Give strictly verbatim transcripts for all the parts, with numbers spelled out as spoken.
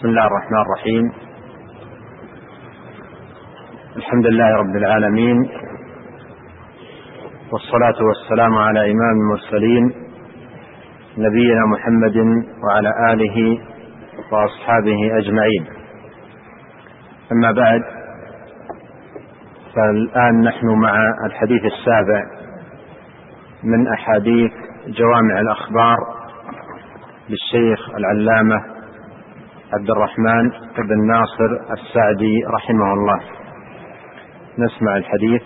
بسم الله الرحمن الرحيم. الحمد لله رب العالمين، والصلاة والسلام على إمام المرسلين نبينا محمد وعلى آله وأصحابه أجمعين. أما بعد، فالآن نحن مع الحديث السابع من أحاديث جوامع الأخبار للشيخ العلامة عبد الرحمن بن ناصر السعدي رحمه الله. نسمع الحديث.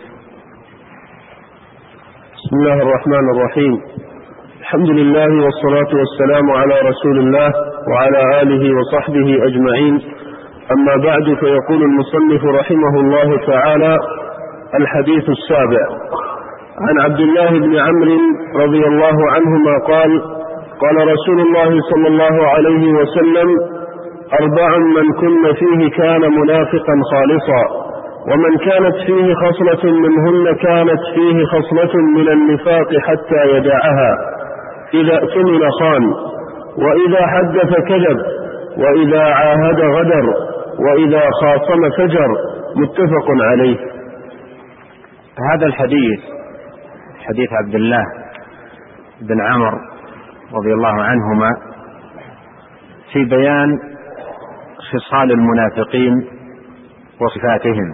بسم الله الرحمن الرحيم. الحمد لله والصلاة والسلام على رسول الله وعلى آله وصحبه أجمعين. أما بعد، فيقول المصنف رحمه الله تعالى: الحديث السابع عن عبد الله بن عمرو رضي الله عنهما قال: قال رسول الله صلى الله عليه وسلم: أربع من كن فيه كان منافقا خالصا، ومن كانت فيه خصلة منهن كانت فيه خصلة من النفاق حتى يدعها: إذا اؤتمن خان، وإذا حدث كذب، وإذا عاهد غدر، وإذا خاصم فجر. متفق عليه. هذا الحديث حديث عبد الله بن عمرو رضي الله عنهما في بيان خصال المنافقين وصفاتهم،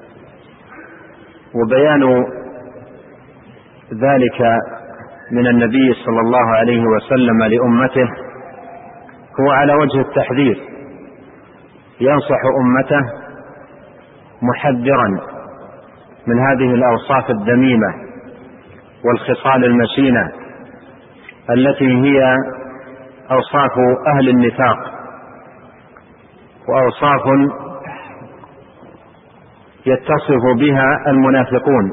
وبيان ذلك من النبي صلى الله عليه وسلم لأمته هو على وجه التحذير، ينصح أمته محذرا من هذه الأوصاف الذميمة والخصال المشينة التي هي أوصاف أهل النفاق، وأوصاف يتصف بها المنافقون.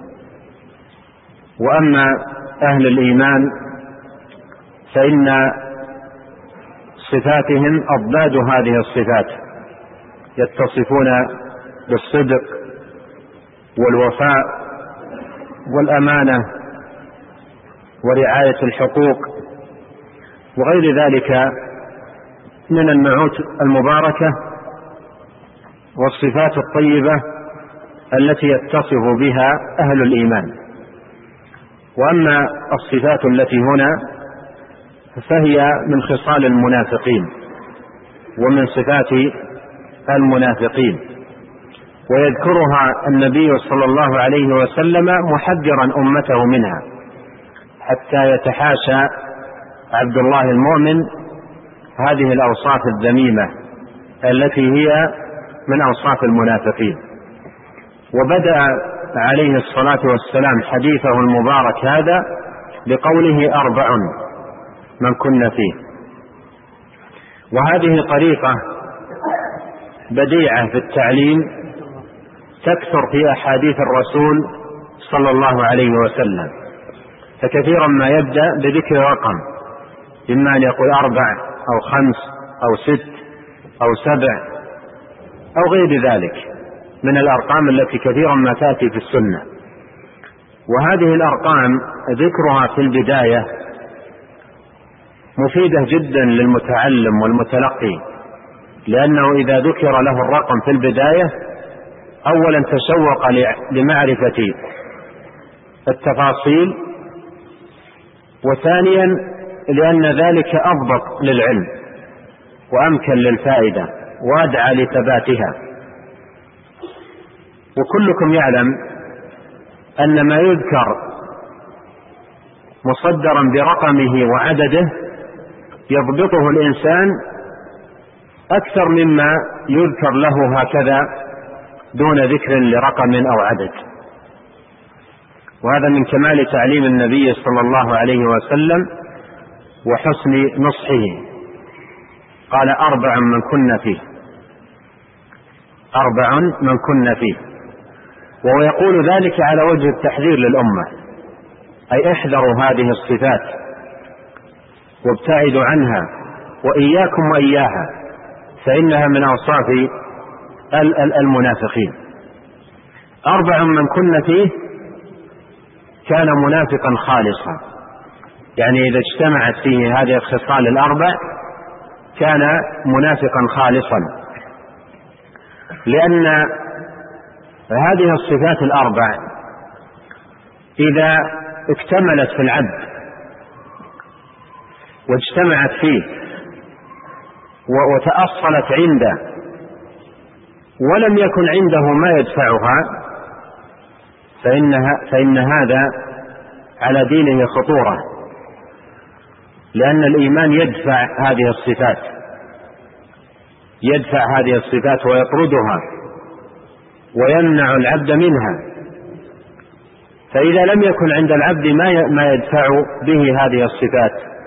وأما أهل الإيمان فإن صفاتهم أضداد هذه الصفات، يتصفون بالصدق والوفاء والأمانة ورعاية الحقوق وغير ذلك من النعوت المباركة والصفات الطيبة التي يتصف بها أهل الإيمان. وأما الصفات التي هنا فهي من خصال المنافقين ومن صفات المنافقين، ويذكرها النبي صلى الله عليه وسلم محذرا أمته منها حتى يتحاشى عبد الله المؤمن هذه الأوصاف الذميمة التي هي من أوصاف المنافقين. وبدأ عليه الصلاة والسلام حديثه المبارك هذا بقوله: أربع من كن فيه. وهذه طريقة بديعة في التعليم تكثر في أحاديث الرسول صلى الله عليه وسلم، فكثيرا ما يبدأ بذكر رقم، إما أن يقول أربع أو خمس أو ست أو سبع أو غير ذلك من الأرقام التي كثيرا ما تأتي في السنة. وهذه الأرقام ذكرها في البداية مفيدة جدا للمتعلم والمتلقي، لأنه إذا ذكر له الرقم في البداية أولا تشوق لمعرفة التفاصيل، وثانيا لأن ذلك أضبط للعلم وأمكن للفائدة وأدعى لثباتها. وكلكم يعلم أن ما يذكر مصدرا برقمه وعدده يضبطه الإنسان أكثر مما يذكر له هكذا دون ذكر لرقم أو عدد. وهذا من كمال تعليم النبي صلى الله عليه وسلم وحسن نصحه. قال: أربع من كن فيه، أربع من كن فيه. وهو يقول ذلك على وجه التحذير للأمة، أي احذروا هذه الصفات وابتعدوا عنها، وإياكم وإياها، فإنها من أوصاف المنافقين. أربع من كن فيه كان منافقا خالصا، يعني إذا اجتمعت فيه هذه الخصال الأربع كان منافقا خالصا، لأن هذه الصفات الأربع إذا اكتملت في العبد واجتمعت فيه وتأصلت عنده ولم يكن عنده ما يدفعها فإنها فإن هذا على دينه خطورة، لأن الإيمان يدفع هذه الصفات يدفع هذه الصفات ويطردها ويمنع العبد منها. فإذا لم يكن عند العبد ما يدفع به هذه الصفات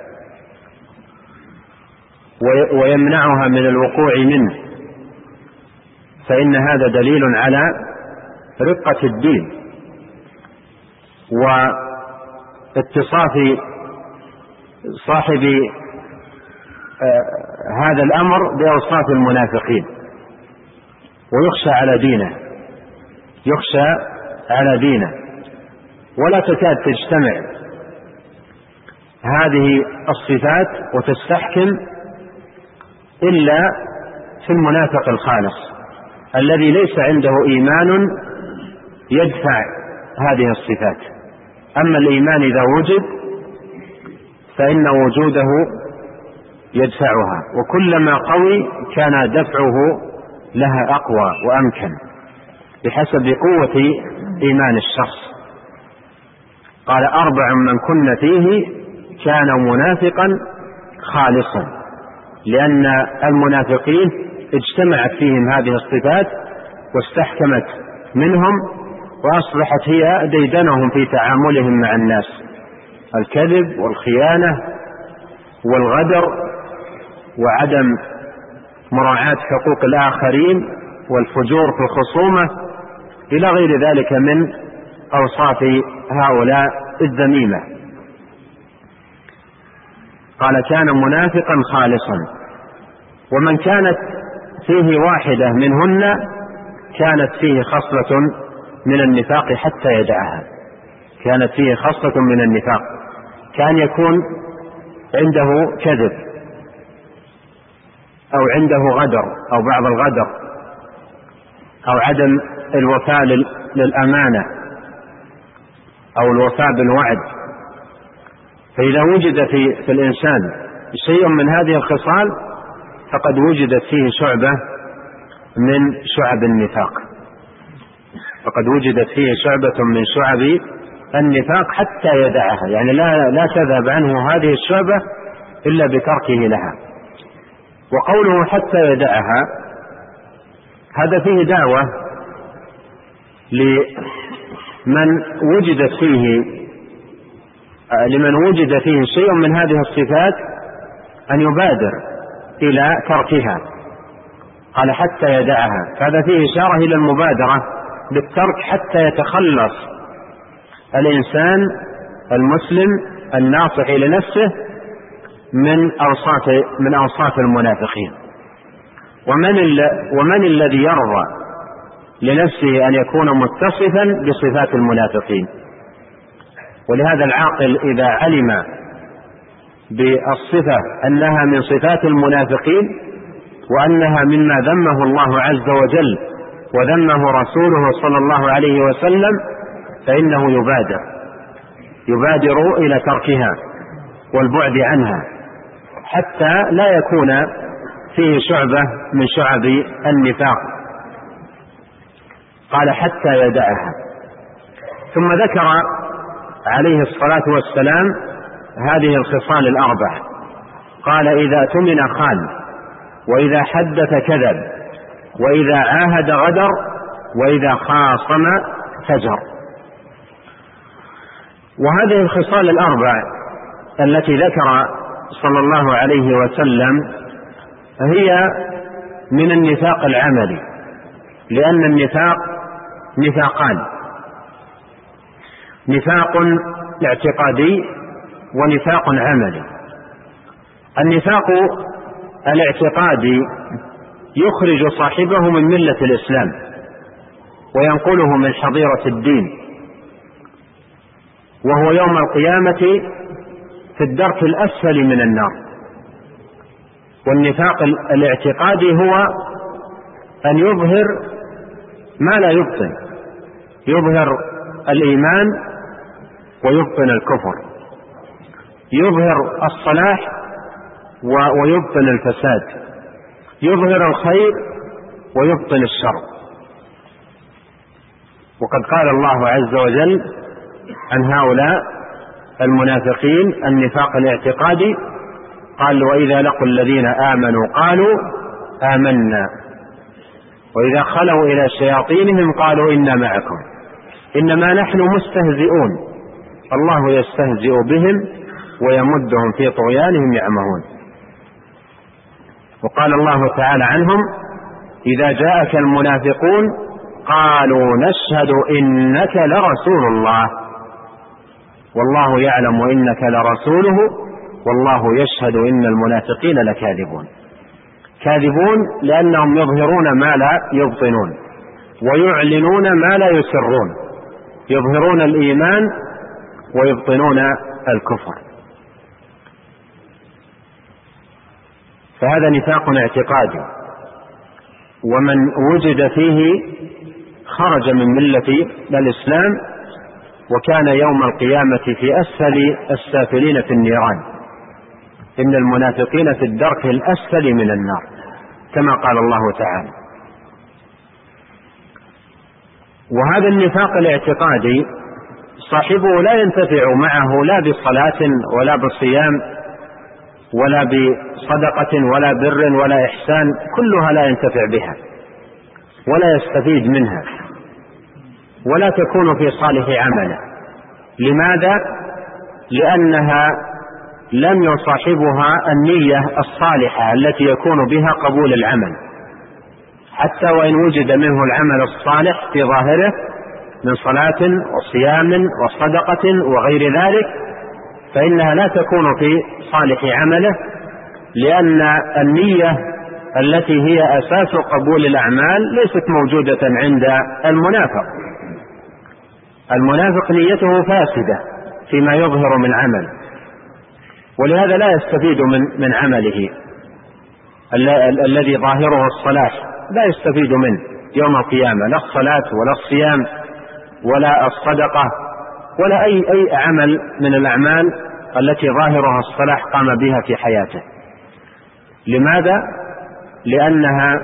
ويمنعها من الوقوع منه فإن هذا دليل على رقة الدين واتصاف صاحب هذا الأمر بأوصاف المنافقين، ويخشى على دينه يخشى على دينه ولا تكاد تجتمع هذه الصفات وتستحكم إلا في المنافق الخالص الذي ليس عنده إيمان يدفع هذه الصفات. أما الإيمان إذا وجد فإن وجوده يدفعها، وكلما قوي كان دفعه لها أقوى وأمكن بحسب قوة إيمان الشخص. قال أربع من كن فيه كان منافقا خالصا، لأن المنافقين اجتمعت فيهم هذه الصفات واستحكمت منهم وأصبحت هي ديدنهم في تعاملهم مع الناس: الكذب والخيانة والغدر وعدم مراعاة حقوق الآخرين والفجور في الخصومة إلى غير ذلك من أوصاف هؤلاء الذميمة. قال كان منافقا خالصا، ومن كانت فيه واحدة منهن كانت فيه خصلة من النفاق حتى يدعها. كانت فيه خصلة من النفاق، كان يكون عنده كذب أو عنده غدر أو بعض الغدر أو عدم الوفاء للأمانة أو الوفاء بالوعد. فإذا وجد في, في الإنسان شيء من هذه الخصال فقد وجدت فيه شعبة من شعب النفاق فقد وجدت فيه شعبة من شعب النفاق حتى يدعها، يعني لا, لا تذهب عنه هذه الشعبة إلا بتركه لها. وقوله حتى يدعها هذا فيه دعوة لمن وجدت فيه لمن وجد فيه شيء من هذه الصفات أن يبادر إلى تركها. قال حتى يدعها، هذا فيه إشارة إلى المبادرة بالترك حتى يتخلص الإنسان المسلم الناصح لنفسه من أوصاف من أوصاف المنافقين. ومن ومن الذي يرضى لنفسه أن يكون متصفا بصفات المنافقين؟ ولهذا العاقل إذا علم بالصفة أنها من صفات المنافقين وأنها مما ذمه الله عز وجل وذمه رسوله صلى الله عليه وسلم فإنه يبادر يبادر إلى تركها والبعد عنها حتى لا يكون فيه شعبة من شعب النفاق. قال حتى يدعها، ثم ذكر عليه الصلاة والسلام هذه الخصال الأربع. قال إذا اؤتمن خان، وإذا حدث كذب، وإذا عاهد غدر، وإذا خاصم فجر. وهذه الخصال الأربع التي ذكر صلى الله عليه وسلم هي من النفاق العملي، لأن النفاق نفاقان: نفاق اعتقادي ونفاق عملي. النفاق الاعتقادي يخرج صاحبه من ملة الإسلام وينقله من حظيرة الدين، وهو يوم القيامة في الدرك الأسفل من النار. والنفاق الاعتقادي هو أن يظهر ما لا يبطن، يظهر الإيمان ويبطن الكفر، يظهر الصلاح ويبطن الفساد، يظهر الخير ويبطن الشر. وقد قال الله عز وجل عن هؤلاء المنافقين النفاق الاعتقادي، قال وإذا لقوا الذين آمنوا قالوا آمنا وإذا خلوا إلى شياطينهم قالوا إنا معكم إنما نحن مستهزئون الله يستهزئ بهم ويمدهم في طغيانهم يعمهون. وقال الله تعالى عنهم إذا جاءك المنافقون قالوا نشهد إنك لرسول الله والله يعلم إنك لرسوله والله يشهد إن المنافقين لكاذبون. كاذبون لأنهم يظهرون ما لا يبطنون ويعلنون ما لا يسرون، يظهرون الإيمان ويبطنون الكفر. فهذا نفاق اعتقادي، ومن وجد فيه خرج من ملة الإسلام وكان يوم القيامة في أسفل السافلين في النيران. إن المنافقين في الدرك الأسفل من النار كما قال الله تعالى. وهذا النفاق الاعتقادي صاحبه لا ينتفع معه لا بصلاة ولا بصيام ولا بصدقة ولا بر ولا إحسان، كلها لا ينتفع بها ولا يستفيد منها ولا تكون في صالح عمله. لماذا؟ لأنها لم يصاحبها النية الصالحة التي يكون بها قبول العمل، حتى وإن وجد منه العمل الصالح في ظاهره من صلاة وصيام وصدقة وغير ذلك، فإنها لا تكون في صالح عمله، لأن النية التي هي أساس قبول الأعمال ليست موجودة عند المنافق. المنافق نيته فاسدة فيما يظهر من عمل، ولهذا لا يستفيد من من عمله الذي ظاهره الصلاح، لا يستفيد منه يوم القيامة، لا الصلاة ولا الصيام ولا الصدقة ولا أي أي عمل من الأعمال التي ظاهرها الصلاح قام بها في حياته. لماذا؟ لأنها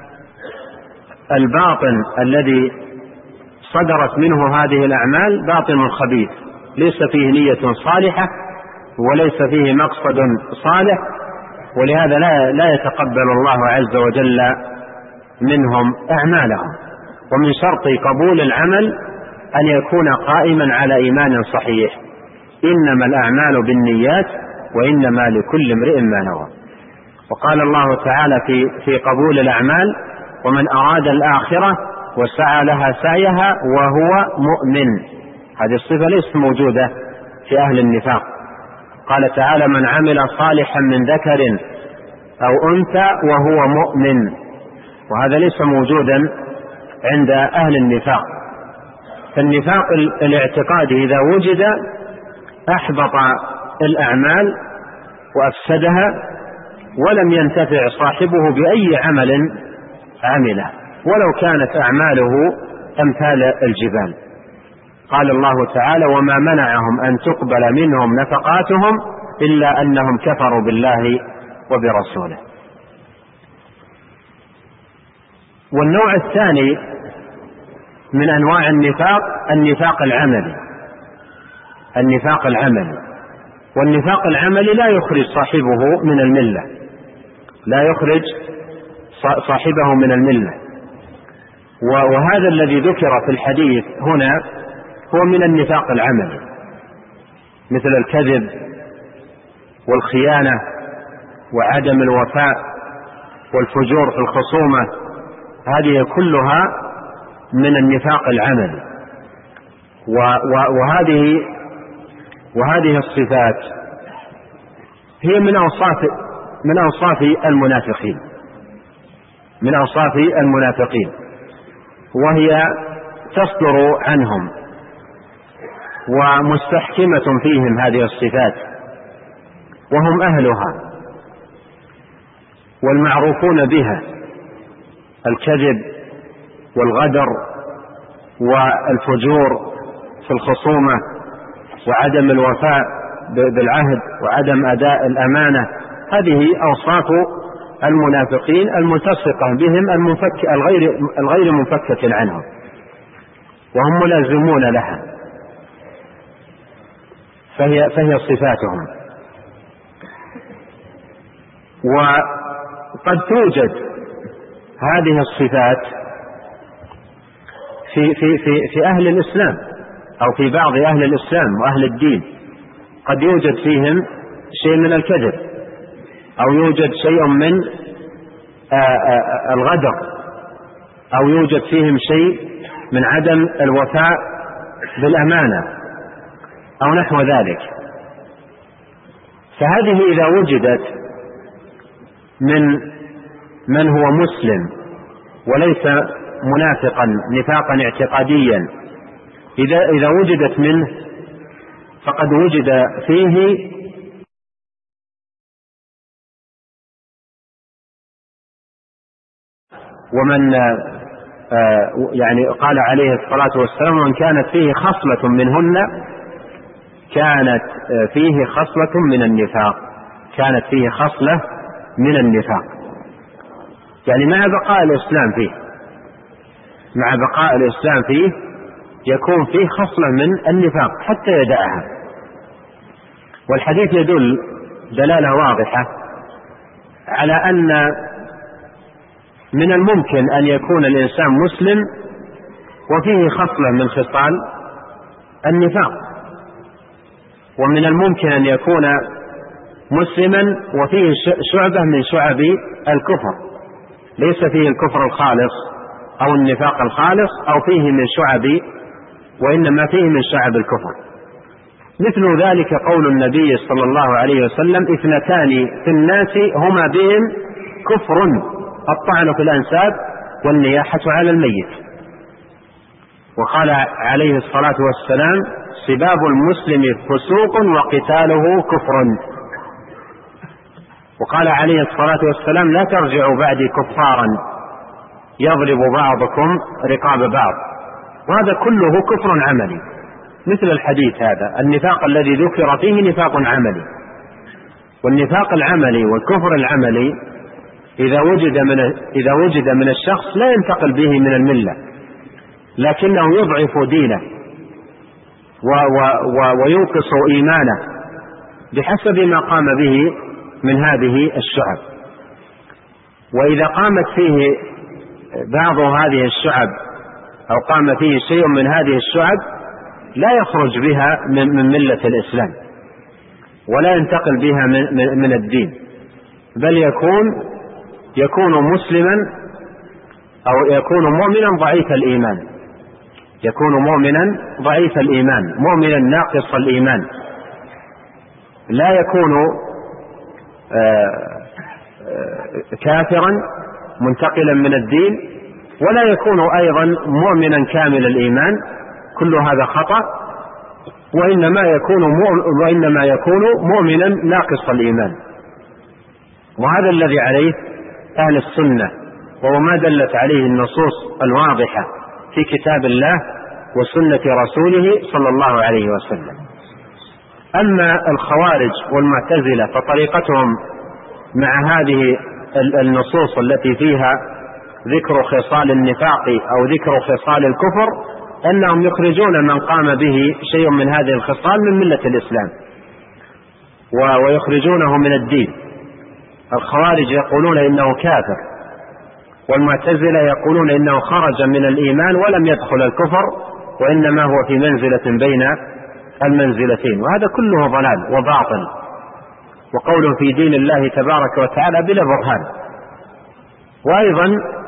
الباطن الذي صدرت منه هذه الأعمال باطن خبيث، ليس فيه نية صالحة وليس فيه مقصد صالح، ولهذا لا, لا يتقبل الله عز وجل منهم أعمالهم. ومن شرط قبول العمل أن يكون قائما على إيمان صحيح، إنما الأعمال بالنيات وإنما لكل امرئ ما نوى. وقال الله تعالى في, في قبول الأعمال ومن أراد الآخرة وسعى لها سعيها وهو مؤمن. هذه الصفة ليست موجودة في أهل النفاق. قال تعالى من عمل صالحا من ذكر أو أنثى وهو مؤمن، وهذا ليس موجودا عند أهل النفاق. فالنفاق الاعتقادي إذا وجد أحبط الأعمال وأفسدها، ولم ينتفع صاحبه بأي عمل عمله ولو كانت أعماله أمثال الجبال. قال الله تعالى وما منعهم أن تقبل منهم نفقاتهم إلا أنهم كفروا بالله وبرسوله. والنوع الثاني من أنواع النفاق النفاق العملي. النفاق العملي والنفاق العملي لا يخرج صاحبه من الملة، لا يخرج صاحبه من الملة. وهذا الذي ذكر في الحديث هنا هو من النفاق العملي، مثل الكذب والخيانة وعدم الوفاء والفجور في الخصومة، هذه كلها من النفاق العملي. وهذه وهذه الصفات هي من أوصاف من أوصاف المنافقين من أوصاف المنافقين وهي تصدر عنهم ومستحكمة فيهم هذه الصفات وهم أهلها. والمعروفون بها: الكذب والغدر والفجور في الخصومة وعدم الوفاء بالعهد وعدم أداء الأمانة. هذه أوصاف المنافقين الملتصقة بهم المنفك الغير, الغير منفكة عنهم، وهم ملازمون لها، فهي, فهي صفاتهم. وقد توجد هذه الصفات في, في, في, في أهل الإسلام أو في بعض أهل الإسلام وأهل الدين. قد يوجد فيهم شيء من الكذب، أو يوجد شيء من الغدر، أو يوجد فيهم شيء من عدم الوفاء بالأمانة أو نحو ذلك. فهذه إذا وجدت من من هو مسلم وليس منافقا نفاقا اعتقاديا، إذا, إذا وجدت منه فقد وجد فيه ومن يعني قال عليه الصلاة والسلام: ومن كانت فيه خصلة منهن كانت فيه خصلة من النفاق كانت فيه خصلة من النفاق يعني مع بقاء الإسلام فيه مع بقاء الإسلام فيه يكون فيه خصلة من النفاق حتى يدعها. والحديث يدل دلالة واضحة على أن من الممكن أن يكون الإنسان مسلم وفيه خصلة من خصال النفاق، ومن الممكن أن يكون مسلما وفيه شعبة من شعب الكفر، ليس فيه الكفر الخالص أو النفاق الخالص أو فيه من شعب، وإنما فيه من شعب الكفر. مثل ذلك قول النبي صلى الله عليه وسلم: اثنتان في الناس هما بهم كفر، الطعن في الأنساب والنياحة على الميت. وقال عليه الصلاة والسلام: سباب المسلم فسوق وقتاله كفر. وقال عليه الصلاة والسلام: لا ترجعوا بعدي كفارا يضرب بعضكم رقاب بعض. وهذا كله كفر عملي، مثل الحديث هذا. النفاق الذي ذكر فيه نفاق عملي، والنفاق العملي والكفر العملي إذا وجد من إذا وجد من الشخص لا ينتقل به من الملة، لكنه يضعف دينه و و وينقص إيمانه بحسب ما قام به من هذه الشعب. وإذا قامت فيه بعض هذه الشعب أو قام فيه شيء من هذه الشعب لا يخرج بها من ملة الإسلام ولا ينتقل بها من, من الدين، بل يكون يكون مسلما أو يكون مؤمنا ضعيف الإيمان يكون مؤمنا ضعيف الإيمان مؤمنا ناقص الإيمان، لا يكون كافرا منتقلا من الدين، ولا يكون أيضا مؤمنا كامل الإيمان. كل هذا خطأ، وإنما يكون وإنما يكون مؤمنا ناقص الإيمان. وهذا الذي عليه أهل السنة، وهو ما دلت عليه النصوص الواضحة في كتاب الله وسنة رسوله صلى الله عليه وسلم. أما الخوارج والمعتزلة فطريقتهم مع هذه النصوص التي فيها ذكر خصال النفاق أو ذكر خصال الكفر أنهم يخرجون من قام به شيء من هذه الخصال من ملة الإسلام ويخرجونه من الدين. الخوارج يقولون إنه كافر، والمعتزلة يقولون إنه خرج من الإيمان ولم يدخل الكفر، وإنما هو في منزلة بين المنزلتين. وهذا كله ضلال وباطل وقول في دين الله تبارك وتعالى بلا برهان. وأيضا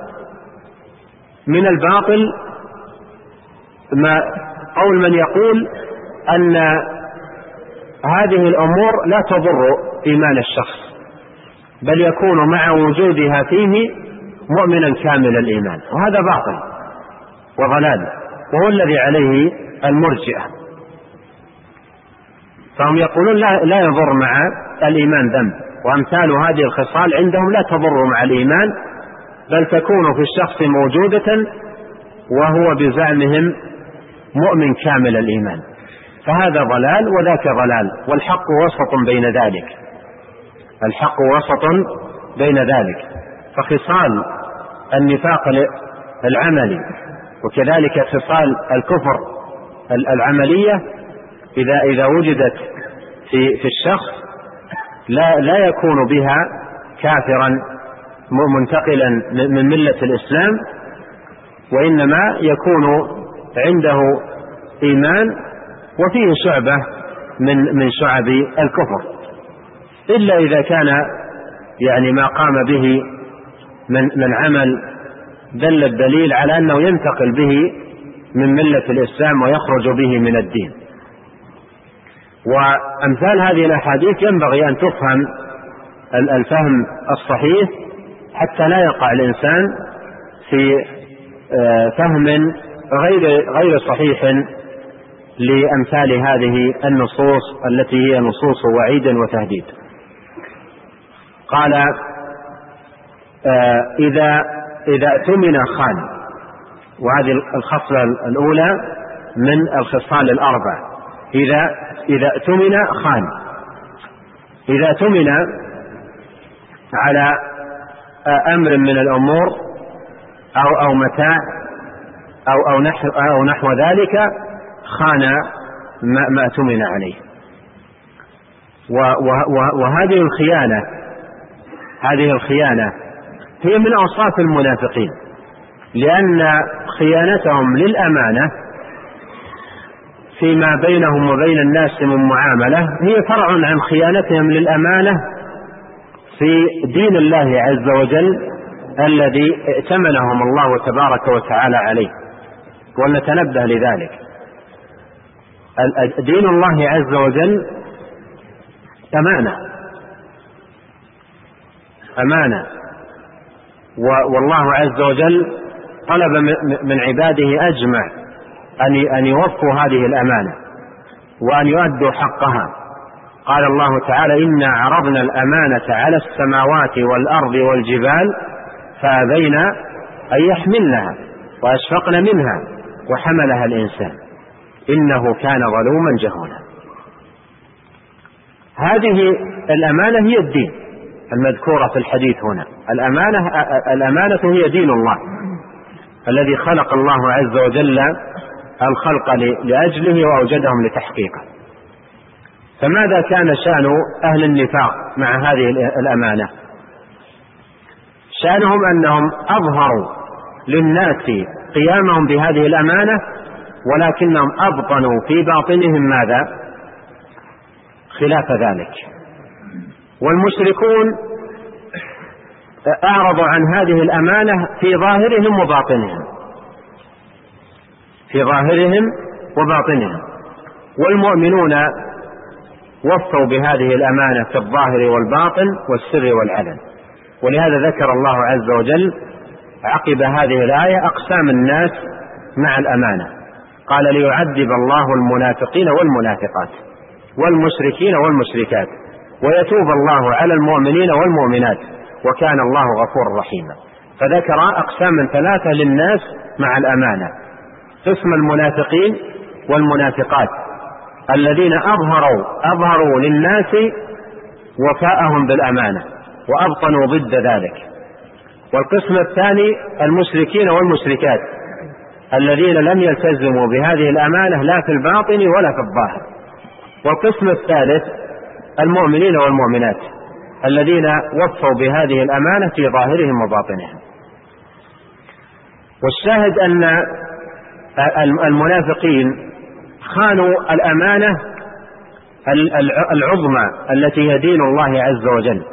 من الباطل ما قول من يقول أن هذه الأمور لا تضر إيمان الشخص، بل يكون مع وجودها فيه مؤمنا كامل الإيمان. وهذا باطل وضلال، وهو الذي عليه المرجئة. فهم يقولون لا, لا يضر مع الإيمان ذنب، وأمثال هذه الخصال عندهم لا تضر مع الإيمان، بل تكون في الشخص موجودة وهو بزعمهم مؤمن كامل الإيمان، فهذا ضلال وذاك ضلال، والحق وسط بين ذلك، الحق وسط بين ذلك. فخصال النفاق العملي وكذلك خصال الكفر العملية إذا إذا وجدت في في الشخص لا لا يكون بها كافرا منتقلا من ملة الإسلام، وإنما يكون عنده إيمان وفيه شعبة من من شعب الكفر، إلا إذا كان يعني ما قام به من من عمل دل الدليل على أنه ينتقل به من ملة الإسلام ويخرج به من الدين. وأمثال هذه الأحاديث ينبغي أن تفهم الفهم الصحيح حتى لا يقع الإنسان في فهم غير غير صحيح لأمثال هذه النصوص التي هي نصوص وعيد وتهديد. قال إذا إذا اؤتمن خان، وهذه الخصلة الأولى من الخصال الأربع، إذا إذا اؤتمن خان، إذا اؤتمن على أمر من الأمور أو أو متاع أو أو نحو أو نحو ذلك خان ما اؤتمن عليه. وهذه الخيانة هذه الخيانة هي من أوصاف المنافقين، لأن خيانتهم للأمانة فيما بينهم وبين الناس من معاملة هي فرع عن خيانتهم للأمانة في دين الله عز وجل الذي ائتمنهم الله تبارك وتعالى عليه. ولنتنبه لذلك، دين الله عز وجل أمانة أمانة والله عز وجل طلب من عباده أجمع أن يوفوا هذه الأمانة وأن يؤدوا حقها. قال الله تعالى: إنا عرضنا الأمانة على السماوات والأرض والجبال فأبين أن يحملنها وأشفقن منها وحملها الإنسان إنه كان ظلوما جهولا. هذه الأمانة هي الدين المذكورة في الحديث هنا. الأمانة الأمانة هي دين الله الذي خلق الله عز وجل الخلق لأجله وأوجدهم لتحقيقه. فماذا كان شأن أهل النفاق مع هذه الأمانة؟ شأنهم أنهم أظهروا للناس قيامهم بهذه الأمانة، ولكنهم أبطنوا في باطنهم ماذا؟ خلاف ذلك. والمشركون أعرضوا عن هذه الأمانة في ظاهرهم وباطنهم في ظاهرهم وباطنهم والمؤمنون وفوا بهذه الأمانة في الظاهر والباطن والسر والعلن. ولهذا ذكر الله عز وجل عقب هذه الآية أقسام الناس مع الأمانة، قال: ليعذب الله المنافقين والمنافقات والمشركين والمشركات ويتوب الله على المؤمنين والمؤمنات وكان الله غفورا رحيما. فذكر أقساما ثلاثة للناس مع الأمانة: قسم المنافقين والمنافقات الذين أظهروا أظهروا للناس وفاءهم بالأمانة وأبطنوا ضد ذلك. والقسم الثاني المشركين والمشركات الذين لم يلتزموا بهذه الأمانة لا في الباطن ولا في الظاهر. والقسم الثالث المؤمنين والمؤمنات الذين وفوا بهذه الأمانة في ظاهرهم وباطنهم. والشاهد أن المنافقين خانوا الأمانة العظمى التي هي دين الله عز وجل،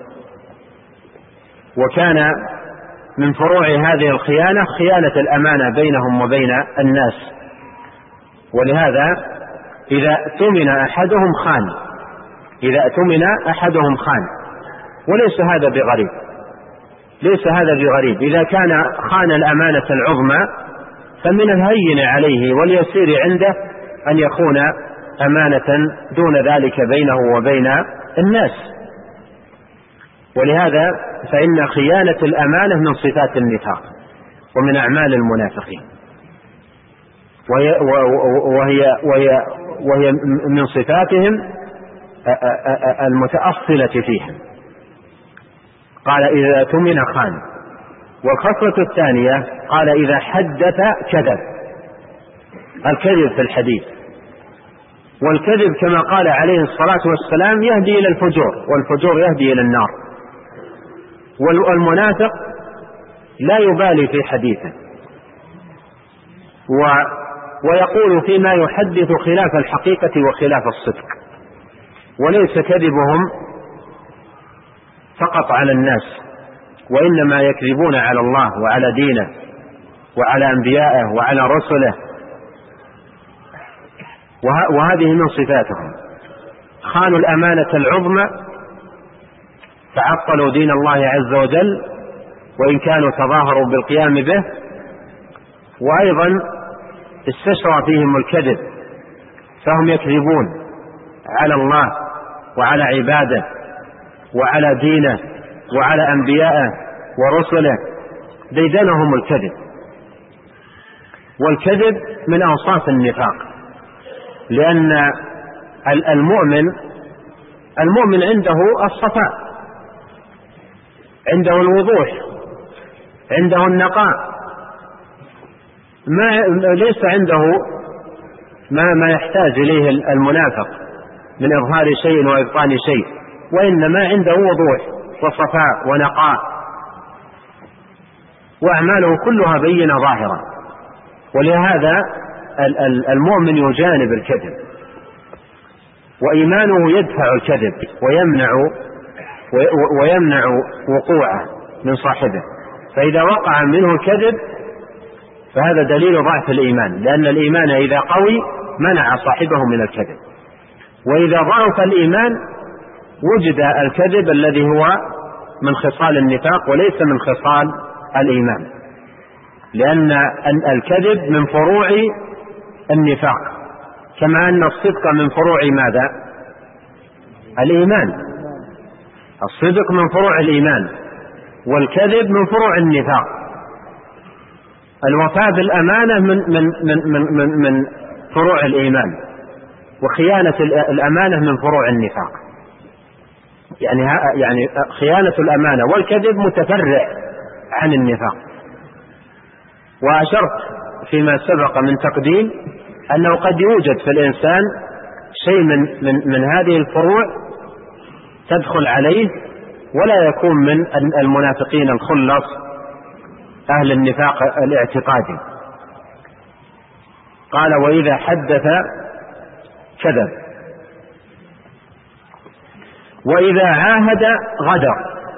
وكان من فروع هذه الخيانة خيانة الأمانة بينهم وبين الناس. ولهذا إذا اؤتمن أحدهم خان إذا اؤتمن أحدهم خان وليس هذا بغريب ليس هذا بغريب إذا كان خان الأمانة العظمى فمن الهين عليه واليسير عنده أن يخون أمانة دون ذلك بينه وبين الناس. ولهذا فإن خيانة الأمانة من صفات النفاق ومن أعمال المنافقين، وهي, وهي, وهي, وهي من صفاتهم المتأصلة فيهم. قال إذا اؤتمن خان. والخصلة الثانية قال إذا حدث كذب، الكذب في الحديث. والكذب كما قال عليه الصلاة والسلام يهدي إلى الفجور، والفجور يهدي إلى النار. والمنافق لا يبالي في حديثه و ويقول فيما يحدث خلاف الحقيقة وخلاف الصدق، وليس كذبهم فقط على الناس، وإنما يكذبون على الله وعلى دينه وعلى أنبيائه وعلى رسله، وهذه من صفاتهم. خانوا الأمانة العظمى، تعطلوا دين الله عز وجل وإن كانوا تظاهروا بالقيام به، وأيضا استشرى فيهم الكذب، فهم يكذبون على الله وعلى عباده وعلى دينه وعلى أنبيائه ورسله، ديدنهم الكذب. والكذب من أوصاف النفاق، لأن المؤمن المؤمن عنده الصفاء، عنده الوضوح، عنده النقاء، ما ليس عنده ما ما يحتاج إليه المنافق من إظهار شيء وإبطان شيء، وإنما عنده وضوح وصفاء ونقاء، وأعماله كلها بينة ظاهرة. ولهذا المؤمن يجانب الكذب، وإيمانه يدفع الكذب ويمنع ويمنع وقوعه من صاحبه. فإذا وقع منه الكذب فهذا دليل ضعف الإيمان، لأن الإيمان إذا قوي منع صاحبه من الكذب، وإذا ضعف الإيمان وجد الكذب الذي هو من خصال النفاق وليس من خصال الإيمان، لأن الكذب من فروع النفاق، كما أن الصدق من فروع ماذا؟ الإيمان. الصدق من فروع الإيمان، والكذب من فروع النفاق. الوفاء بالأمانة من من من من من, من فروع الإيمان، وخيانة الأمانة من فروع النفاق. يعني يعني خيانة الأمانة والكذب متفرع عن النفاق. وأشرت فيما سبق من تقديم أنه قد يوجد في الإنسان شيء من من من هذه الفروع تدخل عليه ولا يكون من المنافقين الخلص أهل النفاق الاعتقادي. قال وإذا حدث كذب، وإذا عاهد غدر.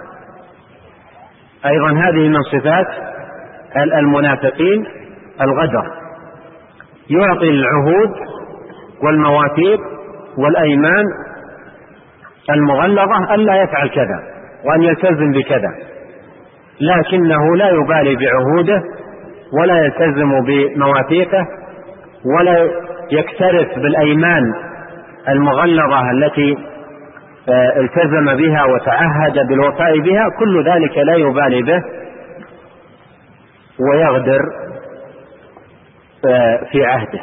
أيضا هذه من صفات المنافقين الغدر، يعطي العهود والمواثيق والأيمان المغلظة ألا يفعل كذا وأن يلتزم بكذا، لكنه لا يبالي بعهوده ولا يلتزم بمواثيقه ولا يكترث بالأيمان المغلظة التي التزم بها وتعهد بالوفاء بها، كل ذلك لا يبالي به ويغدر في عهده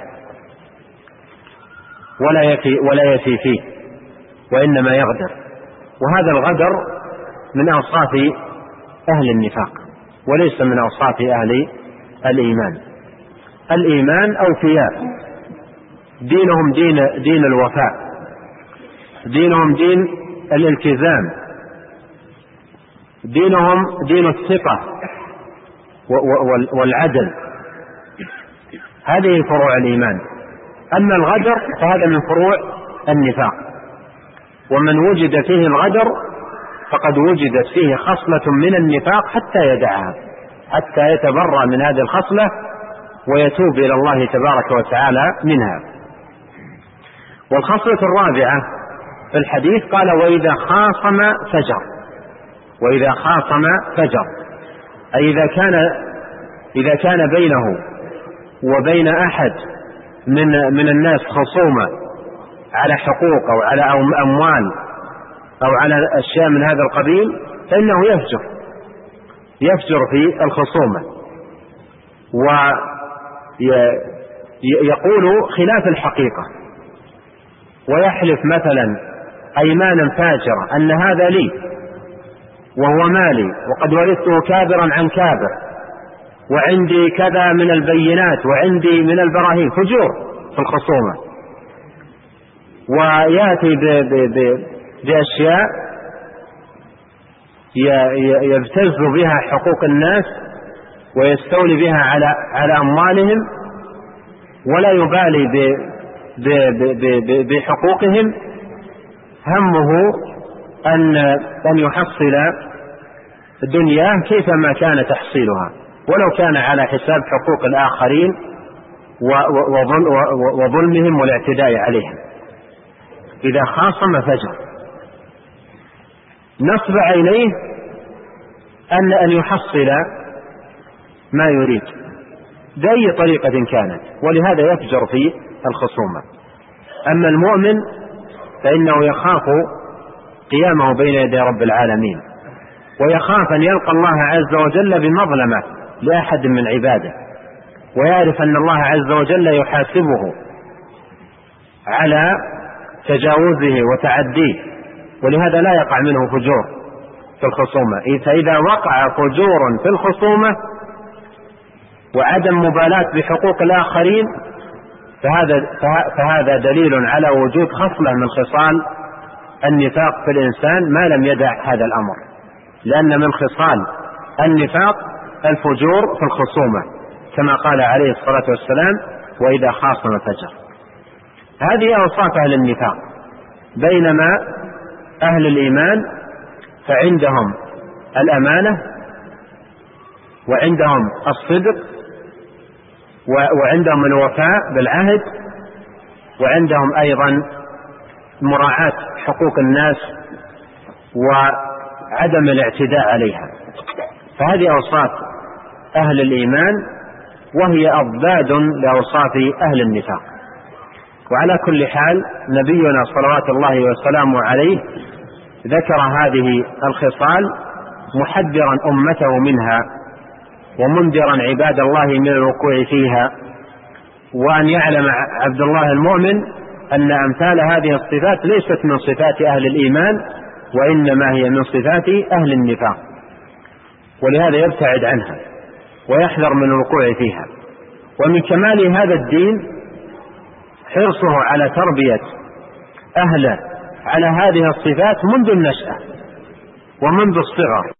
ولا يفي ولا يفي فيه، وإنما يغدر. وهذا الغدر من أوصاف أهل النفاق وليس من أوصاف أهل الإيمان. الإيمان أوفياء، دينهم دين دين الوفاء، دينهم دين الالتزام، دينهم دين الثقة والعدل. هذه فروع الإيمان. أما الغدر فهذا من فروع النفاق، ومن وجد فيه الغدر فقد وجدت فيه خصلة من النفاق حتى يدعها، حتى يتبرأ من هذه الخصلة ويتوب إلى الله تبارك وتعالى منها. والخصلة الرابعة في الحديث قال وإذا خاصم فجر. وإذا خاصم فجر أي إذا كان إذا كان بينه وبين أحد من من الناس خصومة على حقوق أو على أموال أو على أشياء من هذا القبيل، فإنه يفجر يفجر في الخصومة ويقول خلاف الحقيقة، ويحلف مثلا أيمانا فاجرة أن هذا لي وهو مالي وقد ورثته كابرا عن كابر وعندي كذا من البينات وعندي من البراهين، فجور في الخصومة. ويأتي بأشياء يبتز بها حقوق الناس ويستولي بها على على أموالهم ولا يبالي بحقوقهم، همه أن أن يحصل دنياه كيفما كان تحصيلها ولو كان على حساب حقوق الآخرين وظلمهم والاعتداء عليهم. إذا خاصم فجر. نصب عينيه أن أن يحصل ما يريد بأي طريقة كانت، ولهذا يفجر في الخصومة. أما المؤمن فإنه يخاف قيامه بين يدي رب العالمين، ويخاف أن يلقى الله عز وجل بمظلمة لأحد من عباده، ويعرف أن الله عز وجل يحاسبه على تجاوزه وتعديه، ولهذا لا يقع منه فجور في الخصومة. فإذا وقع فجور في الخصومة وعدم مبالاة بحقوق الآخرين فهذا, فهذا دليل على وجود خصلة من خصال النفاق في الإنسان ما لم يدع هذا الأمر، لأن من خصال النفاق الفجور في الخصومة كما قال عليه الصلاة والسلام: وإذا خاصم فجر. هذه أوصاف أهل النفاق. بينما أهل الإيمان فعندهم الأمانة وعندهم الصدق وعندهم الوفاء بالعهد وعندهم أيضا مراعاة حقوق الناس وعدم الاعتداء عليها. فهذه أوصاف أهل الإيمان وهي أضداد لأوصاف أهل النفاق. وعلى كل حال نبينا صلوات الله وسلامه عليه ذكر هذه الخصال محذرا أمته منها ومنذرا عباد الله من الوقوع فيها، وأن يعلم عبد الله المؤمن أن أمثال هذه الصفات ليست من صفات أهل الإيمان وإنما هي من صفات أهل النفاق، ولهذا يبتعد عنها ويحذر من الوقوع فيها. ومن كمال هذا الدين حرصه على تربية أهله على هذه الصفات منذ النشأة ومنذ الصغر،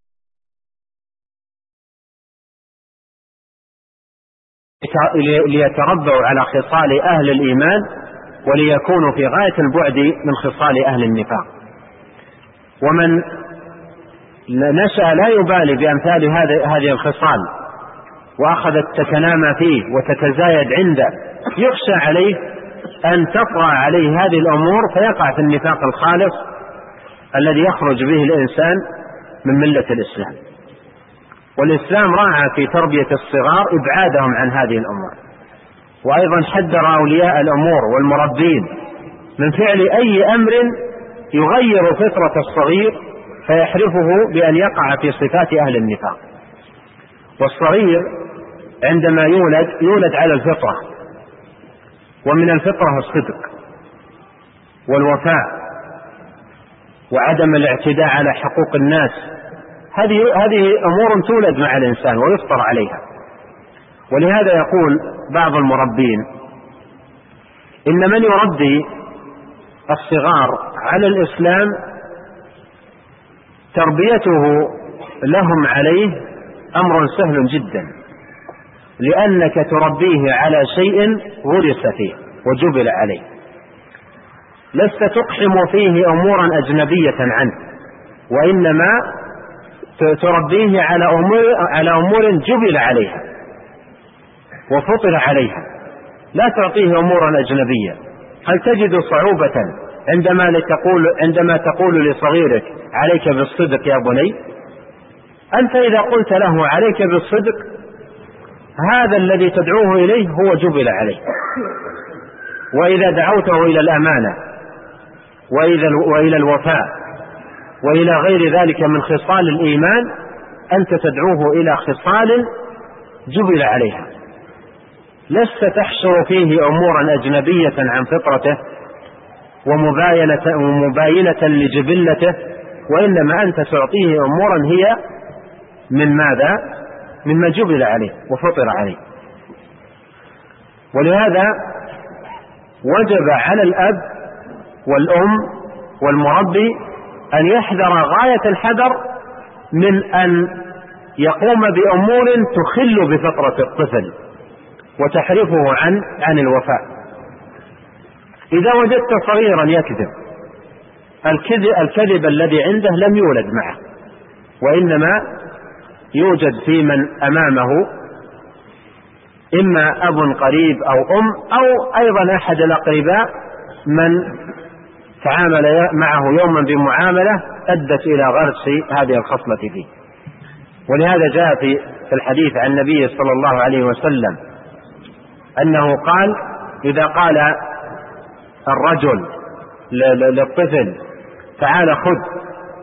ليتربوا على خصال أهل الإيمان وليكونوا في غاية البعد من خصال أهل النفاق. ومن نشأ لا يبالي بأمثال هذه الخصال وأخذت تتنامى فيه وتتزايد عنده، يخشى عليه أن تطرأ عليه هذه الأمور فيقع في النفاق الخالص الذي يخرج به الإنسان من ملة الإسلام. والإسلام راعى في تربية الصغار إبعادهم عن هذه الأمور، وأيضا حذر أولياء الأمور والمربين من فعل أي أمر يغير فطرة الصغير فيحرفه بأن يقع في صفات أهل النفاق. والصغير عندما يولد يولد على الفطرة، ومن الفطرة الصدق والوفاء وعدم الاعتداء على حقوق الناس. هذه هذه أمور تولد مع الإنسان ويفطر عليها. ولهذا يقول بعض المربين إن من يربي الصغار على الإسلام تربيته لهم عليه أمر سهل جدا، لأنك تربيه على شيء ورث فيه وجبل عليه، لست تقحم فيه أمورا أجنبية عنه، وإنما تربيه على أمور, على أمور جبل عليها وفطر عليها، لا تعطيه أمورا أجنبية. هل تجد صعوبة عندما تقول, عندما تقول لصغيرك عليك بالصدق يا بني؟ أنت إذا قلت له عليك بالصدق هذا الذي تدعوه إليه هو جبل عليه. وإذا دعوته إلى الأمانة وإلى الوفاء وإلى غير ذلك من خصال الإيمان أنت تدعوه إلى خصال جبل عليها، لست تحشر فيه أمورا أجنبية عن فطرته ومباينة, ومباينة لجبلته، وإنما أنت تعطيه أمورا هي من ماذا؟ مما جبل عليه وفطر عليه. ولهذا وجب على الأب والأم والمربي أن يحذر غاية الحذر من أن يقوم بأمور تخل بفطرة الطفل وتحرفه عن عن الوفاء. إذا وجدت صغيرا يكذب، الكذب, الكذب الذي عنده لم يولد معه، وإنما يوجد في من أمامه إما أب قريب أو أم أو أيضا أحد الأقرباء من تعامل معه يوما بمعاملة أدت إلى غرس هذه الخصلة فيه. ولهذا جاء في الحديث عن النبي صلى الله عليه وسلم أنه قال: إذا قال الرجل للطفل تعال خذ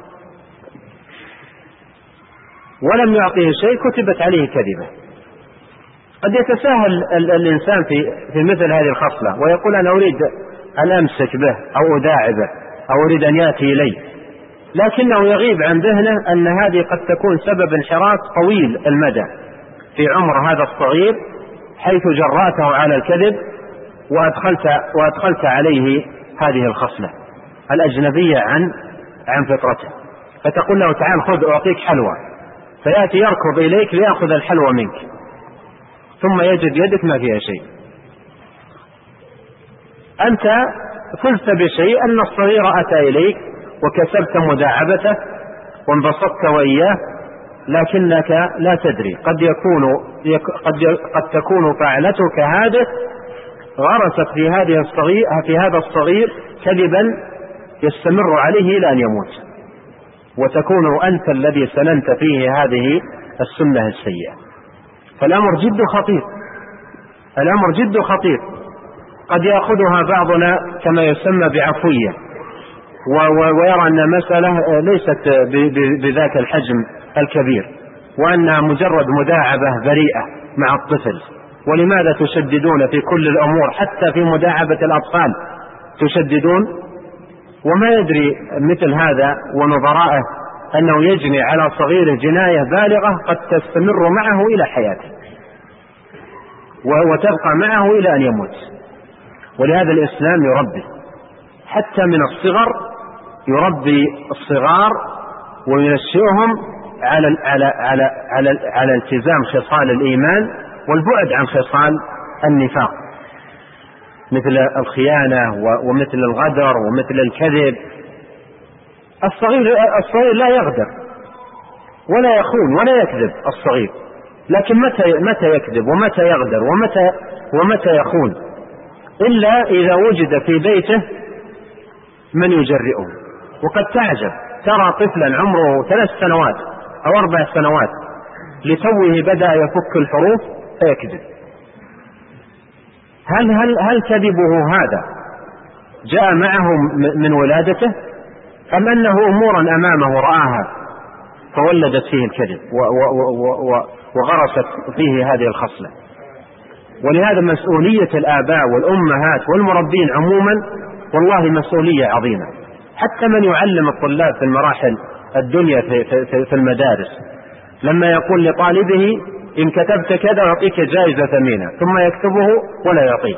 ولم يعطيه شيء كتبت عليه كذبة. قد يتساهل الإنسان في في مثل هذه الخصلة ويقول: أنا أريد أن أمسك به أو أداعبه أو أريد أن يأتي إلي، لكنه يغيب عن ذهنه أن هذه قد تكون سبب انحراف طويل المدى في عمر هذا الصغير، حيث جرأته على الكذب وأدخلت, وأدخلت عليه هذه الخصلة الأجنبية عن عن فطرته. فتقول له: تعال خذ أعطيك حلوى، فيأتي يركض إليك ليأخذ الحلوى منك، ثم يجد يدك ما فيها شيء. أنت فزت بشيء أن الصغير أتى إليك وكسبت مداعبته وانبسطت وإياه، لكنك لا تدري قد يكون قد قد تكون فعلتك هذه غرست في هذه الصغير في هذا الصغير كذبا يستمر عليه إلى أن يموت، وتكون أنت الذي سننت فيه هذه السنة السيئة. فالأمر جد خطير، الأمر جد خطير. قد يأخذها بعضنا كما يسمى بعفوية ويرى أن مسألة ليست بذاك الحجم الكبير، وأنها مجرد مداعبة بريئة مع الطفل. ولماذا تشددون في كل الأمور حتى في مداعبة الأطفال تشددون؟ وما يدري مثل هذا ونظرائه أنه يجني على صغير جناية بالغة قد تستمر معه إلى حياته وتبقى معه إلى أن يموت. ولهذا الإسلام يربي حتى من الصغر، يربي الصغار وينشئهم على على على على, على التزام خصال الإيمان والبعد عن خصال النفاق، مثل الخيانة ومثل الغدر ومثل الكذب. الصغير الصغير لا يغدر ولا يخون ولا يكذب الصغير، لكن متى متى يكذب ومتى يغدر ومتى ومتى يخون؟ إلا إذا وجد في بيته من يجرئه. وقد تعجب، ترى طفلا عمره ثلاث سنوات أو أربع سنوات لتوه بدأ يفك الحروف فيكذب. هل هل هل كذبه هذا جاء معه من ولادته، أم أنه أمورا أمامه رآها فولدت فيه الكذب وغرست فيه هذه الخصلة؟ ولهذا مسؤولية الآباء والأمهات والمربين عموما والله مسؤولية عظيمة. حتى من يعلم الطلاب في المراحل الدنيا في, في, في المدارس، لما يقول لطالبه: إن كتبت كذا أعطيك جائزة ثمينة، ثم يكتبه ولا يعطيه،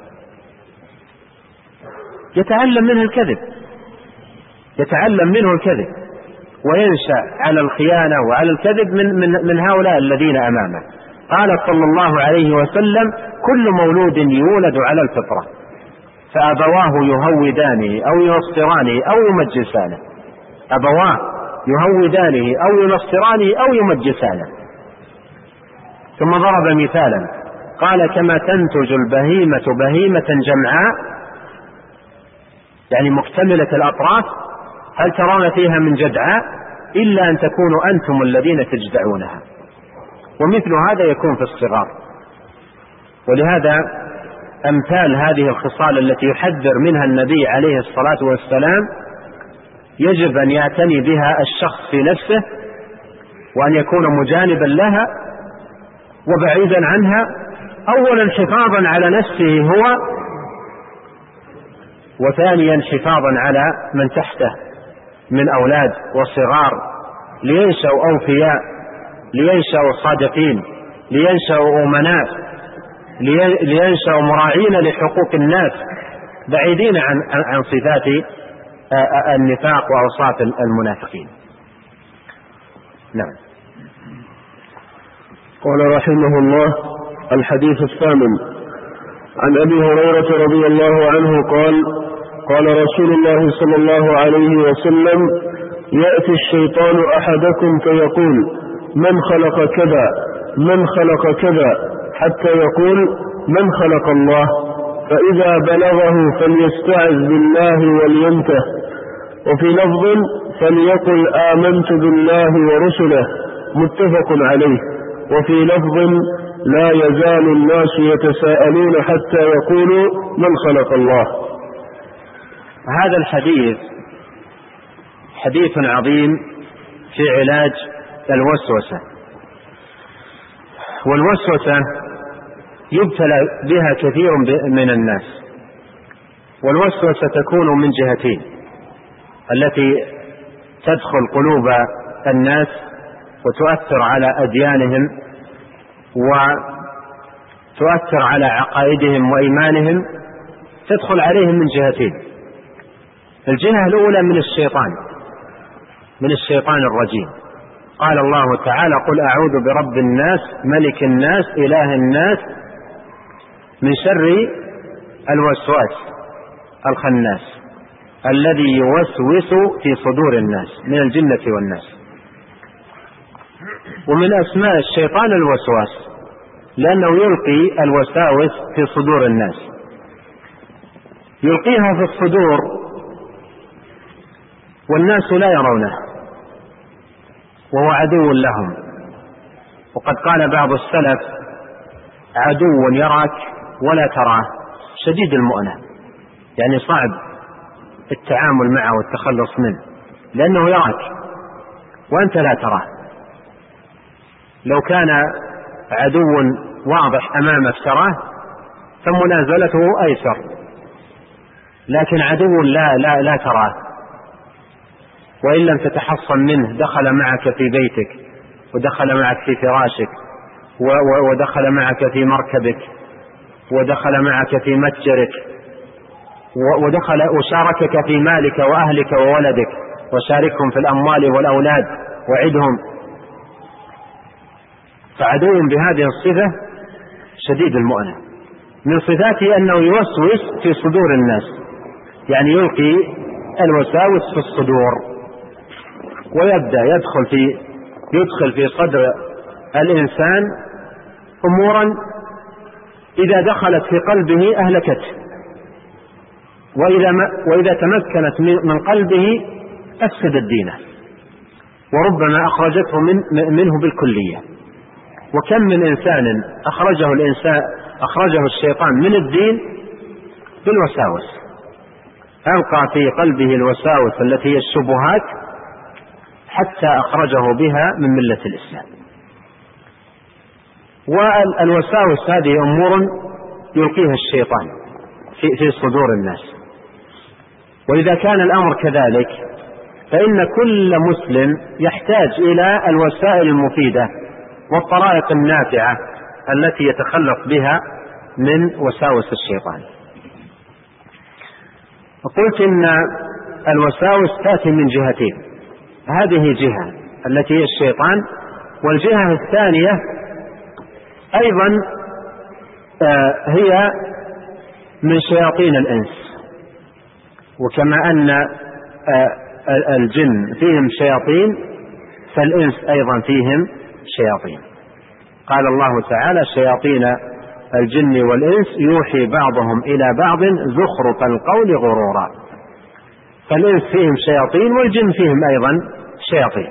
يتعلم منه الكذب يتعلم منه الكذب وينشأ على الخيانة وعلى الكذب من, من, من هؤلاء الذين أمامه. قال صلى الله عليه وسلم: كل مولود يولد على الفطرة فأبواه يهودانه أو ينصرانه أو يمجسانه. أبواه يهودانه أو ينصرانه أو يمجسانه. ثم ضرب مثالا قال: كما تنتج البهيمة بهيمة جمعاء، يعني مكتملة الأطراف، هل ترون فيها من جدعاء إلا أن تكونوا أنتم الذين تجدعونها. ومثل هذا يكون في الصغار. ولهذا أمثال هذه الخصال التي يحذر منها النبي عليه الصلاة والسلام يجب أن يعتني بها الشخص في نفسه، وأن يكون مجانبا لها وبعيدا عنها، أولا حفاظا على نفسه هو، وثانيا حفاظا على من تحته من أولاد وصغار، لينشأوا أوفياء، لينشأوا صادقين، لينشأوا أمناء، لينشأوا مراعين لحقوق الناس، بعيدين عن عن صفات النفاق وأوصاف المنافقين. نعم. قال رحمه الله: الحديث الثامن عن أبي هريرة رضي الله عنه قال: قال رسول الله صلى الله عليه وسلم: يأتي الشيطان أحدكم فيقول: من خلق كذا من خلق كذا، حتى يقول: من خلق الله؟ فإذا بلغه فليستعذ بالله ولينته. وفي لفظ: فليقل آمنت بالله ورسله، متفق عليه. وفي لفظ: لا يزال الناس يتساءلون حتى يقولوا: من خلق الله. هذا الحديث حديث عظيم في علاج الوسوسة، والوسوسة يبتلى بها كثير من الناس، والوسوسة تكون من جهتين: التي تدخل قلوب الناس وتؤثر على أديانهم وتؤثر على عقائدهم وإيمانهم، تدخل عليهم من جهتين. الجهة الأولى من الشيطان، من الشيطان الرجيم. قال الله تعالى: قل أعوذ برب الناس ملك الناس إله الناس من شر الوسواس الخناس الذي يوسوس في صدور الناس من الجنة والناس. ومن أسماء الشيطان الوسواس، لأنه يلقي الوساوس في صدور الناس، يلقيها في الصدور والناس لا يرونه، وهو عدو لهم. وقد قال بعض السلف: عدو يراك ولا تراه شديد المؤنة، يعني صعب التعامل معه والتخلص منه، لأنه يراك وأنت لا تراه. لو كان عدو واضح أمامك تراه فمنازلته أيسر، لكن عدو لا لا لا تراه، وإن لم تتحصن منه دخل معك في بيتك، ودخل معك في فراشك، ودخل معك في مركبك، ودخل معك في متجرك، ودخل وشاركك في مالك وأهلك وولدك، وشاركهم في الأموال والأولاد وعدهم. فعدو بهذه الصفة شديد المؤنة. من صفاته أنه يوسوس في صدور الناس، يعني يلقي الوساوس في الصدور، ويبدأ يدخل في يدخل في صدر الإنسان أمورا إذا دخلت في قلبه أهلكته، وإذا, وإذا تمكنت من قلبه أفسدت دينه، وربما أخرجته من منه بالكلية. وكم من إنسان أخرجه الإنسان أخرجه الشيطان من الدين بالوساوس، ألقى في قلبه الوساوس التي هي الشبهات حتى أخرجه بها من ملة الإسلام. والوساوس هذه أمور يلقيها الشيطان في, في صدور الناس. وإذا كان الأمر كذلك فإن كل مسلم يحتاج إلى الوسائل المفيدة والطرائق النافعة التي يتخلص بها من وساوس الشيطان. وقلت إن الوساوس تأتي من جهتين: هذه جهة التي هي الشيطان، والجهة الثانية أيضا هي من شياطين الإنس. وكما أن الجن فيهم شياطين فالإنس أيضا فيهم شياطين. قال الله تعالى: شياطين الجن والإنس يوحي بعضهم إلى بعض زخرف القول غرورا. فالإنس فيهم شياطين والجن فيهم أيضا شياطين،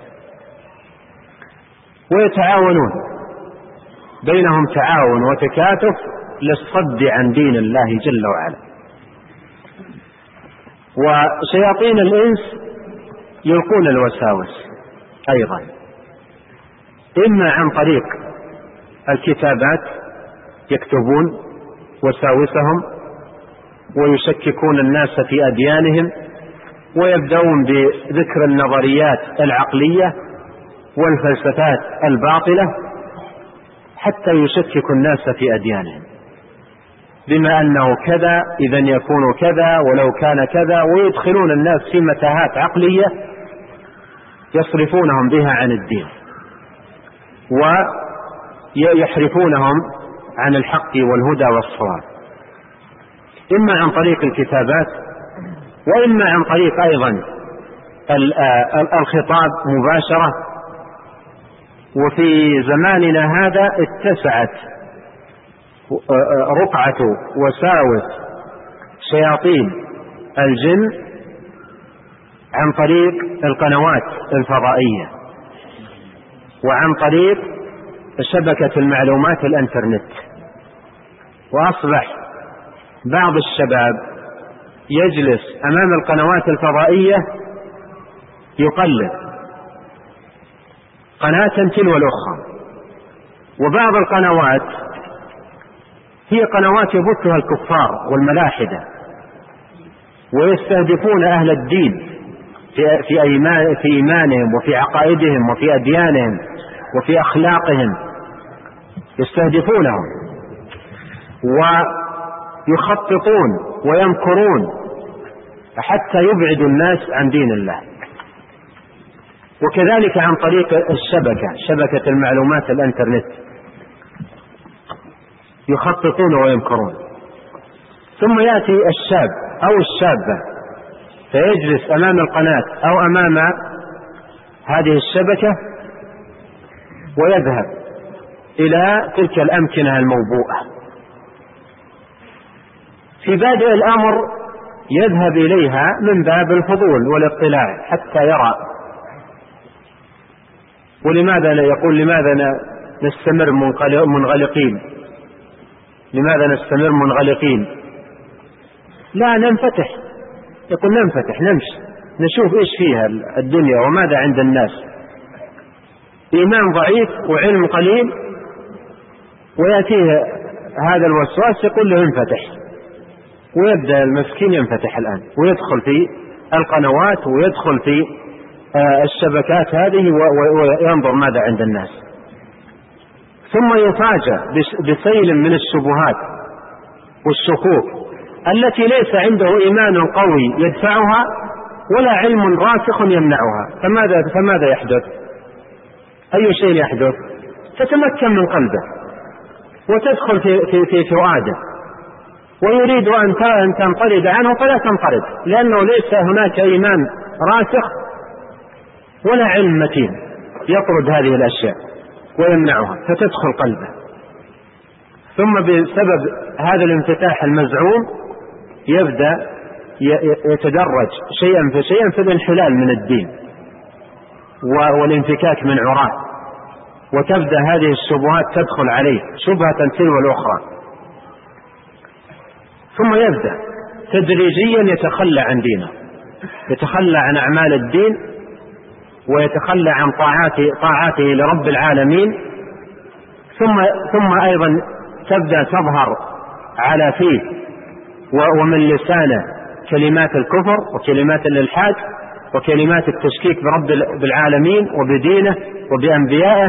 ويتعاونون بينهم تعاون وتكاتف للصد عن دين الله جل وعلا. وشياطين الإنس يلقون الوساوس أيضا، إما عن طريق الكتابات يكتبون وساوسهم ويشككون الناس في أديانهم، ويبدأون بذكر النظريات العقلية والفلسفات الباطلة حتى يشككوا الناس في أديانهم، بما أنه كذا إذا يكون كذا ولو كان كذا، ويدخلون الناس في متاهات عقلية يصرفونهم بها عن الدين ويحرفونهم عن الحق والهدى والصواب، إما عن طريق الكتابات وإما عن طريق أيضا الخطاب مباشرة. وفي زماننا هذا اتسعت رقعة وساوس شياطين الجن عن طريق القنوات الفضائية وعن طريق شبكة المعلومات الانترنت، وأصبح بعض الشباب يجلس أمام القنوات الفضائية يقلد قناة تلو الأخرى، وبعض القنوات هي قنوات يبثها الكفار والملاحدة، ويستهدفون أهل الدين في إيمانهم وفي عقائدهم وفي أديانهم وفي أخلاقهم، يستهدفونهم ويخططون ويمكرون حتى يبعدوا الناس عن دين الله. وكذلك عن طريق الشبكة، شبكة المعلومات الانترنت، يخططون ويمكرون. ثم يأتي الشاب أو الشابة فيجلس أمام القناة أو أمام هذه الشبكة ويذهب إلى تلك الأمكنة الموبوءة. في بادئ الأمر يذهب إليها من باب الفضول والاطلاع حتى يرى. ولماذا يقول لماذا نستمر منغلقين؟ لماذا نستمر منغلقين؟ لا ننفتح، يقول ننفتح نمشي نشوف إيش فيها الدنيا وماذا عند الناس. إيمان ضعيف وعلم قليل، ويأتيه هذا الوسواس يقول له انفتح، ويبدأ المسكين ينفتح الآن ويدخل في القنوات ويدخل في الشبكات هذه وينظر ماذا عند الناس. ثم يفاجأ بسيل من الشبهات والشكوك التي ليس عنده إيمان قوي يدفعها ولا علم راسخ يمنعها. فماذا, فماذا يحدث؟ أي شيء يحدث؟ تتمكن من قلبه وتدخل في, في, في فؤاده، ويريد أن تنطرد عنه فلا تنطرد، لأنه ليس هناك إيمان راسخ ولا علم متين يطرد هذه الأشياء ويمنعها، فتدخل قلبه. ثم بسبب هذا الانفتاح المزعوم يبدأ يتدرج شيئا فشيئا في الانحلال من الدين والانفكاك من عراه، وتبدأ هذه الشبهات تدخل عليه شبهة تلو الأخرى، ثم يبدأ تدريجيا يتخلى عن دينه، يتخلى عن أعمال الدين ويتخلى عن طاعاته, طاعاته لرب العالمين. ثم, ثم أيضا تبدأ تظهر على فيه ومن لسانه كلمات الكفر وكلمات الإلحاد وكلمات التشكيك برب العالمين وبدينه وبأنبيائه.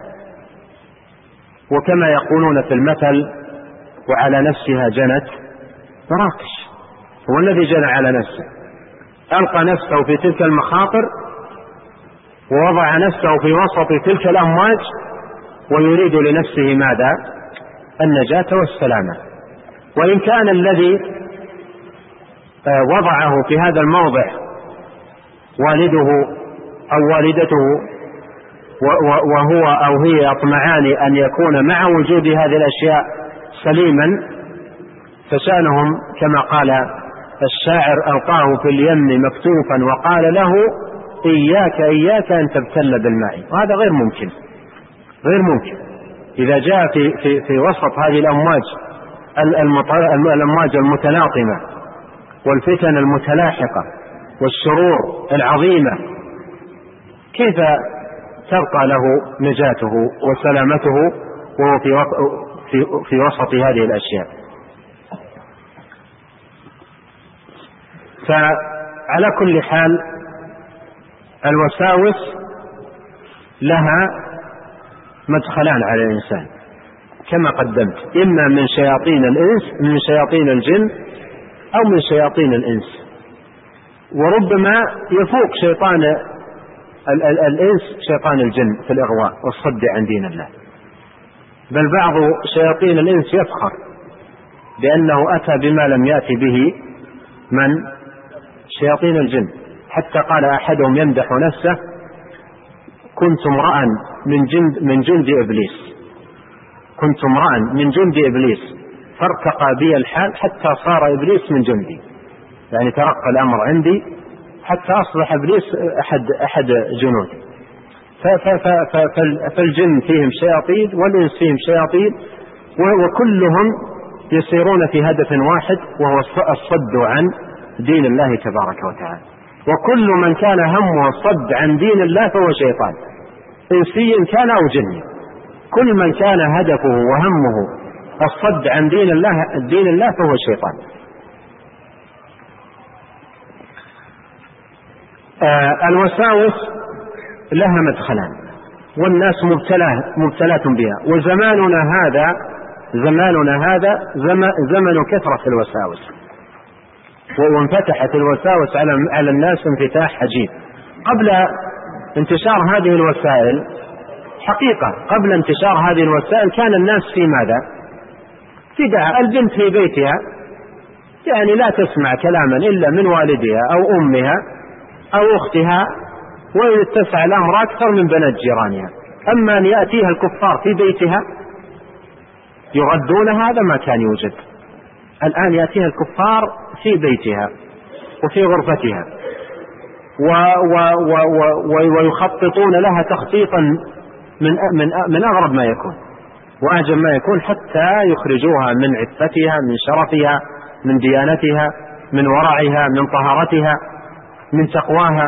وكما يقولون في المثل: وعلى نفسها جنت مراكش. هو الذي جنى على نفسه، ألقى نفسه في تلك المخاطر ووضع نفسه في وسط تلك الأمواج، ويريد لنفسه ماذا؟ النجاة والسلامة. وإن كان الذي وضعه في هذا الموضع والده أو والدته وهو أو هي يطمعان أن يكون مع وجود هذه الأشياء سليما، فشأنهم كما قال الشاعر: ألقاه في اليم مكتوفا وقال له إياك إياك أن تبتل بالماء. وهذا غير ممكن، غير ممكن. إذا جاء في, في, في وسط هذه الأمواج الأمواج المتلاطمة والفتن المتلاحقة والشرور العظيمة كيف تبقى له نجاته وسلامته وهو في, في, في وسط هذه الأشياء؟ فعلى كل حال الوساوس لها مدخلان على الإنسان كما قدمت، إما من شياطين الإنس من شياطين الجن أو من شياطين الإنس، وربما يفوق شيطان الإنس شيطان الجن في الإغواء والصد عن دين الله، بل بعض شياطين الإنس يفخر بأنه أتى بما لم يأتي به من شياطين الجن، حتى قال أحدهم يمدح نفسه: كنت امرأ من جند, من جند إبليس كنت امرأ من جند إبليس فارتقى بي الحال حتى صار إبليس من جندي، يعني ترقى الأمر عندي حتى أصبح إبليس أحد, أحد جنودي. فالجن فيهم شياطين والإنس فيهم شياطين، وكلهم يسيرون في هدف واحد وهو الصد عن دين الله تبارك وتعالى. وكل من كان همه الصد عن دين الله فهو شيطان، إنسي كان أو جني. كل من كان هدفه وهمه الصد عن دين الله دين الله فهو شيطان. آه الوساوس لها مدخلان، والناس مبتلاه مبتلات بها، وزماننا هذا زماننا هذا زمن كثرة الوساوس، وانفتحت الوساوس على على الناس انفتاح عجيب. قبل انتشار هذه الوسائل، حقيقة قبل انتشار هذه الوسائل كان الناس في ماذا؟ في دعاء. البنت في بيتها يعني لا تسمع كلاما إلا من والدها أو أمها أو أختها، وإن اتسع الأمر أكثر من بنات جيرانها. أما أن يأتيها الكفار في بيتها يردون، هذا ما كان يوجد. الآن يأتيها الكفار في بيتها وفي غرفتها و و و و ويخططون لها تخطيطا من من من أغرب ما يكون وأعجب ما يكون، حتى يخرجوها من عفتها، من شرفها، من ديانتها، من ورعها، من طهارتها، من تقواها،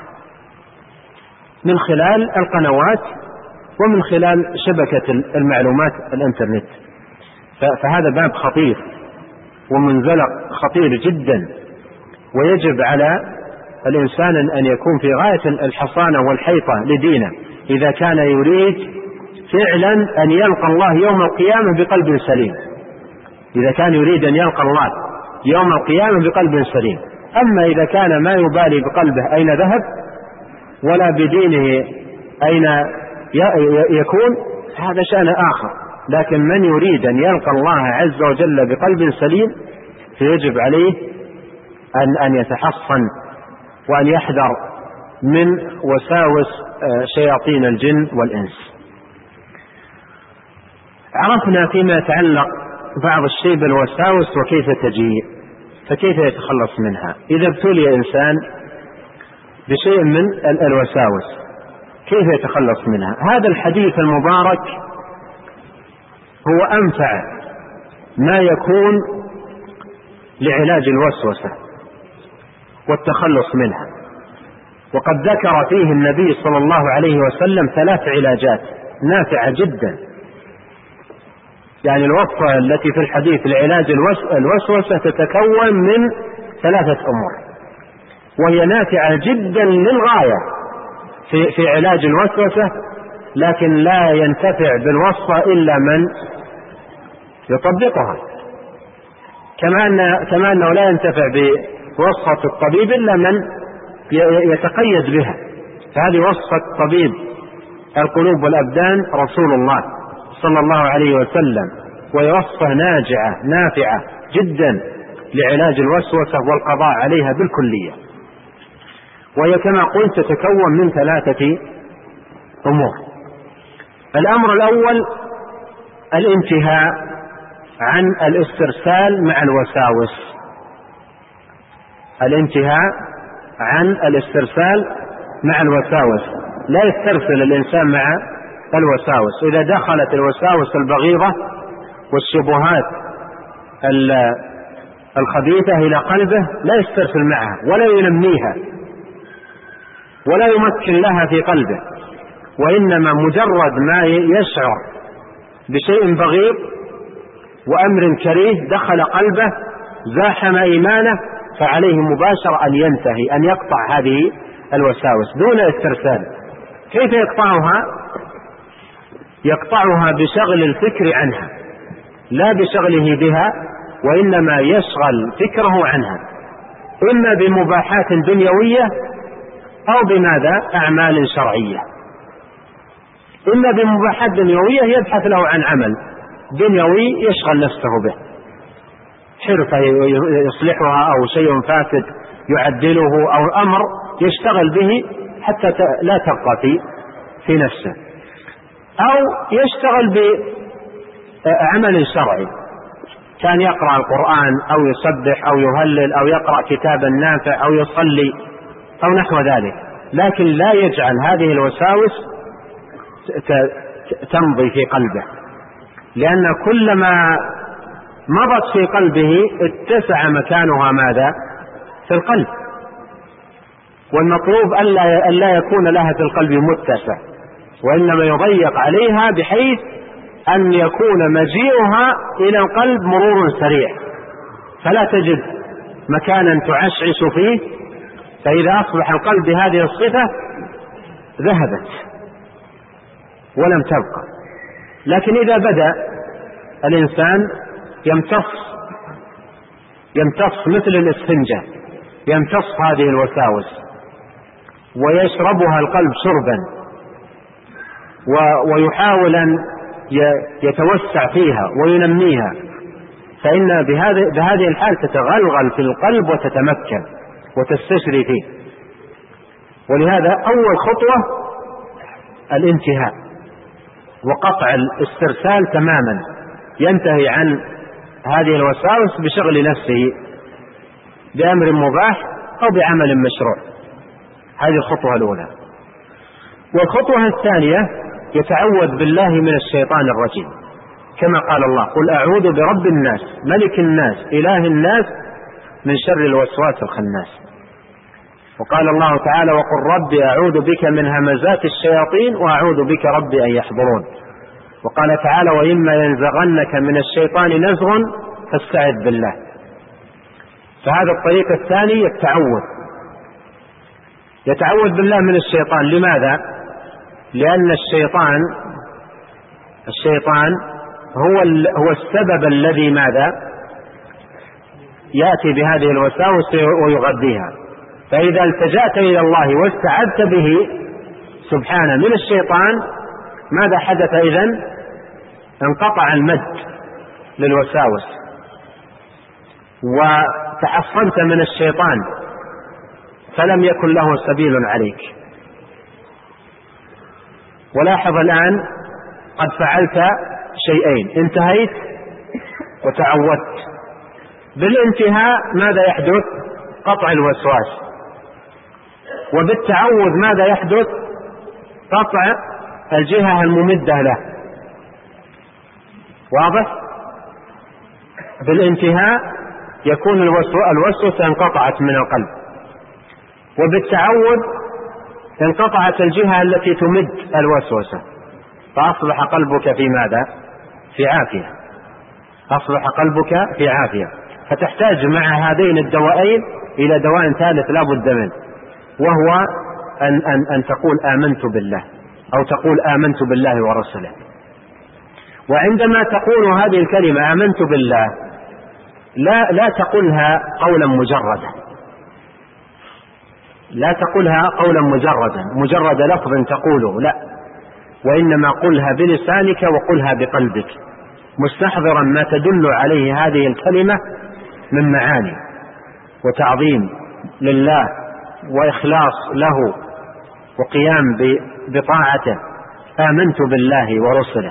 من خلال القنوات ومن خلال شبكة المعلومات الإنترنت. فهذا باب خطير ومنزلق خطير جدا، ويجب على الإنسان أن يكون في غاية الحصانة والحيطة لدينه إذا كان يريد فعلا أن يلقى الله يوم القيامة بقلب سليم. إذا كان يريد أن يلقى الله يوم القيامة بقلب سليم. أما إذا كان ما يبالي بقلبه أين ذهب ولا بدينه أين يكون، هذا شأن آخر. لكن من يريد أن يلقى الله عز وجل بقلب سليم فيجب عليه أن أن يتحصن وأن يحذر من وساوس شياطين الجن والإنس. عرفنا فيما يتعلق بعض الشيء بالوساوس وكيف تجيء، فكيف يتخلص منها. إذا ابتلي إنسان بشيء من الوساوس كيف يتخلص منها؟ هذا الحديث المبارك هو أنفع ما يكون لعلاج الوسوسة والتخلص منها. وقد ذكر فيه النبي صلى الله عليه وسلم ثلاث علاجات نافعة جدا. يعني الوصفة التي في الحديث لعلاج الوسوسة تتكون من ثلاثة أمور، وهي نافعة جدا للغاية في, في علاج الوسوسة، لكن لا ينتفع بالوصفة إلا من يطبقها، كما أن كما أنه لا ينتفع بوصفة الطبيب إلا من يتقيد بها. فهذه وصفة طبيب القلوب والأبدان رسول الله صلى الله عليه وسلم، وهي وصفة ناجعة نافعة جدا لعلاج الوسوسة والقضاء عليها بالكلية. وهي كما قلت تتكون من ثلاثة أمور. الأمر الأول الانتهاء عن الاسترسال مع الوساوس. الانتهاء عن الاسترسال مع الوساوس. لا يسترسل الإنسان مع الوساوس. إذا دخلت الوساوس البغيضة والشبهات الخبيثة إلى قلبه لا يسترسل معها ولا ينميها، ولا يمكن لها في قلبه، وإنما مجرد ما يشعر بشيء بغيض وأمر كريه دخل قلبه زاحم إيمانه، فعليه مباشرة أن ينتهي، أن يقطع هذه الوساوس دون استرسال. كيف يقطعها؟ يقطعها بشغل الفكر عنها، لا بشغله بها، وإنما يشغل فكره عنها، إما بمباحات دنيوية أو بماذا؟ أعمال شرعية. إما بمباحات دنيوية يبحث له عن عمل دنيوي يشغل نفسه به، حرفة يصلحها أو شيء فاسد يعدله أو أمر يشتغل به حتى لا تبقى في في نفسه، أو يشتغل بعمل شرعي، كان يقرأ القرآن أو يسبح أو يهلل أو يقرأ كتابا نافع أو يصلي أو نحو ذلك، لكن لا يجعل هذه الوساوس تمضي في قلبه، لأن كلما مضت في قلبه اتسع مكانها ماذا؟ في القلب، والمطلوب ألا يكون لها في القلب متسع، وإنما يضيق عليها بحيث أن يكون مجيئها إلى القلب مرور سريع، فلا تجد مكانا تعشعش فيه، فإذا أصبح القلب بهذه الصفة ذهبت ولم تبقى. لكن إذا بدأ الإنسان يمتص يمتص مثل الإسفنجة، يمتص هذه الوساوس ويشربها القلب شربا، ويحاول أن يتوسع فيها وينميها، فإن بهذه الحال تتغلغل في القلب وتتمكن وتستشري فيه. ولهذا أول خطوة الانتهاء وقطع الاسترسال تماما، ينتهي عن هذه الوساوس بشغل نفسه بأمر مباح أو بعمل مشروع. هذه الخطوة الأولى. والخطوة الثانية يتعوذ بالله من الشيطان الرجيم، كما قال الله: قل أعوذ برب الناس ملك الناس إله الناس من شر الوسواس الخناس. وقال الله تعالى: وقل رب أعوذ بك من همزات الشياطين وأعوذ بك رب أن يحضرون. وقال تعالى: وإما ينزغنك من الشيطان نزغ فاستعذ بالله. فهذا الطريق الثاني التعوذ، يتعوذ بالله من الشيطان. لماذا؟ لأن الشيطان الشيطان هو هو السبب الذي ماذا؟ يأتي بهذه الوساوس ويغذيها. فإذا التجأت إلى الله واستعذت به سبحانه من الشيطان، ماذا حدث إذن؟ انقطع المد للوساوس وتحصنت من الشيطان، فلم يكن له سبيل عليك. ولاحظ الآن قد فعلت شيئين: انتهيت وتعودت. بالانتهاء ماذا يحدث؟ قطع الوسواس. وبالتعوذ ماذا يحدث؟ قطع الجهة الممدة له. واضح؟ بالانتهاء يكون الوسوسة انقطعت من القلب، وبالتعوذ انقطعت الجهة التي تمد الوسوسة، فأصبح قلبك في ماذا؟ في عافية. أصبح قلبك في عافية. فتحتاج مع هذين الدوائين إلى دواء ثالث لا بد منه، وهو أن, أن, أن تقول آمنت بالله، أو تقول آمنت بالله ورسله. وعندما تقول هذه الكلمة آمنت بالله، لا, لا تقولها قولا مجردا، لا تقولها قولا مجردا مجرد لفظ تقوله، لا، وإنما قلها بلسانك وقلها بقلبك، مستحضرا ما تدل عليه هذه الكلمة من معاني وتعظيم لله وإخلاص له وقيام بطاعته. آمنت بالله ورسله.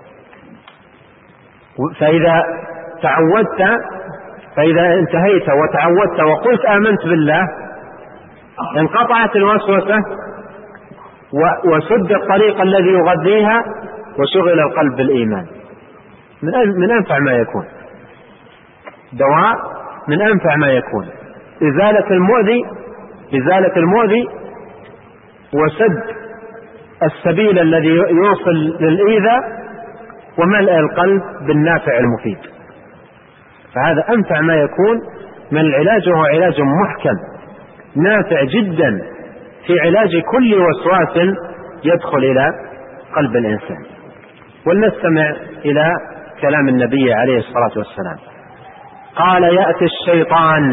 فإذا تعودت فإذا انتهيت وتعودت وقلت آمنت بالله، انقطعت الوسوسة وسد الطريق الذي يغذيها، وشغل القلب بالإيمان. من أنفع ما يكون دواء، من أنفع ما يكون إزالة المؤذي إزالة المؤذي وسد السبيل الذي يوصل للإيذاء وملء القلب بالنافع المفيد. فهذا أنفع ما يكون من العلاج، وهو علاج محكم نافع جدا في علاج كل وسواس يدخل إلى قلب الإنسان. ولنستمع إلى كلام النبي عليه الصلاة والسلام. قال: يأتي الشيطان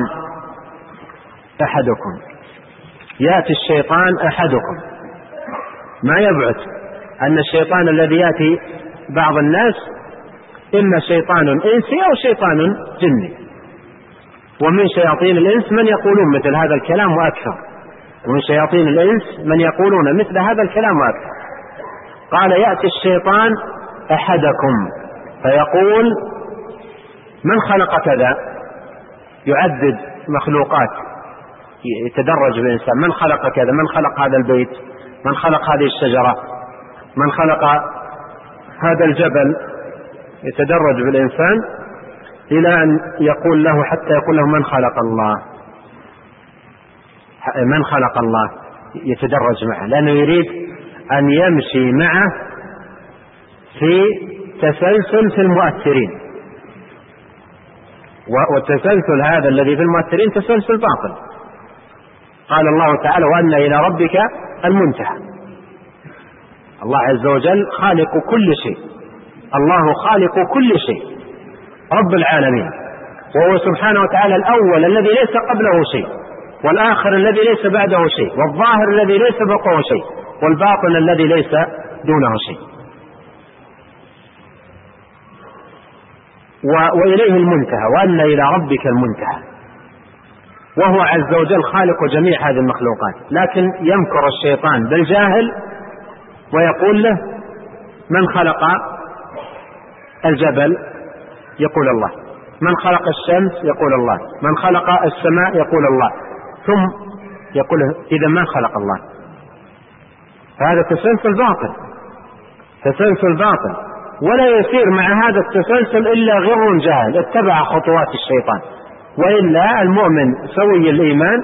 أحدكم يأتي الشيطان أحدكم ما يبعد أن الشيطان الذي يأتي بعض الناس إما شيطان إنسي أو شيطان جني، ومن شياطين الإنس من يقولون مثل هذا الكلام وأكثر، ومن شياطين الإنس من يقولون مثل هذا الكلام وأكثر. قال: يأتي الشيطان أحدكم فيقول: من خلق كذا؟ يعدد مخلوقات، يتدرج بالإنسان: من خلق كذا؟ من خلق هذا البيت؟ من خلق هذه الشجرة؟ من خلق هذا الجبل؟ يتدرج بالإنسان إلى أن يقول له، حتى يقول له: من خلق الله؟ من خلق الله؟ يتدرج معه، لأنه يريد أن يمشي معه في تسلسل في المؤثرين، والتسلسل هذا الذي في المؤثرين تسلسل باطل. قال الله تعالى: وأن إلى ربك المنتهى. الله عز وجل خالق كل شيء، الله خالق كل شيء، رب العالمين، وهو سبحانه وتعالى الأول الذي ليس قبله شيء، والآخر الذي ليس بعده شيء، والظاهر الذي ليس فوقه شيء، والباطن الذي ليس دونه شيء. وإليه المنتهى، وأن إلى ربك المنتهى، وهو عز وجل خالق جميع هذه المخلوقات. لكن يمكر الشيطان بالجاهل ويقول له: من خلق الجبل؟ يقول الله. من خلق الشمس؟ يقول الله. من خلق السماء؟ يقول الله. ثم يقول له: إذا من خلق الله؟ فهذا تسلسل باطل، تسلسل باطل، ولا يسير مع هذا التسلسل إلا غر جاهل اتبع خطوات الشيطان. وإلا المؤمن سوي الإيمان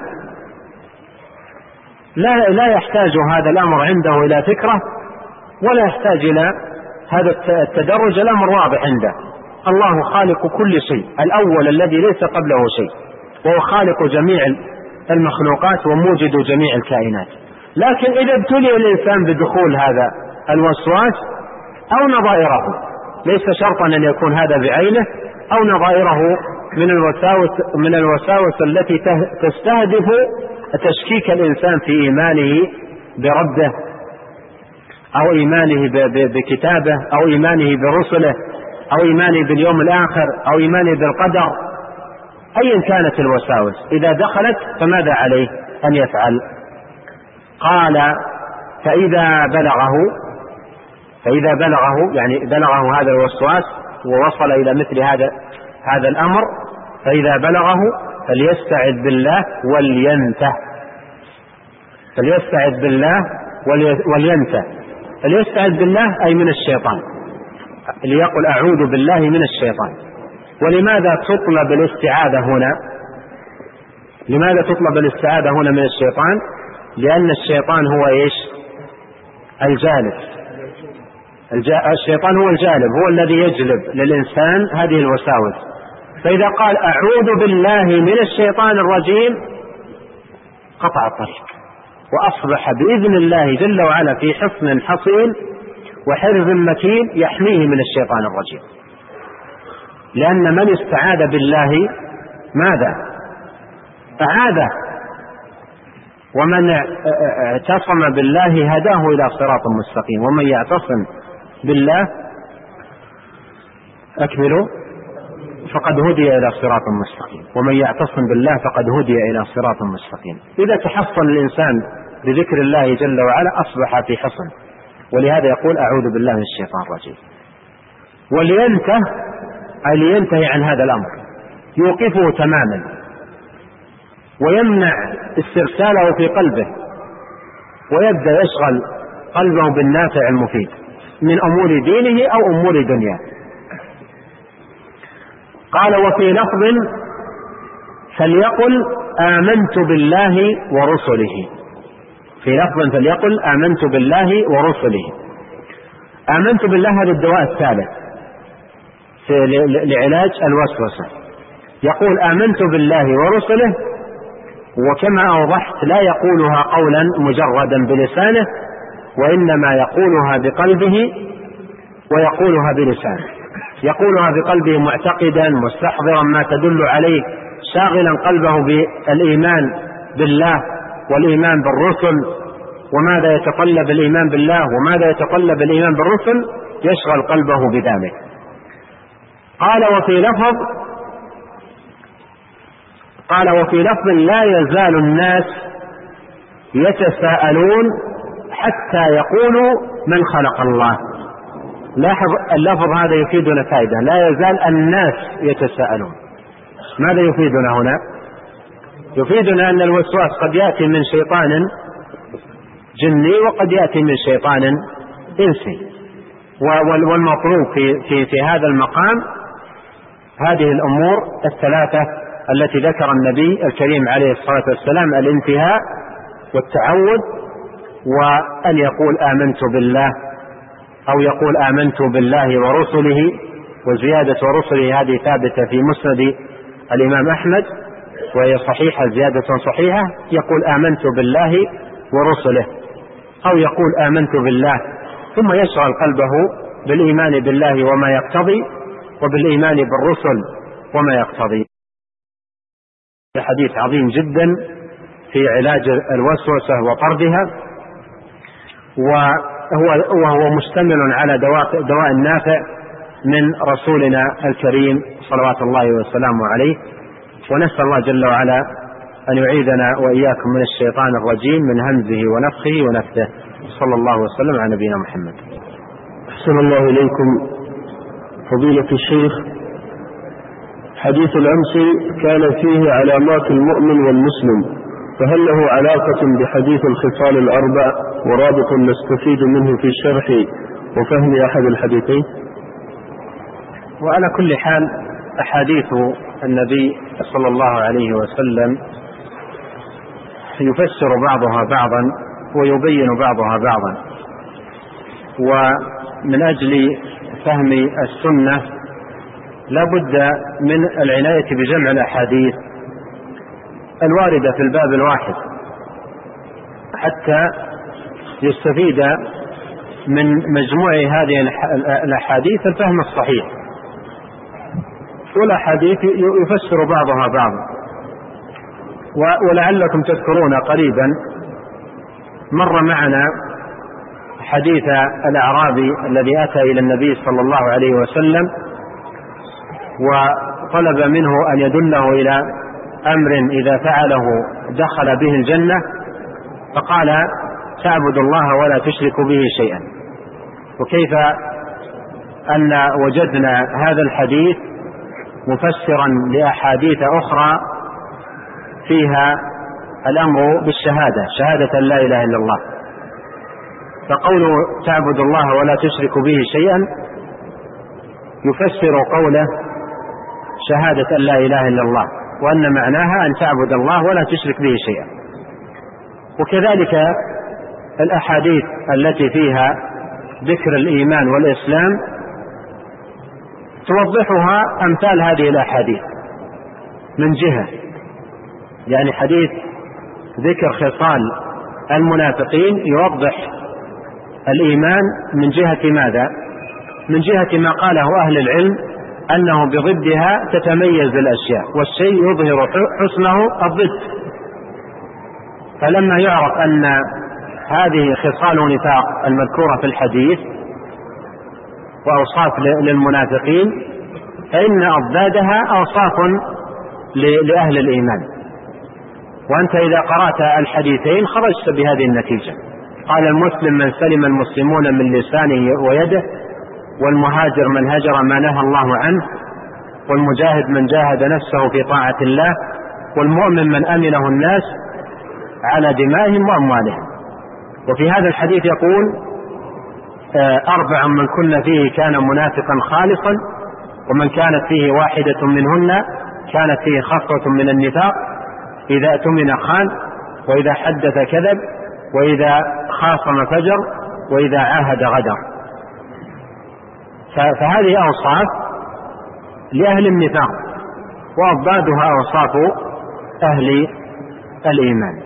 لا, لا يحتاج هذا الأمر عنده إلى فكرة، ولا يحتاج إلى هذا التدرج. الأمر واضح عنده: الله خالق كل شيء، الأول الذي ليس قبله شيء، وهو خالق جميع المخلوقات وموجد جميع الكائنات. لكن إذا ابتلي الإنسان بدخول هذا الوسواس أو نظائره، ليس شرطا أن يكون هذا بعينه، أو نظائره من الوساوس من الوساوس التي تستهدف تشكيك الإنسان في إيمانه بربه، أو إيمانه بكتابه، أو إيمانه برسله، أو إيمانه باليوم الآخر، أو إيمانه بالقدر، أيا كانت الوساوس إذا دخلت فماذا عليه أن يفعل؟ قال: فإذا بلغه فإذا بلغه يعني بلغه هذا الوسواس ووصل إلى مثل هذا هذا الأمر، فإذا بلغه فليستعذ بالله ولينته فليستعذ بالله ولينته فليستعذ بالله أي من الشيطان، ليقل: أعوذ بالله من الشيطان. ولماذا تطلب الاستعاذة هنا؟ لماذا تطلب الاستعاذة هنا من الشيطان؟ لأن الشيطان هو إيش؟ الجالب. الشيطان هو الجالب، هو الذي يجلب للإنسان هذه الوساوس. فإذا قال: أعوذ بالله من الشيطان الرجيم، قطع الطريق، وأصبح بإذن الله جل وعلا في حصن حصين وحرز مكين يحميه من الشيطان الرجيم. لأن من استعاذ بالله ماذا؟ أعاذه، ومن اعتصم بالله هداه إلى صراط مستقيم. ومن يعتصم بالله أكملوا فقد هدي إلى صراط مستقيم، ومن يعتصم بالله فقد هدي إلى صراط مستقيم. إذا تحصن الإنسان بذكر الله جل وعلا أصبح في حصن. ولهذا يقول: أعوذ بالله من الشيطان الرجيم. ولينته أي لينتهي عن هذا الأمر، يوقفه تماما ويمنع استرساله في قلبه، ويبدأ يشغل قلبه بالنافع المفيد من أمور دينه أو أمور دنياه. قال: وفي لفظ: فليقل آمنت بالله ورسله. في في لفظ فليقل آمنت بالله ورسله. آمنت بالله هذا الدواء الثالث لعلاج الوسوسة. يقول آمنت بالله ورسله، وكما أوضحت لا يقولها قولا مجردا بلسانه، وإنما يقولها بقلبه ويقولها بلسانه. يقولها بقلبه معتقدا مستحضرا ما تدل عليه، شاغلا قلبه بالإيمان بالله والإيمان بالرسل، وماذا يتطلب الإيمان بالله وماذا يتطلب الإيمان بالرسل، يشغل قلبه بذلك. قال وفي لفظ قال وفي لفظ لا يزال الناس يتساءلون حتى يقولوا من خلق الله. لاحظ اللفظ هذا يفيدنا فائدة، لا يزال الناس يتساءلون. ماذا يفيدنا هنا؟ يفيدنا أن الوسواس قد يأتي من شيطان جني وقد يأتي من شيطان إنسي، والمطلوب في, في, في هذا المقام هذه الأمور الثلاثة التي ذكر النبي الكريم عليه الصلاة والسلام: الانتهاء والتعود، وأن يقول آمنت بالله أو يقول آمنت بالله ورسله. وزيادة ورسله هذه ثابتة في مسند الإمام أحمد وهي صحيحة، زيادة صحيحة. يقول آمنت بالله ورسله، أو يقول آمنت بالله، ثم يشغل قلبه بالإيمان بالله وما يقتضي، وبالإيمان بالرسل وما يقتضي. حديث عظيم جدا في علاج الوسوسة وطردها، وهو, وهو مشتمل على دواء, دواء نافع من رسولنا الكريم صلوات الله وسلامه عليه. ونسأل الله جل وعلا أن يعيذنا وإياكم من الشيطان الرجيم من همزه ونفخه ونفثه. صلى الله وسلم على نبينا محمد. أحسن الله إليكم فضيلة الشيخ. حديث الأمس كان فيه علامات المؤمن والمسلم، فهل له علاقة بحديث الخصال الأربع ورابط نستفيد منه في الشرح وفهم أحد الحديثين؟ وعلى كل حال أحاديث النبي صلى الله عليه وسلم يفسر بعضها بعضا ويبين بعضها بعضا، ومن أجل فهم السنة لا بد من العناية بجمع الأحاديث الواردة في الباب الواحد حتى يستفيد من مجموع هذه الأحاديث الفهم الصحيح. والأحاديث يفسر بعضها بعضا. ولعلكم تذكرون قريبا مر معنا حديث الأعرابي الذي أتى إلى النبي صلى الله عليه وسلم وطلب منه أن يدله إلى أمر إذا فعله دخل به الجنة، فقال: تعبد الله ولا تشرك به شيئا. وكيف أن وجدنا هذا الحديث مفسرا لأحاديث أخرى فيها الأمر بالشهادة، شهادة لا إله إلا الله. فقوله تعبد الله ولا تشرك به شيئا يفسر قوله شهادة أن لا إله إلا الله، وأن معناها أن تعبد الله ولا تشرك به شيئا. وكذلك الأحاديث التي فيها ذكر الإيمان والإسلام توضحها أمثال هذه الأحاديث من جهة، يعني حديث ذكر خصال المنافقين يوضح الإيمان من جهة ماذا؟ من جهة ما قاله أهل العلم أنه بضدها تتميز الأشياء، والشيء يظهر حسنه الضد. فلما يعرف أن هذه خصال نفاق المذكورة في الحديث وأوصاف للمنافقين، فإن أضدادها أوصاف لأهل الإيمان. وأنت إذا قرأت الحديثين خرجت بهذه النتيجة. قال: المسلم من سلم المسلمون من لسانه ويده، والمهاجر من هجر ما نهى الله عنه، والمجاهد من جاهد نفسه في طاعة الله، والمؤمن من أمنه الناس على دمائهم وأموالهم. وفي هذا الحديث يقول: أربع من كن فيه كان منافقا خالصا، ومن كانت فيه واحدة منهن كانت فيه خصلة من النفاق: إذا اؤتمن خان، وإذا حدث كذب، وإذا خاصم فجر، وإذا عاهد غدر. فهذه أوصاف لأهل النفاق، وأضدادها أوصاف أهل الإيمان.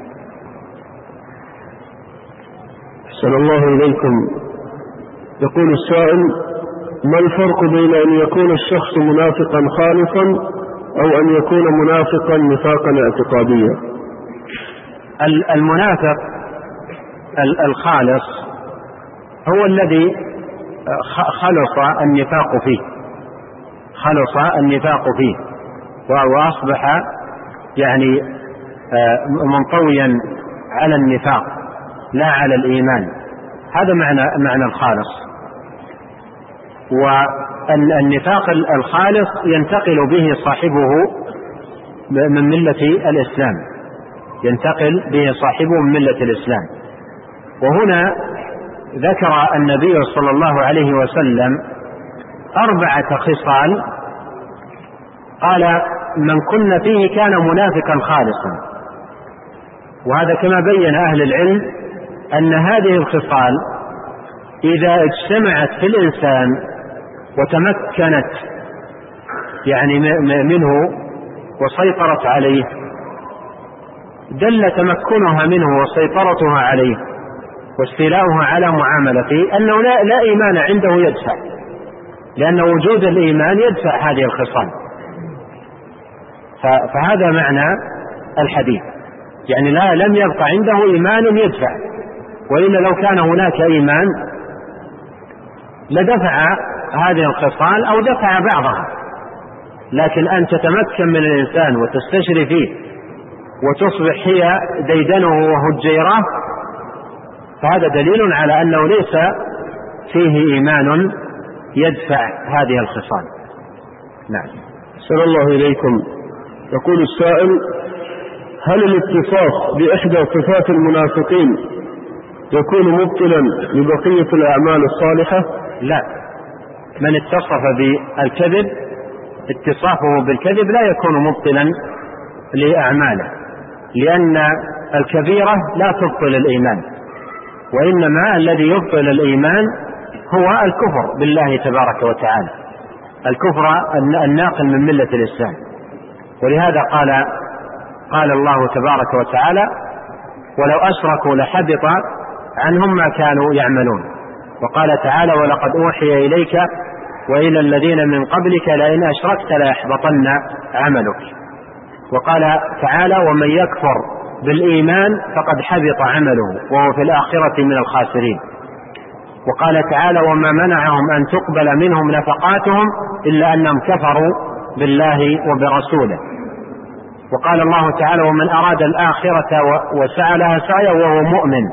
أحسن الله إليكم. يقول السائل: ما الفرق بين أن يكون الشخص منافقا خالصا أو أن يكون منافقا نفاقا اعتقاديا؟ المنافق الخالص هو الذي خلص النفاق فيه خلص النفاق فيه وأصبح يعني منطويا على النفاق لا على الإيمان. هذا معنى معنى الخالص. والنفاق الخالص ينتقل به صاحبه من ملة الإسلام ينتقل به صاحبه من ملة الإسلام. وهنا ذكر النبي صلى الله عليه وسلم أربعة خصال، قال: من كن فيه كان منافقا خالصا. وهذا كما بين أهل العلم أن هذه الخصال إذا اجتمعت في الإنسان وتمكنت يعني منه وسيطرت عليه، دل تمكنها منه وسيطرتها عليه واستيلاؤها على معاملته أنه لا, لا إيمان عنده يدفع، لأن وجود الإيمان يدفع هذه الخصال. فهذا معنى الحديث، يعني لا لم يبقى عنده إيمان يدفع، وإلا لو كان هناك إيمان لدفع هذه الخصال أو دفع بعضها. لكن أن تتمكن من الإنسان وتستشري فيه وتصبح هي ديدنه وهجيراه، فهذا دليل على أنه ليس فيه إيمان يدفع هذه الخصال. نعم. أحسن الله إليكم. يقول السائل: هل الاتصاف بإحدى صفات المنافقين يكون مبطلا لبقية الأعمال الصالحة؟ لا، من اتصف بالكذب اتصافه بالكذب لا يكون مبطلا لأعماله، لأن الكبيرة لا تبطل الإيمان، وإنما الذي يبطل الإيمان هو الكفر بالله تبارك وتعالى، الكفر الناقل من ملة الإسلام. ولهذا قال قال الله تبارك وتعالى: ولو أشركوا لحبط عنهم ما كانوا يعملون. وقال تعالى: ولقد أوحي إليك وإلى الذين من قبلك لئن أشركت ليحبطن عملك. وقال تعالى: ومن يكفر بالإيمان فقد حبط عمله وهو في الآخرة من الخاسرين. وقال تعالى: وما منعهم أن تقبل منهم نفقاتهم إلا أنهم كفروا بالله وبرسوله. وقال الله تعالى: ومن أراد الآخرة وسعى لها سعيا وهو مؤمن.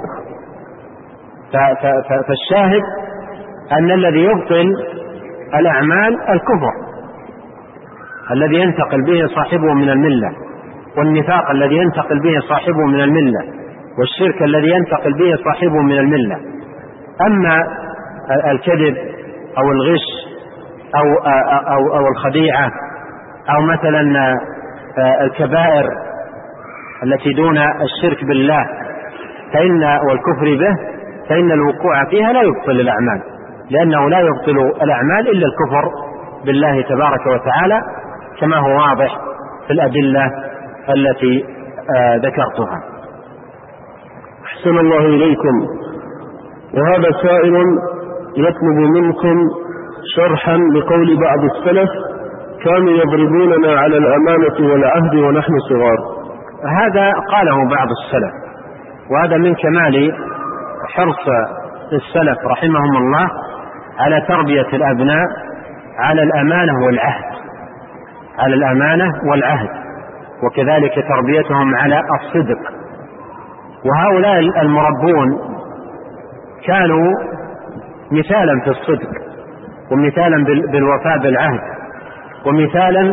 فالشاهد أن الذي يبطل الأعمال الكفر الذي ينتقل به صاحبه من الملة، والنفاق الذي ينتقل به صاحبه من الملة، والشرك الذي ينتقل به صاحبه من الملة. أما الكذب أو الغش أو, أو, أو الخديعة أو مثلا الكبائر التي دون الشرك بالله فإن والكفر به، فإن الوقوع فيها لا يبطل الأعمال، لأنه لا يبطل الأعمال إلا الكفر بالله تبارك وتعالى، كما هو واضح في الأدلة التي ذكرتها. أحسن الله إليكم. وهذا سائل يطلب منكم شرحا لقول بعض السلف: كانوا يضربوننا على الأمانة والعهد ونحن صغار. هذا قاله بعض السلف، وهذا من كمال حرص السلف رحمهم الله على تربية الأبناء على الأمانة والعهد على الأمانة والعهد وكذلك تربيتهم على الصدق. وهؤلاء المربون كانوا مثالا في الصدق، ومثالا بالوفاء بالعهد، ومثالا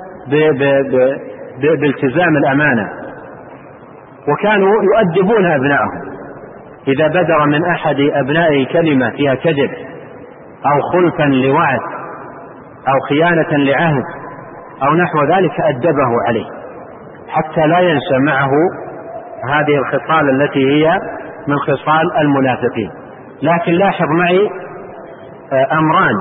بالتزام الأمانة، وكانوا يؤدبون أبنائهم إذا بدر من أحد أبنائه كلمة فيها كذب أو خلفا لوعد أو خيانة لعهد أو نحو ذلك أدبه عليه، حتى لا ينشأ معه هذه الخصال التي هي من خصال المنافقين. لكن لاحظ معي أمران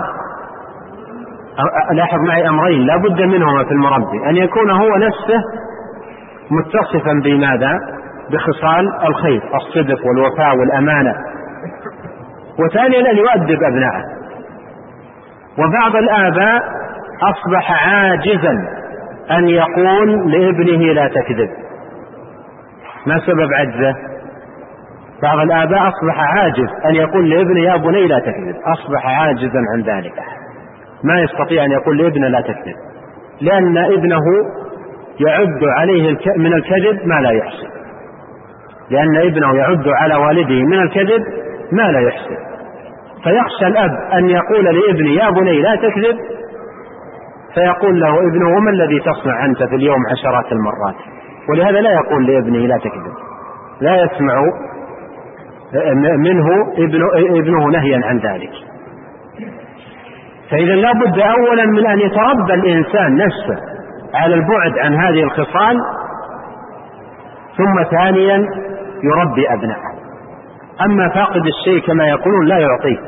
لاحظ معي أمرين لا بد منهما في المربي: أن يكون هو نفسه متصفا بماذا؟ بخصال الخير، الصدق والوفاء والأمانة، وثانيا أن يؤدب أبنائه. وبعض الآباء أصبح عاجزا أن يقول لابنه لا تكذب. ما سبب عجزه؟ بعض الآباء أصبح عاجز أن يقول لابنه يا بني لا تكذب، أصبح عاجزا عن ذلك، ما يستطيع أن يقول لابنه لا تكذب، لأن ابنه يعد عليه من الكذب ما لا يحسن، لأن ابنه يعد على والده من الكذب ما لا يحسن، فيخشى الأب أن يقول لابنه يا بني لا تكذب، فيقول له ابنه وما الذي تصنع أنت في اليوم عشرات المرات، ولهذا لا يقول لابنه لا تكذب، لا يسمع منه ابنه نهيا عن ذلك. فإذا لا بد أولا من أن يتربى الإنسان نفسه على البعد عن هذه الخصال، ثم ثانيا يربي أبنائه. أما فاقد الشيء كما يقولون لا يعطيه،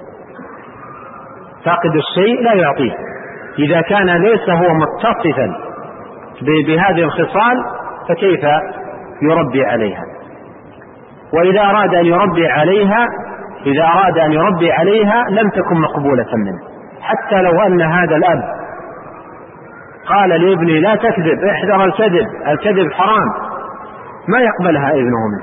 فاقد الشيء لا يعطيه، إذا كان ليس هو متصفا بهذه الخصال فكيف يربي عليها؟ وإذا أراد أن يربي عليها إذا أراد أن يربي عليها لم تكن مقبولة منه، حتى لو أن هذا الأب قال لابنه لا تكذب، احذر الكذب، الكذب حرام، ما يقبلها ابنه منه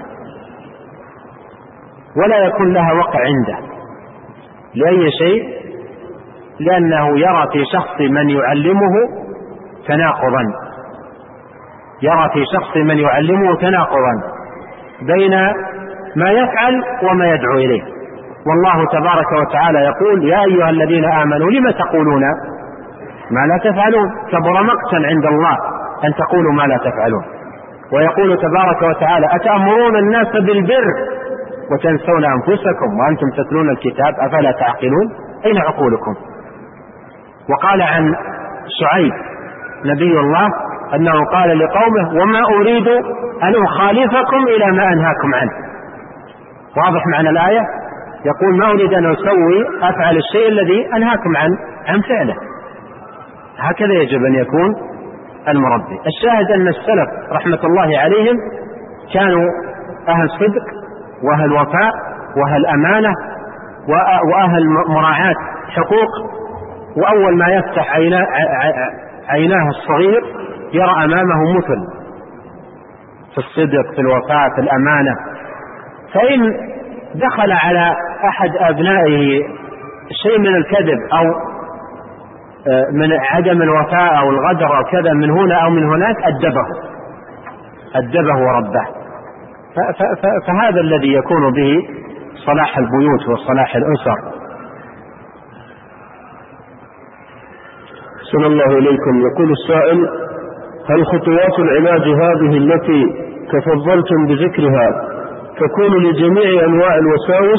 ولا يكون لها وقع عنده لأي شيء، لأنه يرى في شخص من يعلمه تناقضا يرى في شخص من يعلمه تناقضا بين ما يفعل وما يدعو إليه. والله تبارك وتعالى يقول يا أيها الذين آمنوا لم تقولون ما لا تفعلون، كبر مقتا عند الله أن تقولوا ما لا تفعلون. ويقول تبارك وتعالى أتأمرون الناس بالبر وتنسون أنفسكم وأنتم تتلون الكتاب أفلا تعقلون، أين عقولكم؟ وقال عن شعيب نبي الله أنه قال لقومه وما أريد أن أخالفكم إلى ما أنهاكم عنه. واضح معنى الآية؟ يقول ما أريد أن أسوي أفعل الشيء الذي أنهاكم عن عن فعله. هكذا يجب أن يكون المربي. الشاهد أن السلف رحمة الله عليهم كانوا أهل صدق وأهل وفاء وأهل أمانة وأهل مراعاة حقوق، وأول ما يفتح عيناه الصغير يرى أمامه مثل في الصدق في الوفاء في الأمانة. فإن دخل على أحد أبنائه شيء من الكذب أو من عدم الوفاء أو الغدر أو كذا من هنا أو من هناك أدبه أدبه وربه. فهذا الذي يكون به صلاح البيوت وصلاح الأسر. أحسن الله إليكم. يقول السائل هل خطوات العلاج هذه التي تفضلتم بذكرها تكون لجميع أنواع الوساوس؟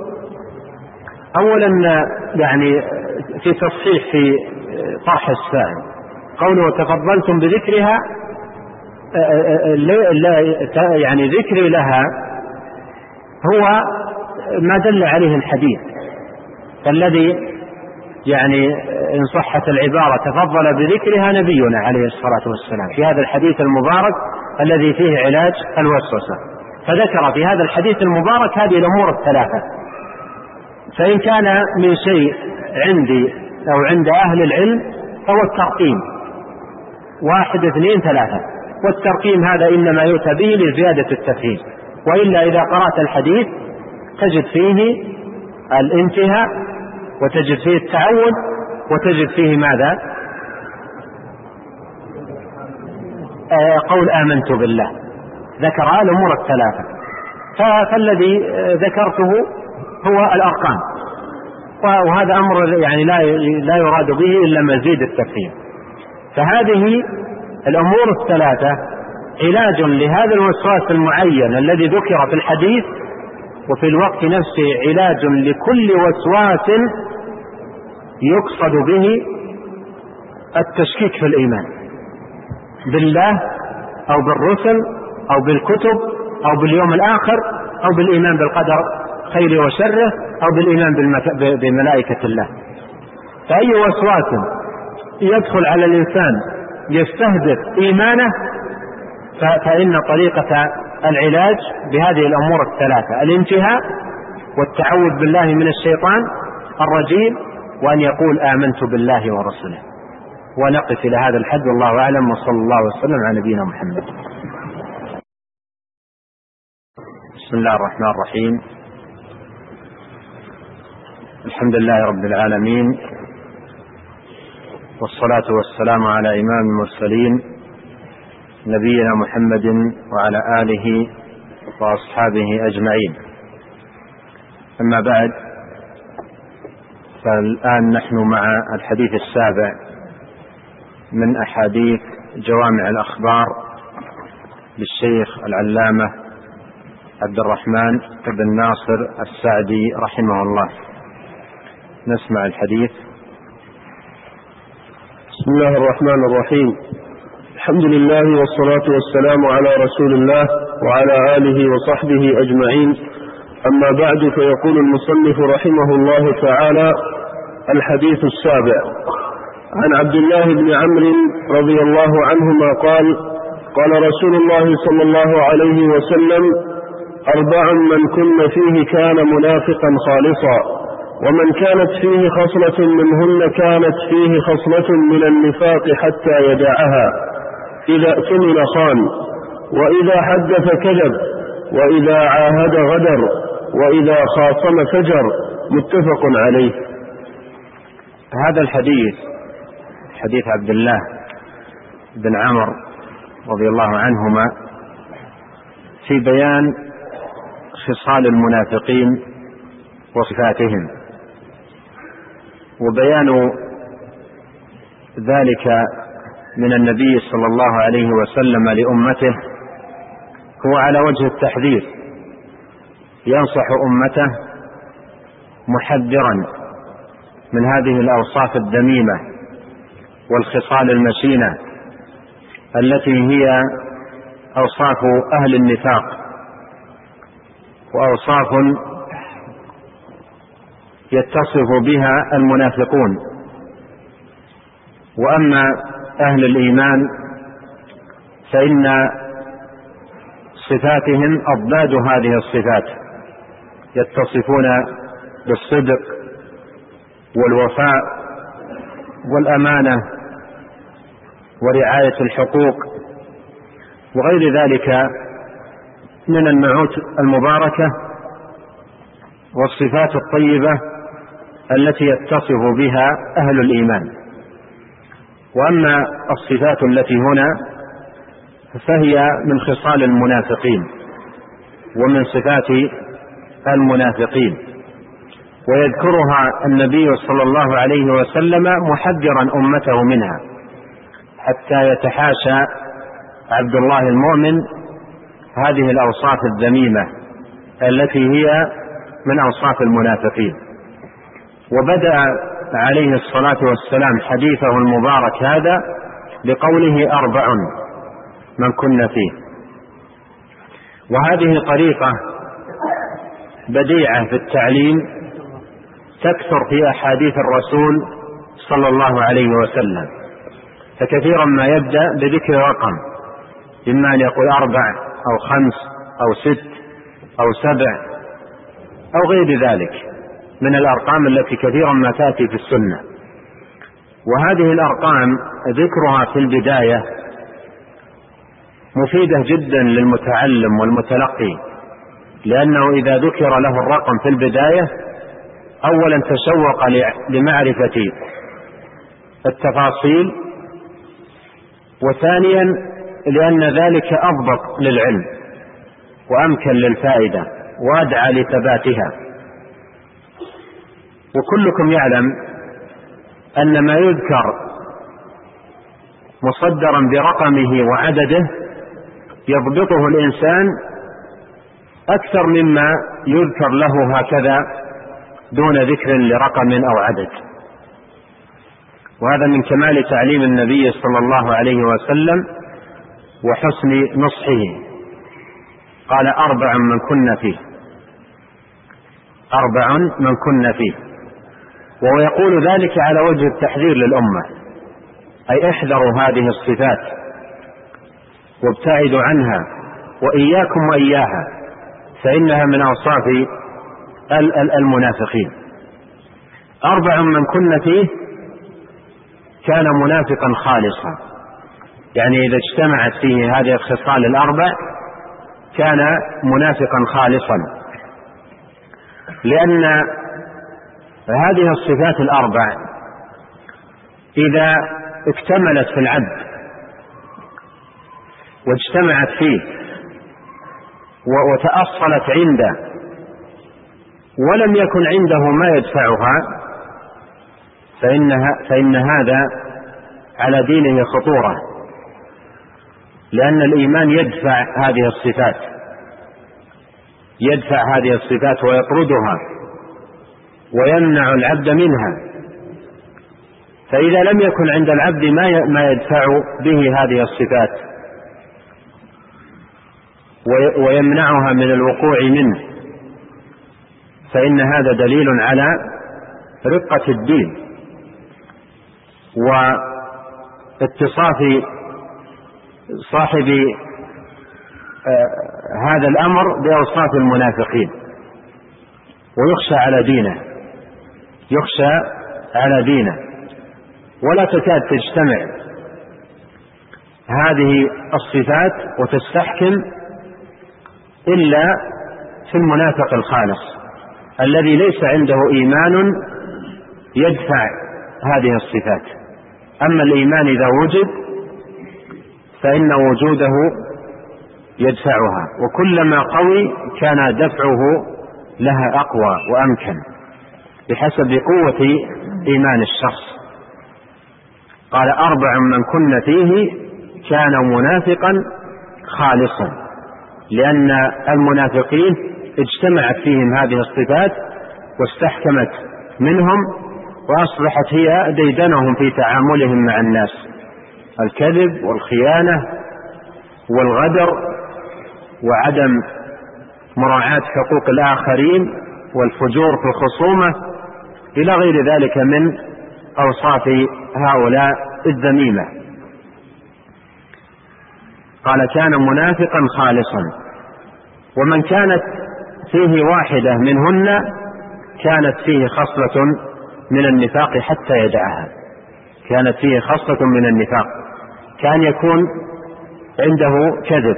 أولا يعني في تصحيح في طرح السائل قوله تفضلتم بذكرها، يعني ذكري لها هو ما دل عليه الحديث الذي يعني إن صحت العبارة تفضل بذكرها نبينا عليه الصلاة والسلام في هذا الحديث المبارك الذي فيه علاج الوسوسة، فذكر في هذا الحديث المبارك هذه الأمور الثلاثة. فإن كان من شيء عندي أو عند أهل العلم فهو الترقيم، واحد اثنين ثلاثة، والترقيم هذا إنما يؤتى به لزيادة التفهيم، وإلا إذا قرأت الحديث تجد فيه الانتهاء وتجد فيه التعود وتجد فيه ماذا؟ آه قول آمنت بالله، ذكر الأمور الثلاثة. فالذي ذكرته هو الأرقام، وهذا أمر يعني لا لا يراد به إلا مزيد التفهيم. فهذه الأمور الثلاثة علاج لهذا الوسواس المعين الذي ذكر في الحديث، وفي الوقت نفسه علاج لكل وسواس يقصد به التشكيك في الإيمان بالله أو بالرسل أو بالكتب أو باليوم الآخر أو بالإيمان بالقدر خيره وشره أو بالإيمان بملائكة الله. فأي وسواس يدخل على الإنسان يستهدف إيمانه فإن طريقة العلاج بهذه الأمور الثلاثة: الانتهاء والتعوذ بالله من الشيطان الرجيم وأن يقول آمنت بالله ورسوله. ونقف إلى هذا الحد والله أعلم، وصلى الله وسلم على نبينا محمد. بسم الله الرحمن الرحيم. الحمد لله رب العالمين، والصلاة والسلام على إمام المرسلين نبينا محمد وعلى آله وأصحابه أجمعين. أما بعد، فالآن نحن مع الحديث السابع من أحاديث جوامع الأخبار للشيخ العلامة عبد الرحمن بن ناصر السعدي رحمه الله. نسمع الحديث. بسم الله الرحمن الرحيم. الحمد لله والصلاة والسلام على رسول الله وعلى آله وصحبه أجمعين. أما بعد، فيقول المصنف رحمه الله تعالى: الحديث السابع عن عبد الله بن عمرو رضي الله عنهما قال: قال رسول الله صلى الله عليه وسلم: أربع من كن فيه كان منافقا خالصا، ومن كانت فيه خصلة منهن كانت فيه خصلة من النفاق حتى يدعها: إذا اؤتمن خان، وإذا حدث كذب، وإذا عاهد غدر، وإذا خاصم فجر. متفق عليه. هذا الحديث حديث عبد الله بن عمرو رضي الله عنهما في بيان خصال المنافقين وصفاتهم، وبيان ذلك من النبي صلى الله عليه وسلم لأمته هو على وجه التحذير، ينصح أمته محذرا من هذه الأوصاف الذميمة والخصال المشينة التي هي أوصاف أهل النفاق، وأوصاف يتصف بها المنافقون. وأما أهل الإيمان فإن صفاتهم أضداد هذه الصفات، يتصفون بالصدق والوفاء والأمانة ورعاية الحقوق وغير ذلك من النعوت المباركة والصفات الطيبة التي يتصف بها أهل الإيمان. وأما الصفات التي هنا فهي من خصال المنافقين ومن صفات المنافقين، ويذكرها النبي صلى الله عليه وسلم محذرا أمته منها حتى يتحاشى عبد الله المؤمن هذه الأوصاف الذميمة التي هي من أوصاف المنافقين. وبدأ عليه الصلاة والسلام حديثه المبارك هذا بقوله: أربع من كن فيه. وهذه طريقة بديعة في التعليم تكثر في أحاديث الرسول صلى الله عليه وسلم، فكثيرا ما يبدأ بذكر رقم، إما أن يقول أربع أو خمس أو ست أو سبع أو غير ذلك من الأرقام التي كثيرا ما تأتي في السنة. وهذه الأرقام ذكرها في البداية مفيدة جدا للمتعلم والمتلقي، لأنه إذا ذكر له الرقم في البداية أولا تشوق لمعرفة التفاصيل، وثانيا لأن ذلك أضبط للعلم وأمكن للفائدة وأدعى لثباتها. وكلكم يعلم أن ما يذكر مصدرا برقمه وعدده يضبطه الإنسان أكثر مما يذكر له هكذا دون ذكر لرقم أو عدد. وهذا من كمال تعليم النبي صلى الله عليه وسلم وحسن نصحه. قال: أربع من كن فيه. أربع من كن فيه. وهو يقول ذلك على وجه التحذير للأمة، أي احذروا هذه الصفات وابتعدوا عنها وإياكم وإياها، فإنها من أوصاف المنافقين. أربع من كن فيه كان منافقا خالصا، يعني إذا اجتمعت فيه هذه الخصال الأربع كان منافقا خالصا، لأن هذه الصفات الأربع إذا اكتملت في العبد واجتمعت فيه وتأصلت عنده ولم يكن عنده ما يدفعها فإنها فإن هذا على دينه خطورة، لأن الإيمان يدفع هذه الصفات يدفع هذه الصفات ويطردها ويمنع العبد منها. فإذا لم يكن عند العبد ما يدفع به هذه الصفات ويمنعها من الوقوع منه، فإن هذا دليل على رقة الدين واتصاف صاحب هذا الأمر بأوصاف المنافقين، ويخشى على دينه يخشى على دينه ولا تكاد تجتمع هذه الصفات وتستحكم إلا في المنافق الخالص الذي ليس عنده إيمان يدفع هذه الصفات. أما الإيمان إذا وجد فإن وجوده يدفعها، وكلما قوي كان دفعه لها أقوى وأمكن بحسب قوة إيمان الشخص. قال أربع من كن فيه كان منافقا خالصا، لأن المنافقين اجتمعت فيهم هذه الصفات واستحكمت منهم وأصبحت هي ديدنهم في تعاملهم مع الناس: الكذب والخيانة والغدر وعدم مراعاة حقوق الآخرين والفجور في الخصومة إلى غير ذلك من أوصاف هؤلاء الذميمة. قال كان منافقا خالصا، ومن كانت فيه واحدة منهن كانت فيه خصلة من النفاق حتى يدعها. كانت فيه خصلة من النفاق، كان يكون عنده كذب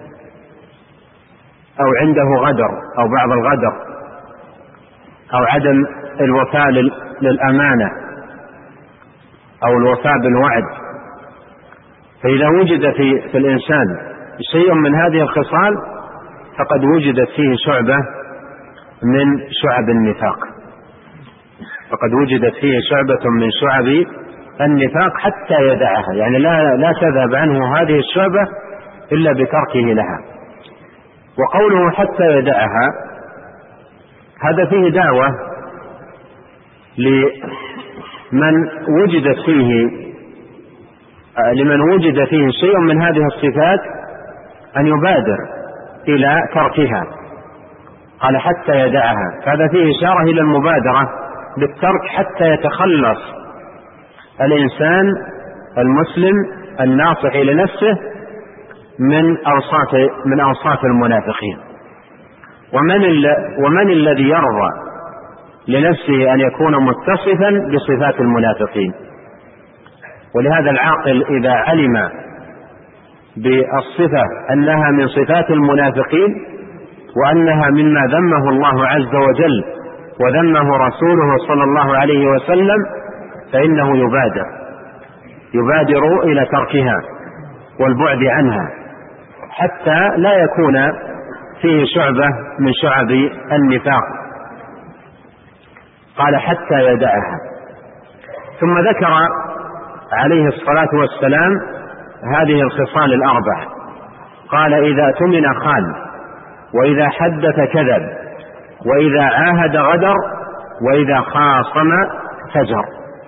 أو عنده غدر أو بعض الغدر أو عدم الوفاء للأمانة أو الوفاء بالوعد. فإذا وجد في, في الإنسان شيء من هذه الخصال فقد وجدت فيه شعبة من شعب النفاق فقد وجدت فيه شعبة من شعب النفاق حتى يدعها، يعني لا, لا تذهب عنه هذه الشعبة إلا بتركه لها. وقوله حتى يدعها هذا فيه دعوة لمن وجدت فيه لمن وجد فيه شيء من هذه الصفات أن يبادر إلى تركها. قال حتى يدعها، فهذا فيه إشارة إلى المبادرة بالترك حتى يتخلص الإنسان المسلم الناصح لنفسه من أوصاف من أوصاف المنافقين. ومن ومن الذي يرضى لنفسه أن يكون متصفا بصفات المنافقين؟ ولهذا العاقل إذا علم بالصفة أنها من صفات المنافقين وأنها مما ذمه الله عز وجل وذمه رسوله صلى الله عليه وسلم فإنه يبادر يبادر إلى تركها والبعد عنها حتى لا يكون فيه شعبة من شعب النفاق. قال حتى يدعها، ثم ذكر عليه الصلاة والسلام هذه الخصال الأربع. قال إذا اؤتمن خان، وإذا حدث كذب، وإذا عاهد غدر، وإذا خاصم فجر.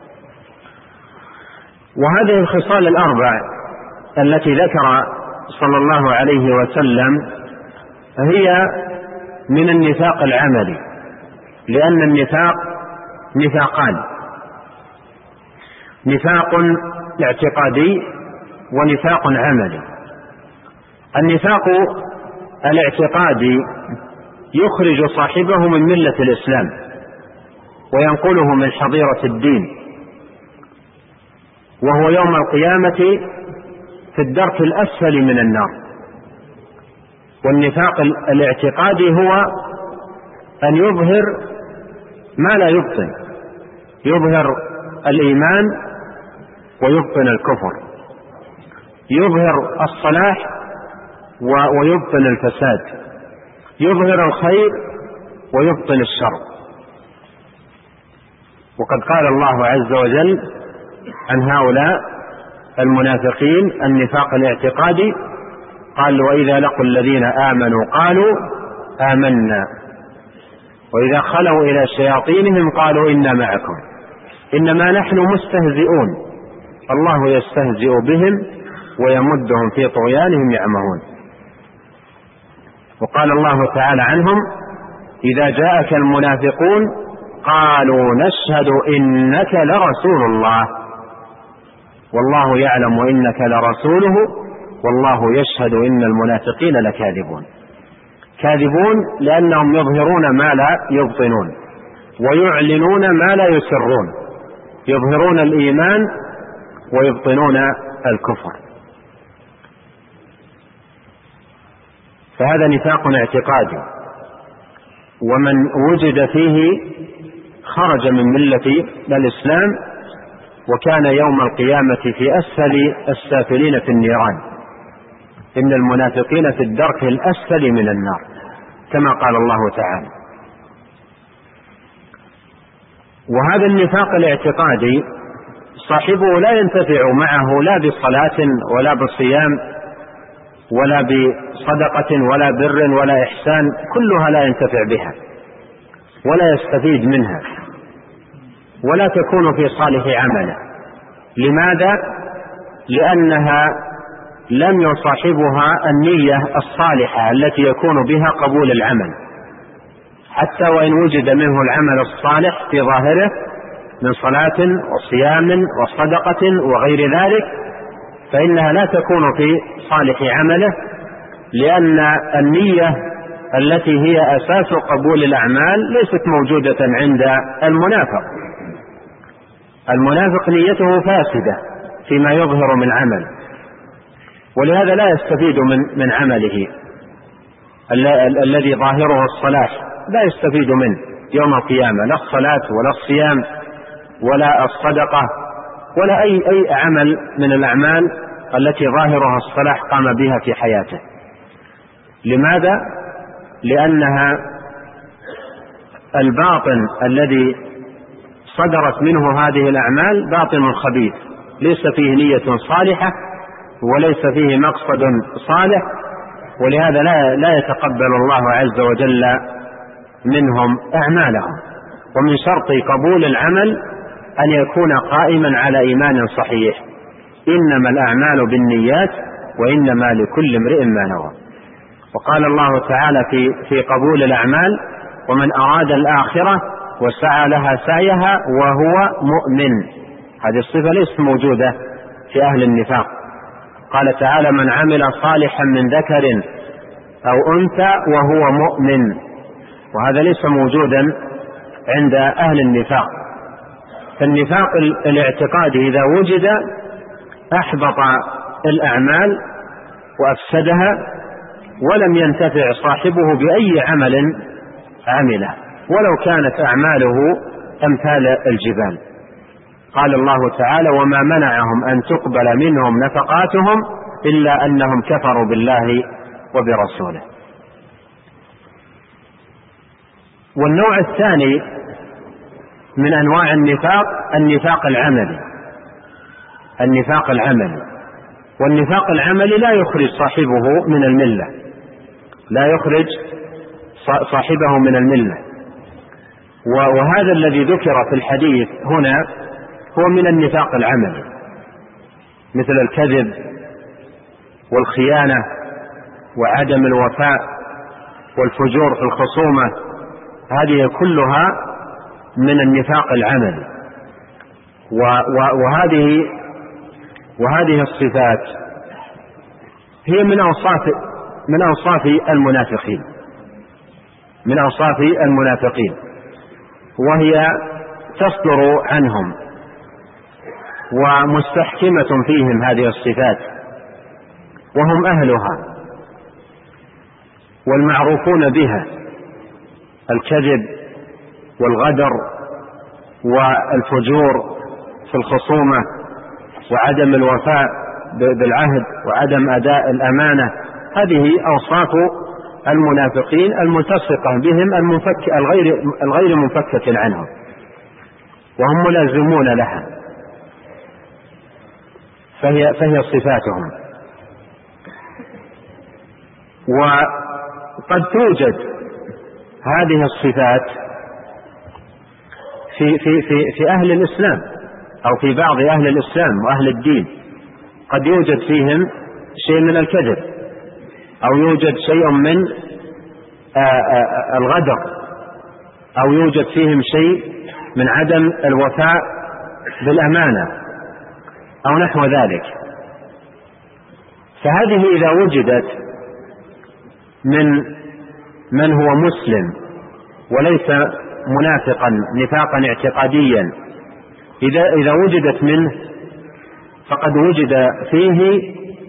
وهذه الخصال الأربع التي ذكر صلى الله عليه وسلم هي من النفاق العملي لأن النفاق نفاقان: نفاق اعتقادي ونفاق عملي. النفاق الاعتقادي يخرج صاحبه من ملة الإسلام وينقله من حظيرة الدين، وهو يوم القيامة في الدرك الأسفل من النار. والنفاق الاعتقادي هو أن يظهر ما لا يبطن، يظهر الإيمان ويبطن الكفر، يظهر الصلاح ويبطن الفساد، يظهر الخير ويبطن الشر. وقد قال الله عز وجل عن هؤلاء المنافقين النفاق الاعتقادي، قال: وإذا لقوا الذين آمنوا قالوا آمنا وإذا خلوا إلى شياطينهم قالوا إنا معكم إنما نحن مستهزئون الله يستهزئ بهم ويمدهم في طغيانهم يعمهون. وقال الله تعالى عنهم: إذا جاءك المنافقون قالوا نشهد إنك لرسول الله والله يعلم إنك لرسوله والله يشهد إن المنافقين لكاذبون. كاذبون لأنهم يظهرون ما لا يبطنون ويعلنون ما لا يسرون، يظهرون الإيمان ويبطنون الكفر. فهذا نفاق اعتقادي، ومن وجد فيه خرج من ملة الإسلام وكان يوم القيامة في أسفل السافلين في النيران. إن المنافقين في الدرك الأسفل من النار كما قال الله تعالى. وهذا النفاق الاعتقادي صاحبه لا ينتفع معه لا بصلاة ولا بصيام ولا بصدقة ولا بر ولا إحسان، كلها لا ينتفع بها ولا يستفيد منها ولا تكون في صالح عمله. لماذا؟ لأنها لم يصاحبها النية الصالحة التي يكون بها قبول العمل، حتى وإن وجد منه العمل الصالح في ظاهره من صلاة وصيام وصدقة وغير ذلك، فإنها لا تكون في صالح عمله، لأن النية التي هي أساس قبول الأعمال ليست موجودة عند المنافق. المنافق نيته فاسدة فيما يظهر من عمل، ولهذا لا يستفيد من من عمله الذي ظاهره الصلاح، لا يستفيد منه يوم القيامة، لا الصلاة ولا الصيام ولا الصدقة ولا أي أي عمل من الأعمال التي ظاهرها الصلاح قام بها في حياته. لماذا؟ لأنها الباطن الذي صدرت منه هذه الأعمال باطن خبيث، ليس فيه نية صالحة وليس فيه مقصد صالح، ولهذا لا, لا يتقبل الله عز وجل منهم أعمالهم. ومن شرط قبول العمل أن يكون قائما على إيمان صحيح: إنما الأعمال بالنيات وإنما لكل امرئ ما نوى. وقال الله تعالى في, في قبول الأعمال: ومن أراد الآخرة وسعى لها سعيها وهو مؤمن. هذه الصفة ليست موجودة في أهل النفاق. قال تعالى: من عمل صالحا من ذكر أو أنثى وهو مؤمن، وهذا ليس موجودا عند أهل النفاق. فالنفاق الاعتقادي إذا وجد أحبط الأعمال وأفسدها، ولم ينتفع صاحبه بأي عمل عمله ولو كانت أعماله أمثال الجبال. قال الله تعالى: وما منعهم أن تقبل منهم نفقاتهم إلا أنهم كفروا بالله وبرسوله. والنوع الثاني من أنواع النفاق النفاق العملي. النفاق العملي والنفاق العملي لا يخرج صاحبه من الملة، لا يخرج صاحبه من الملة. وهذا الذي ذكر في الحديث هنا هو من النفاق العملي، مثل الكذب والخيانة وعدم الوفاء والفجور في الخصومة هذه كلها من النفاق العملي. وهذه وهذه الصفات هي من أوصاف من أوصاف المنافقين من أوصاف المنافقين وهي تصدر عنهم ومستحكمة فيهم هذه الصفات، وهم أهلها والمعروفون بها: الكذب والغدر والفجور في الخصومة وعدم الوفاء بالعهد وعدم أداء الأمانة. هذه أوصاف المنافقين الملتصقة بهم المفك الغير الغير منفكة عنهم، وهم ملازمون لها، فهي فهي صفاتهم. وقد توجد هذه الصفات في في في في أهل الإسلام أو في بعض أهل الإسلام وأهل الدين، قد يوجد فيهم شيء من الكذب، أو يوجد شيء من الغدر، أو يوجد فيهم شيء من عدم الوفاء بالأمانة أو نحو ذلك. فهذه إذا وجدت من من هو مسلم وليس منافقا نفاقا اعتقاديا، إذا إذا وجدت منه فقد وجد فيه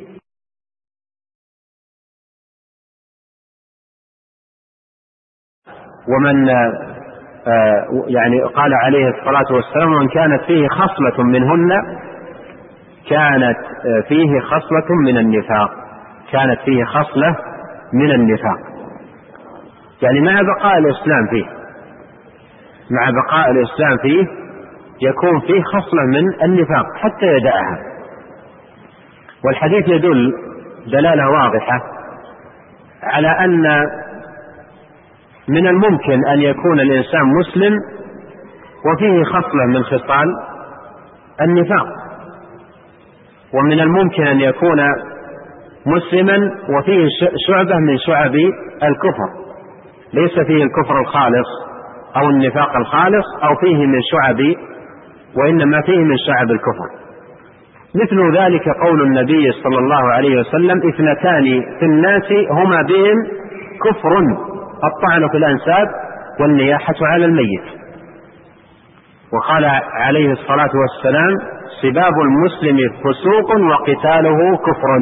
ومن يعني قال عليه الصلاة والسلام: من كانت فيه خصلة منهن كانت فيه خصلة من النفاق كانت فيه خصلة من النفاق يعني مع بقاء الإسلام فيه مع بقاء الإسلام فيه يكون فيه خصلة من النفاق حتى يدعها. والحديث يدل دلالة واضحة على أن من الممكن أن يكون الإنسان مسلم وفيه خصلة من خصال النفاق، ومن الممكن أن يكون مسلما وفيه شعبة من شعب الكفر، ليس فيه الكفر الخالص أو النفاق الخالص أو فيه من شعب، وإنما فيه من شعب الكفر. مثل ذلك قول النبي صلى الله عليه وسلم: اثنتان في الناس هما بهم كفر، الطعن في الأنساب والنياحة على الميت. وقال عليه الصلاة والسلام: سباب المسلم فسوق وقتاله كفر.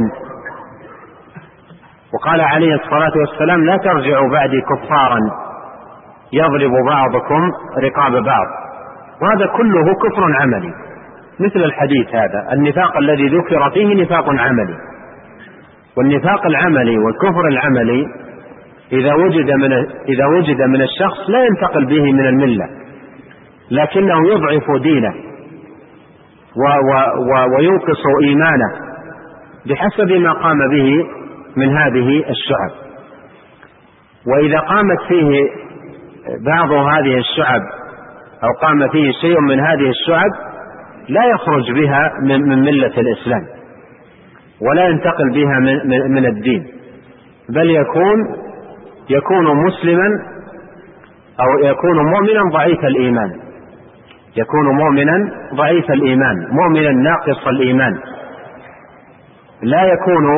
وقال عليه الصلاة والسلام: لا ترجعوا بعدي كفارا يضرب بعضكم رقاب بعض. وهذا كله كفر عملي، مثل الحديث هذا. النفاق الذي ذكر فيه نفاق عملي، والنفاق العملي والكفر العملي إذا وجد من إذا وجد من الشخص لا ينتقل به من الملة، لكنه يضعف دينه و و وينقص إيمانه بحسب ما قام به من هذه الشعب. وإذا قامت فيه بعض هذه الشعب أو قام فيه شيء من هذه الشعب لا يخرج بها من ملة الإسلام ولا ينتقل بها من, من الدين، بل يكون يكون مسلما أو يكون مؤمنا ضعيف الإيمان يكون مؤمنا ضعيف الإيمان مؤمنا ناقص الإيمان، لا يكون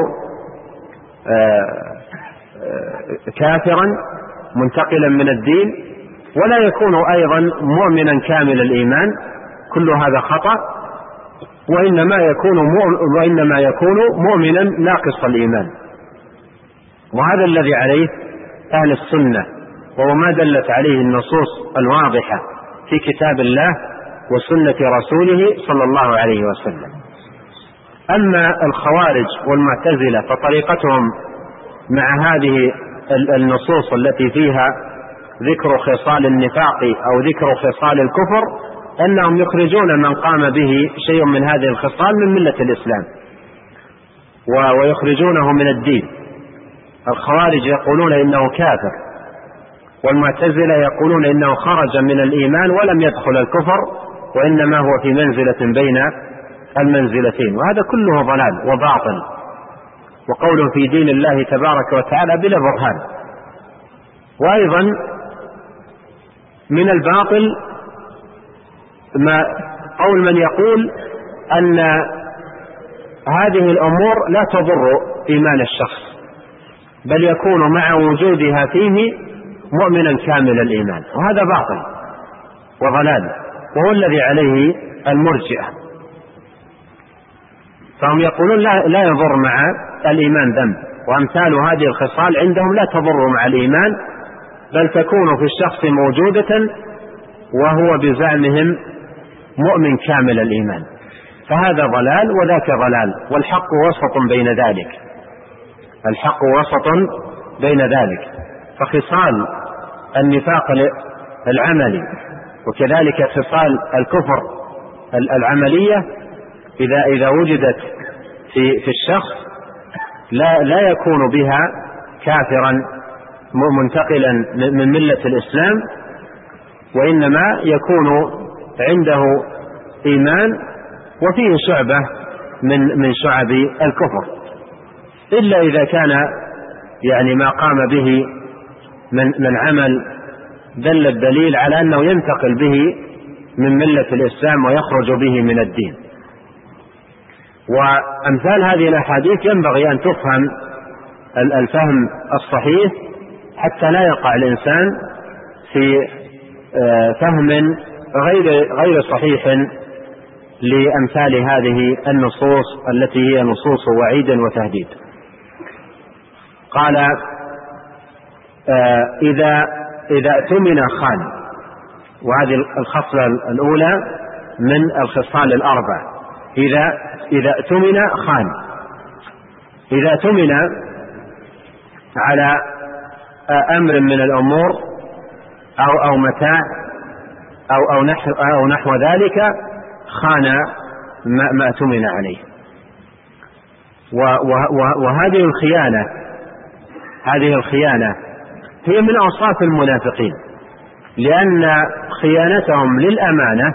كافرا منتقلا من الدين، ولا يكون أيضا مؤمنا كامل الإيمان. كل هذا خطأ، وإنما يكون وإنما يكون مؤمنا ناقص الإيمان. وهذا الذي عليه أهل السنة، وهو ما دلت عليه النصوص الواضحة في كتاب الله وسنة رسوله صلى الله عليه وسلم. أما الخوارج والمعتزلة فطريقتهم مع هذه النصوص التي فيها ذكر خصال النفاق أو ذكر خصال الكفر أنهم يخرجون من قام به شيء من هذه الخصال من ملة الإسلام ويخرجونه من الدين. الخوارج يقولون إنه كافر، والمعتزلة يقولون إنه خرج من الإيمان ولم يدخل الكفر، وإنما هو في منزلة بين المنزلتين. وهذا كله ضلال وباطل وقول في دين الله تبارك وتعالى بلا برهان. وأيضا من الباطل ما قول من يقول أن هذه الأمور لا تضر إيمان الشخص، بل يكون مع وجودها فيه مؤمنا كامل الإيمان، وهذا باطل وضلال، وهو الذي عليه المرجئة. فهم يقولون لا, لا يضر مع الإيمان ذنب، وأمثال هذه الخصال عندهم لا تضر مع الإيمان، بل تكون في الشخص موجودة وهو بزعمهم مؤمن كامل الإيمان، فهذا ضلال وذاك ضلال، والحق وسط بين ذلك، الحق وسط بين ذلك. فخصال النفاق العملي وكذلك خصال الكفر العملية إذا إذا وجدت في في الشخص لا لا يكون بها كافرا منتقلا من ملة الإسلام، وإنما يكون عنده إيمان وفيه شعبة من من شعب الكفر، إلا إذا كان يعني ما قام به من من عمل دل الدليل على أنه ينتقل به من ملة الإسلام ويخرج به من الدين. وأمثال هذه الأحاديث ينبغي أن تفهم الفهم الصحيح حتى لا يقع الإنسان في فهم غير غير صحيح لأمثال هذه النصوص التي هي نصوص وعيد وتهديد. قال إذا إذا اؤتمن خان، وهذه الخصلة الأولى من الخصال الأربع، إذا إذا اؤتمن خان، إذا اؤتمن على أمر من الأمور أو أو متاع أو أو نحو أو نحو ذلك خان ما اؤتمن عليه. وهذه الخيانة هذه الخيانة هي من أوصاف المنافقين، لأن خيانتهم للأمانة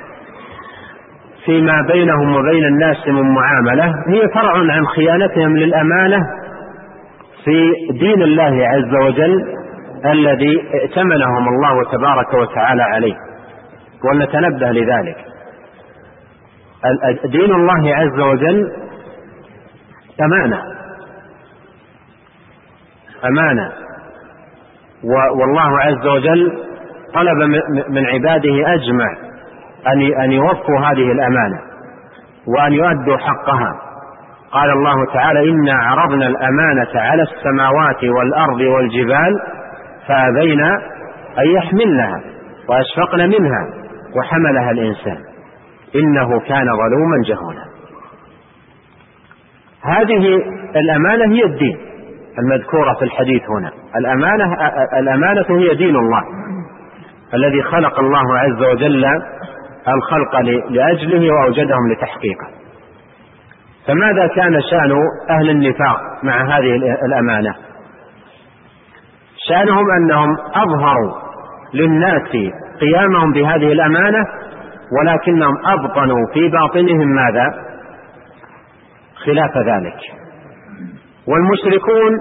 فيما بينهم وبين الناس من معاملة هي فرع عن خيانتهم للأمانة في دين الله عز وجل الذي ائتمنهم الله تبارك وتعالى عليه. ولنتنبه لذلك، دين الله عز وجل أمانة أمانة والله عز وجل طلب من عباده أجمع أن يوفوا هذه الأمانة وأن يؤدوا حقها. قال الله تعالى: إنا عرضنا الأمانة على السماوات والأرض والجبال فأبين أن يحملنها وأشفقن منها وحملها الإنسان إنه كان ظلوما جهولا. هذه الأمانة هي الدين المذكورة في الحديث هنا. الأمانة الأمانة هي دين الله الذي خلق الله عز وجل الخلق لأجله وأوجدهم لتحقيقه. فماذا كان شأن أهل النفاق مع هذه الأمانة؟ شأنهم أنهم أظهروا للناس قيامهم بهذه الأمانة، ولكنهم أبطنوا في باطنهم ماذا؟ خلاف ذلك. والمشركون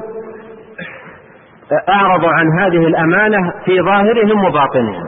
أعرضوا عن هذه الأمانة في ظاهرهم وباطنهم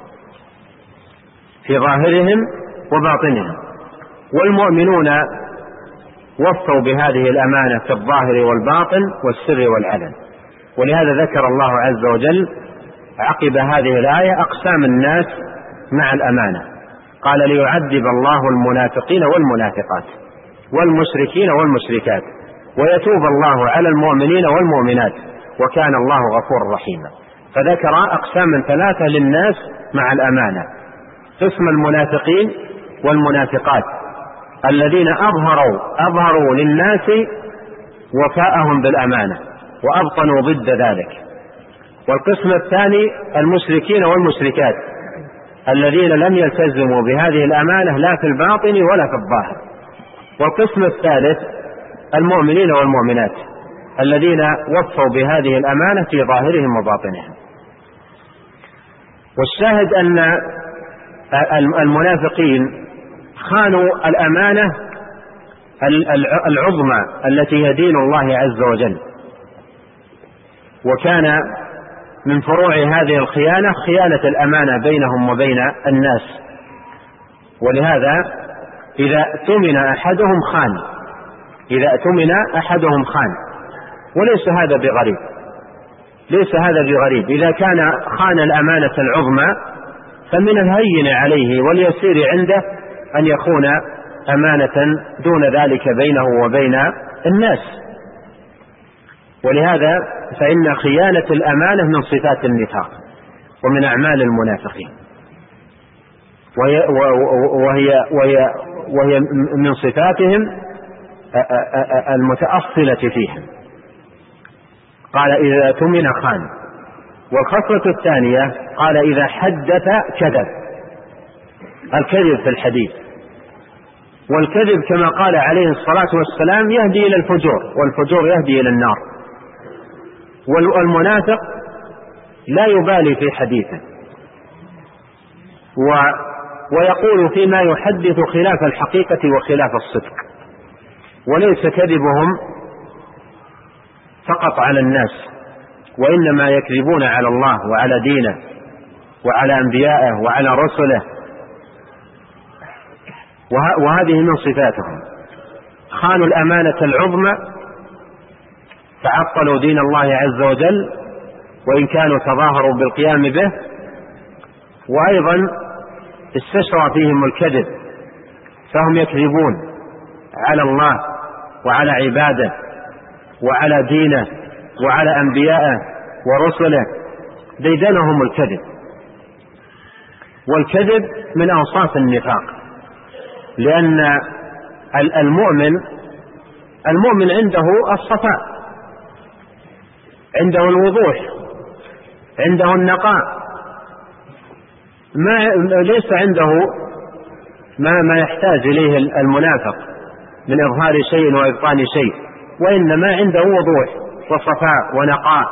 في ظاهرهم وباطنهم والمؤمنون وفوا بهذه الأمانة في الظاهر والباطن والسر والعلن. ولهذا ذكر الله عز وجل عقب هذه الآية أقسام الناس مع الأمانة، قال: ليعذب الله المنافقين والمنافقات والمشركين والمشركات ويتوب الله على المؤمنين والمؤمنات وكان الله غفورا رحيما. فذكر أقسام ثلاثة للناس مع الأمانة: قسم المنافقين والمنافقات الذين أظهروا أظهروا للناس وفاءهم بالأمانة وأبطنوا ضد ذلك. والقسم الثاني المشركين والمشركات الذين لم يلتزموا بهذه الأمانة لا في الباطن ولا في الظاهر. والقسم الثالث المؤمنين والمؤمنات الذين وفوا بهذه الأمانة في ظاهرهم وباطنهم. والشاهد أن المنافقين خانوا الأمانة العظمى التي هي دين الله عز وجل، وكان من فروع هذه الخيانة خيانة الأمانة بينهم وبين الناس. ولهذا إذا اؤتمن أحدهم خان، إذا اؤتمن أحدهم خان، وليس هذا بغريب، ليس هذا بغريب. إذا كان خان الأمانة العظمى فمن الهين عليه واليسير عنده أن يخون أمانة دون ذلك بينه وبين الناس. ولهذا فإن خيانة الأمانة من صفات النفاق ومن أعمال المنافقين، وهي, وهي, وهي, وهي من صفاتهم المتأصلة فيهم. قال إذا اؤتمن خان. والخصلة الثانية قال إذا حدث كذب، الكذب في الحديث. والكذب كما قال عليه الصلاة والسلام يهدي إلى الفجور، والفجور يهدي إلى النار. والمنافق لا يبالي في حديثه و ويقول فيما يحدث خلاف الحقيقة وخلاف الصدق. وليس كذبهم فقط على الناس، وإنما يكذبون على الله وعلى دينه وعلى أنبيائه وعلى رسله، وهذه من صفاتهم. خانوا الأمانة العظمى، تعطلوا دين الله عز وجل وإن كانوا تظاهروا بالقيام به، وأيضا استشرى فيهم الكذب، فهم يكذبون على الله وعلى عباده وعلى دينه وعلى أنبيائه ورسله، ديدنهم الكذب. والكذب من أوصاف النفاق، لأن المؤمن المؤمن عنده الصفاء، عنده الوضوح، عنده النقاء، ما ليس عنده ما ما يحتاج إليه المنافق من إظهار شيء وإبطان شيء، وإنما عنده وضوح وصفاء ونقاء،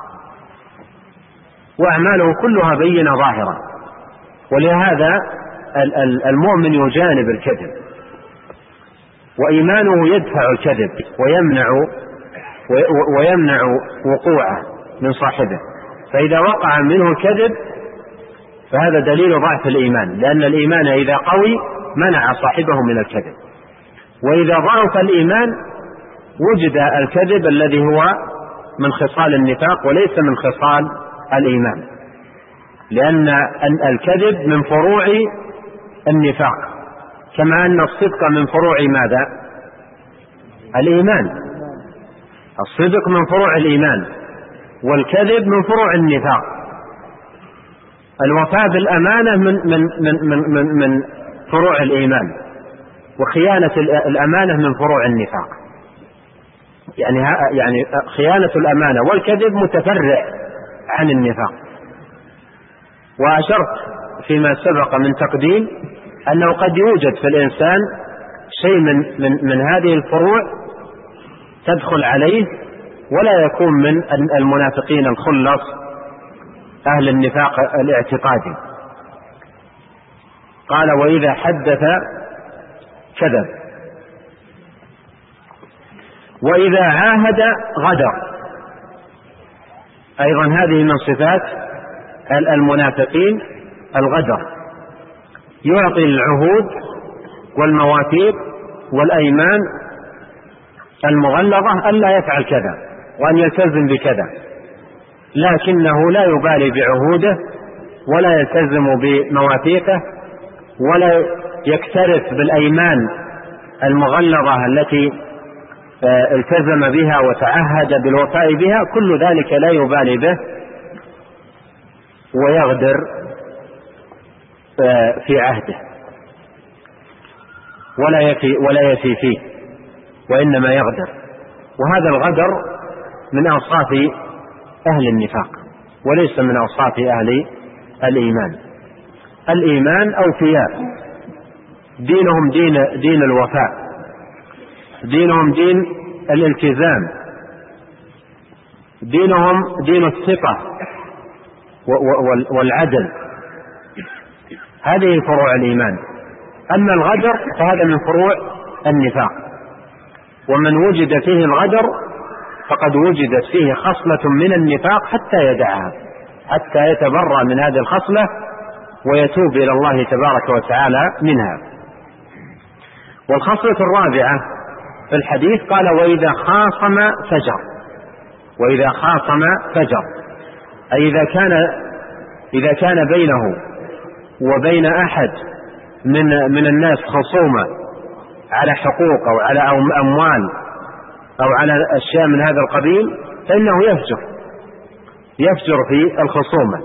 وأعماله كلها بينة ظاهرة. ولهذا المؤمن يجانب الكذب، وإيمانه يدفع الكذب ويمنع ويمنع وقوعه من صاحبه. فإذا وقع منه الكذب فهذا دليل ضعف الإيمان، لأن الإيمان إذا قوي منع صاحبه من الكذب، وإذا ضعف الإيمان وجد الكذب الذي هو من خصال النفاق وليس من خصال الإيمان، لأن الكذب من فروع النفاق، كما أن الصدق من فروع ماذا؟ الإيمان. الصدق من فروع الإيمان، والكذب من فروع النفاق. الوفاء بالأمانة من من من من من, من فروع الإيمان، وخيانة الأمانة من فروع النفاق. يعني يعني خيانة الأمانة والكذب متفرع عن النفاق. وأشرت فيما سبق من تقديم أنه قد يوجد في الإنسان شيء من من من هذه الفروع تدخل عليه ولا يكون من المنافقين الخلص أهل النفاق الاعتقادي. قال وإذا حدث كذب، وإذا عاهد غدر. أيضا هذه من صفات المنافقين الغدر، يعطي العهود والمواثيق والأيمان المغلظة ألا يفعل كذا وأن يلتزم بكذا، لكنه لا يبالي بعهوده ولا يلتزم بمواثيقه ولا يكترث بالأيمان المغلظة التي التزم بها وتعهد بالوفاء بها، كل ذلك لا يبالي به ويغدر في عهده ولا يفي ولا يفي فيه، وإنما يغدر. وهذا الغدر من أوصاف أهل النفاق وليس من أوصاف أهل الإيمان. الإيمان أوفياء، دينهم دين دين الوفاء، دينهم دين الالتزام، دينهم دين الثقة والعدل. هذه فروع الإيمان. أما الغدر فهذا من فروع النفاق، ومن وجد فيه الغدر فقد وجدت فيه خصلة من النفاق حتى يدعها، حتى يتبرأ من هذه الخصلة ويتوب إلى الله تبارك وتعالى منها. والخصلة الرابعة في الحديث قال وإذا خاصم فجر. وإذا خاصم فجر أي إذا كان إذا كان بينه وبين أحد من من الناس خصومة على حقوق أو على أموال أو على أشياء من هذا القبيل فإنه يفجر يفجر في الخصومة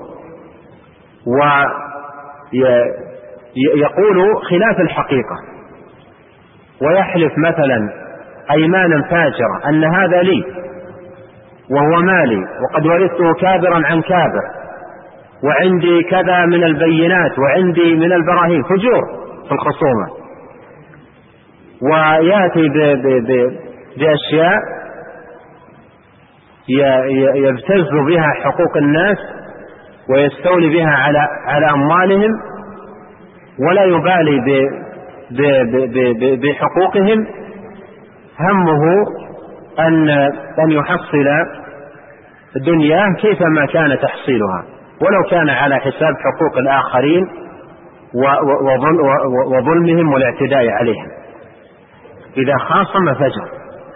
ويقول خلاف الحقيقة ويحلف مثلا أيمانا فاجرة أن هذا لي وهو مالي وقد ورثته كابرا عن كابر وعندي كذا من البينات وعندي من البراهين، فجور في الخصومة. ويأتي بأشياء يبتز بها حقوق الناس ويستولي بها على على أموالهم ولا يبالي بحقوقهم، همه أن أن يحصل دنياه كيفما كان تحصيلها ولو كان على حساب حقوق الآخرين وظلمهم والاعتداء عليهم. إذا خاصم فجر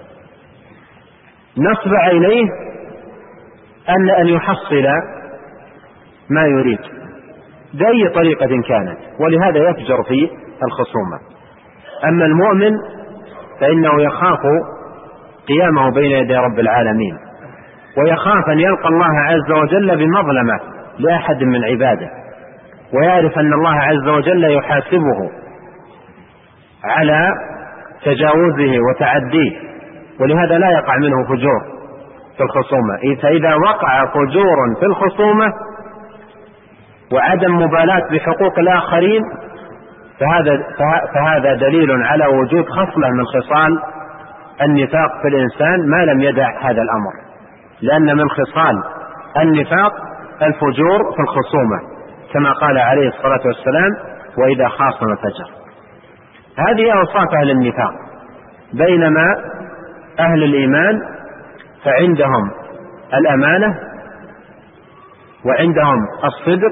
نصب عينيه أن أن يحصل ما يريد بأي طريقة كانت، ولهذا يفجر في الخصومة. أما المؤمن فإنه يخاف قيامه بين يدي رب العالمين ويخاف أن يلقى الله عز وجل بمظلمة لأحد من عباده، ويعرف أن الله عز وجل يحاسبه على تجاوزه وتعديه، ولهذا لا يقع منه فجور في الخصومة. فإذا وقع فجور في الخصومة وعدم مبالاة بحقوق الآخرين فهذا, فهذا دليل على وجود خصلة من خصال النفاق في الإنسان ما لم يدع هذا الأمر، لأن من خصال النفاق الفجور في الخصومة كما قال عليه الصلاة والسلام وإذا خاصم فجر. هذه أوصاف أهل النفاق، بينما أهل الإيمان فعندهم الأمانة وعندهم الصدق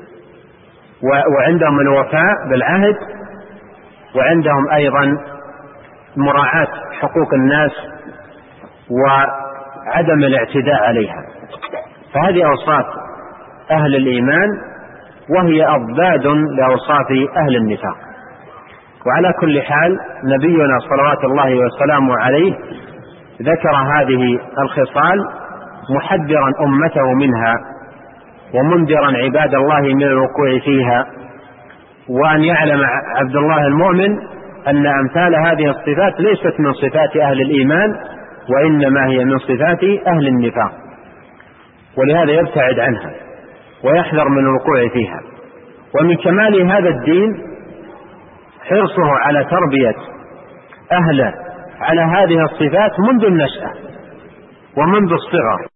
وعندهم الوفاء بالعهد وعندهم أيضا مراعاة حقوق الناس وعدم الاعتداء عليها. فهذه أوصاف أهل الإيمان وهي أضداد لأوصاف أهل النفاق. وعلى كل حال نبينا صلوات الله وسلامه عليه ذكر هذه الخصال محذرا أمته منها ومنذرا عباد الله من الوقوع فيها، وأن يعلم عبد الله المؤمن أن أمثال هذه الصفات ليست من صفات أهل الإيمان وإنما هي من صفات أهل النفاق، ولهذا يبتعد عنها ويحذر من الوقوع فيها. ومن كمال هذا الدين حرصه على تربية أهله على هذه الصفات منذ النشأة ومنذ الصغر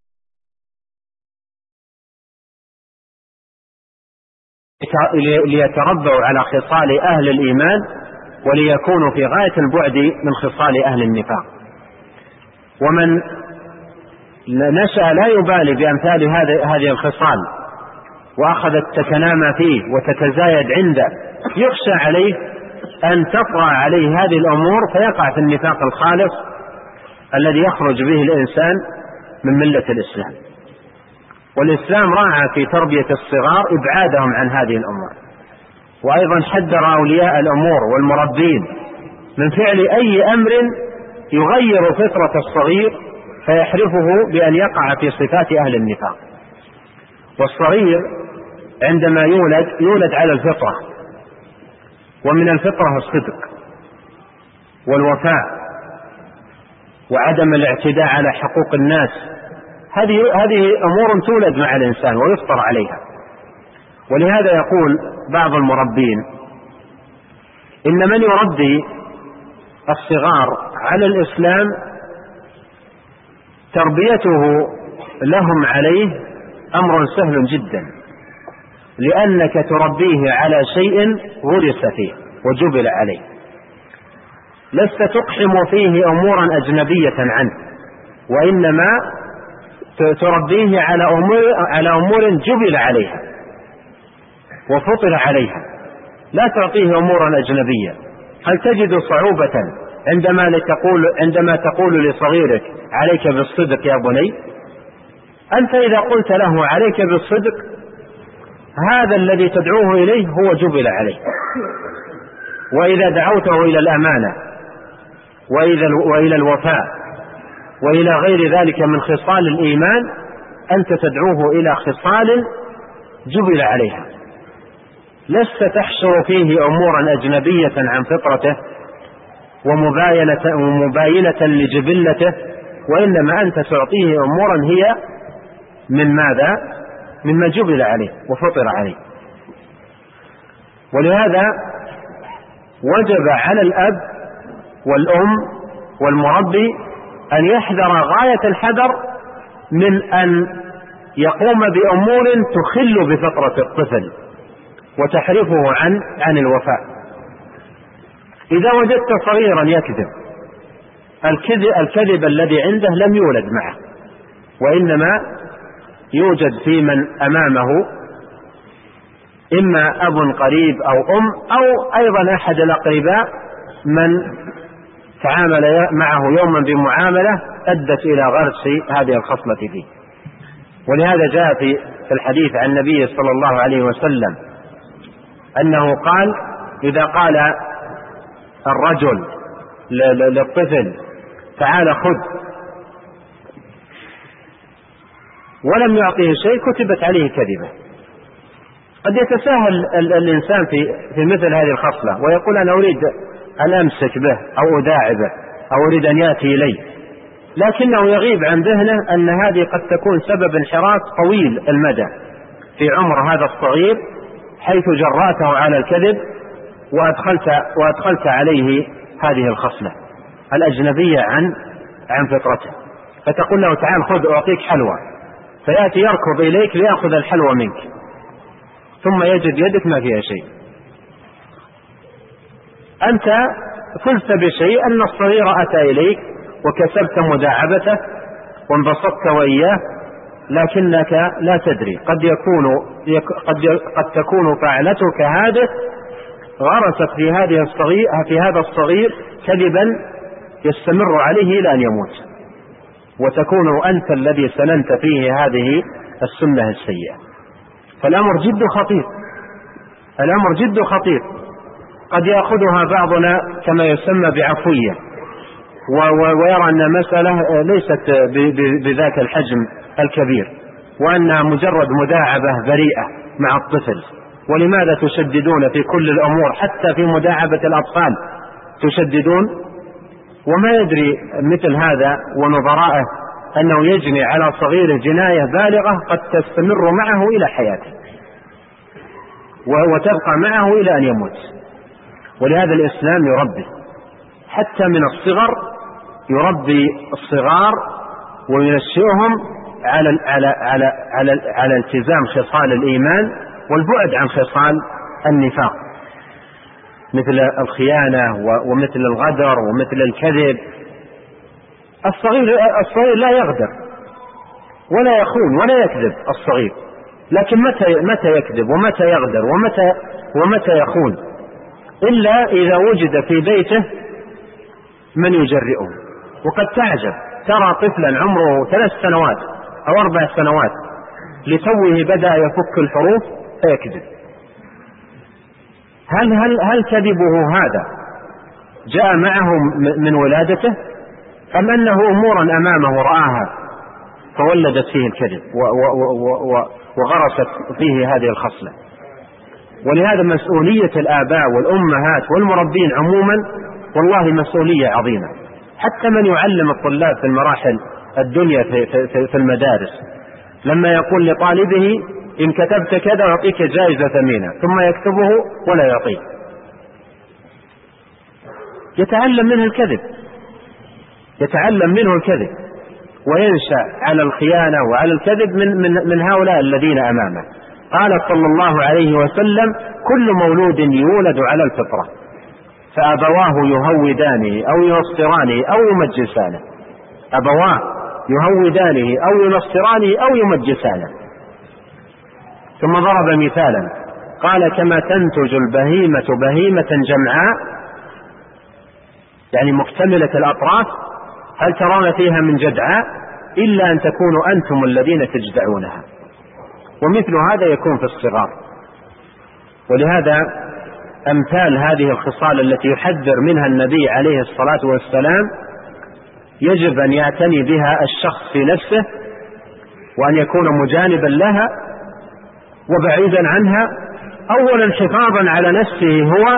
ليتربوا على خصال أهل الإيمان وليكونوا في غاية البعد من خصال أهل النفاق. ومن نشأ لا يبالي بأمثال هذه الخصال وأخذت تتنامى فيه وتتزايد عنده يخشى عليه أن تطرأ عليه هذه الأمور فيقع في النفاق الخالص الذي يخرج به الإنسان من ملة الإسلام. والإسلام راعى في تربية الصغار إبعادهم عن هذه الأمور، وأيضا حذر أولياء الأمور والمربين من فعل أي أمر يغير فطرة الصغير فيحرفه بأن يقع في صفات أهل النفاق. والصغير عندما يولد يولد على الفطرة، ومن الفطرة الصدق والوفاء وعدم الاعتداء على حقوق الناس. هذه هذه أمور تولد مع الإنسان ويفطر عليها. ولهذا يقول بعض المربين إن من يربي الصغار على الإسلام تربيته لهم عليه أمر سهل جدا، لأنك تربيه على شيء ورث فيه وجبل عليه، لست تقحم فيه أمورا أجنبية عنه، وإنما تربيه على أمور, على أمور جبل عليها وفطر عليها، لا تعطيه أمورا أجنبية. هل تجد صعوبة عندما تقول, عندما تقول لصغيرك عليك بالصدق يا بني؟ أنت إذا قلت له عليك بالصدق، هذا الذي تدعوه إليه هو جبل عليه. وإذا دعوته إلى الأمانة وإلى الوفاء وإلى غير ذلك من خصال الإيمان، أنت تدعوه إلى خصال جبل عليها، لست تحشر فيه أمورا أجنبية عن فطرته ومباينة, ومباينة لجبلته، وإنما أنت تعطيه أمورا هي من ماذا؟ مما جبل عليه وفطر عليه. ولهذا وجب على الأب والأم والمربي أن يحذر غاية الحذر من أن يقوم بأمور تخل بفطرة الطفل وتحرفه عن عن الوفاء. إذا وجدت صغيرا يكذب، الكذب, الكذب الذي عنده لم يولد معه، وإنما يوجد في من أمامه إما أب قريب أو أم أو أيضا أحد الأقرباء من تعامل معه يوما بمعاملة أدت إلى غرس هذه الخصلة فيه. ولهذا جاء في الحديث عن النبي صلى الله عليه وسلم أنه قال: إذا قال الرجل للطفل تعال خذ ولم يعطيه شيء كتبت عليه كذبة. قد يتساهل الإنسان في, في مثل هذه الخصلة ويقول أنا أريد أن أمسك به أو أداعبه أو أريد أن يأتي إلي، لكنه يغيب عن ذهنه أن هذه قد تكون سبب انحراف طويل المدى في عمر هذا الصغير، حيث جرأته على الكذب وأدخلت, وأدخلت عليه هذه الخصلة الأجنبية عن عن فطرته. فتقول له تعال خذ أعطيك حلوى، فيأتي يركض إليك ليأخذ الحلوى منك، ثم يجد يدك ما فيها شيء. أنت فزت بشيء أن الصغير أتى إليك وكسبت مداعبته وانبسطت وإياه، لكنك لا تدري قد يكون قد قد تكون فعلتك هذه غرست في هذه الصغير في هذا الصغير كذبا يستمر عليه إلى أن يموت، وتكون أنت الذي سننت فيه هذه السنة السيئة. فالأمر جد خطير، الأمر جد خطير. قد يأخذها بعضنا كما يسمى بعفوية ويرى أن المسألة ليست بذاك الحجم الكبير، وأنها مجرد مداعبة بريئة مع الطفل. ولماذا تشددون في كل الأمور حتى في مداعبة الأطفال تشددون؟ وما يدري مثل هذا ونظرائه أنه يجني على صغير جناية بالغة قد تستمر معه إلى حياته وتبقى معه إلى أن يموت. ولهذا الإسلام يربي حتى من الصغر، يربي الصغار وينشئهم على على على على على التزام خصال الإيمان والبعد عن خصال النفاق، مثل الخيانة ومثل الغدر ومثل الكذب. الصغير الصغير لا يغدر ولا يخون ولا يكذب الصغير، لكن متى متى يكذب ومتى يغدر ومتى ومتى يخون؟ إلا إذا وجد في بيته من يجرئه. وقد تعجب ترى طفلا عمره ثلاث سنوات أو أربع سنوات لتوه بدأ يفك الحروف فيكذب. هل هل هل كذبه هذا جاء معه من ولادته، أم أنه أمورا أمامه رآها فولدت فيه الكذب وغرست فيه هذه الخصلة؟ ولهذا مسؤولية الآباء والأمهات والمربين عموما والله مسؤولية عظيمة. حتى من يعلم الطلاب في المراحل الدنيا في, في, في المدارس، لما يقول لطالبه إن كتبت كذا يعطيك جائزة ثمينة، ثم يكتبه ولا يعطيه، يتعلم منه الكذب يتعلم منه الكذب وينشأ على الخيانة وعلى الكذب من, من, من هؤلاء الذين أمامه. قال صلى الله عليه وسلم كل مولود يولد على الفطرة فأبواه يهودانه أو ينصرانه أو يمجسانه. أبواه يهودانه أو ينصرانه أو يمجسانه. ثم ضرب مثالا قال كما تنتج البهيمة بهيمة جمعاء، يعني مكتملة الأطراف، هل ترون فيها من جدعاء إلا أن تكونوا أنتم الذين تجدعونها. ومثل هذا يكون في الصغار. ولهذا أمثال هذه الخصال التي يحذر منها النبي عليه الصلاة والسلام يجب أن يعتني بها الشخص في نفسه، وأن يكون مجانبا لها وبعيدا عنها، أولا حفاظا على نفسه هو،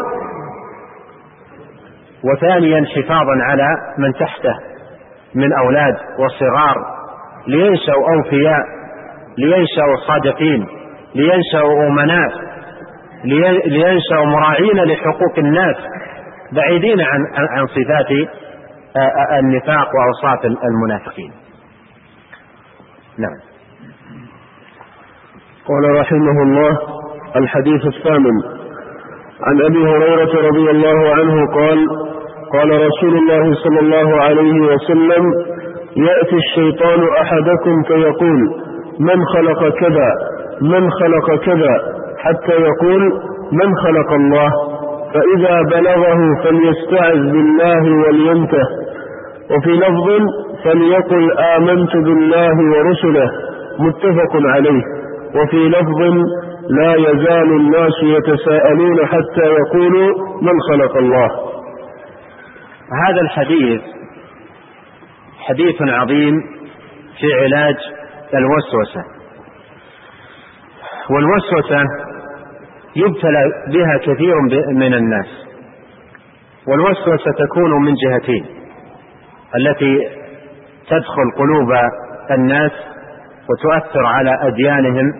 وثانيا حفاظا على من تحته من أولاد وصغار، لينشأوا أوفياء، لينشأوا صادقين، لينشأوا أمناء، لينشأوا مراعين لحقوق الناس، بعيدين عن عن صفات النفاق وأوصاف المنافقين. نعم. قال رحمه الله: الحديث الثامن عن أبي هريرة رضي الله عنه قال: قال رسول الله صلى الله عليه وسلم: يأتي الشيطان أحدكم فيقول: من خلق كذا من خلق كذا، حتى يقول: من خلق الله؟ فإذا بلغه فليستعذ بالله ولينته. وفي لفظ: فليقل آمنت بالله ورسله، متفق عليه. وفي لفظ: لا يزال الناس يتساءلون حتى يقولوا: من خلق الله. هذا الحديث حديث عظيم في علاج الوسوسة. والوسوسة يبتلى بها كثير من الناس. والوسوسة تكون من جهتين: التي تدخل قلوب الناس وتؤثر على أديانهم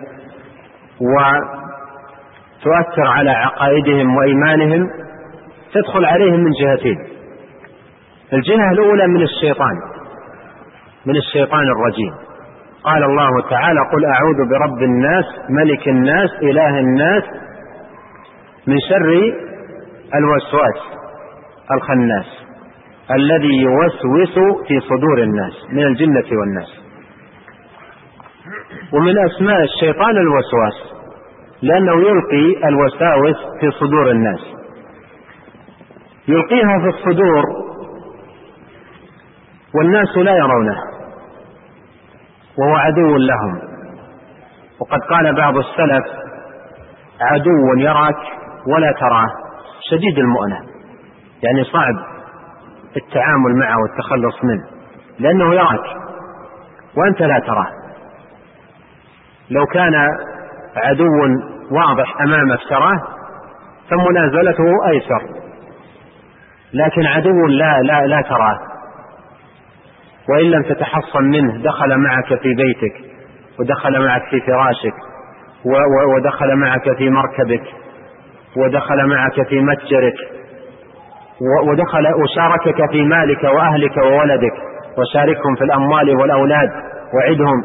وتؤثر على عقائدهم وإيمانهم، تدخل عليهم من جهتين. الجهة الأولى من الشيطان، من الشيطان الرجيم. قال الله تعالى: قل أعوذ برب الناس ملك الناس إله الناس من شر الوسواس الخناس الذي يوسوس في صدور الناس من الجنة والناس. ومن أسماء الشيطان الوسواس، لأنه يلقي الوساوس في صدور الناس، يلقيها في الصدور والناس لا يرونه، وهو عدو لهم. وقد قال بعض السلف: عدو يراك ولا تراه شديد المؤنة، يعني صعب التعامل معه والتخلص منه، لأنه يراك وأنت لا تراه. لو كان عدو واضح أمامك تراه فمنازلته أيسر، لكن عدو لا لا لا تراه، وإن لم تتحصن منه دخل معك في بيتك، ودخل معك في فراشك، ودخل معك في مركبك، ودخل معك في متجرك، ودخل وشاركك في مالك وأهلك وولدك، وشاركهم في الأموال والأولاد وعدهم.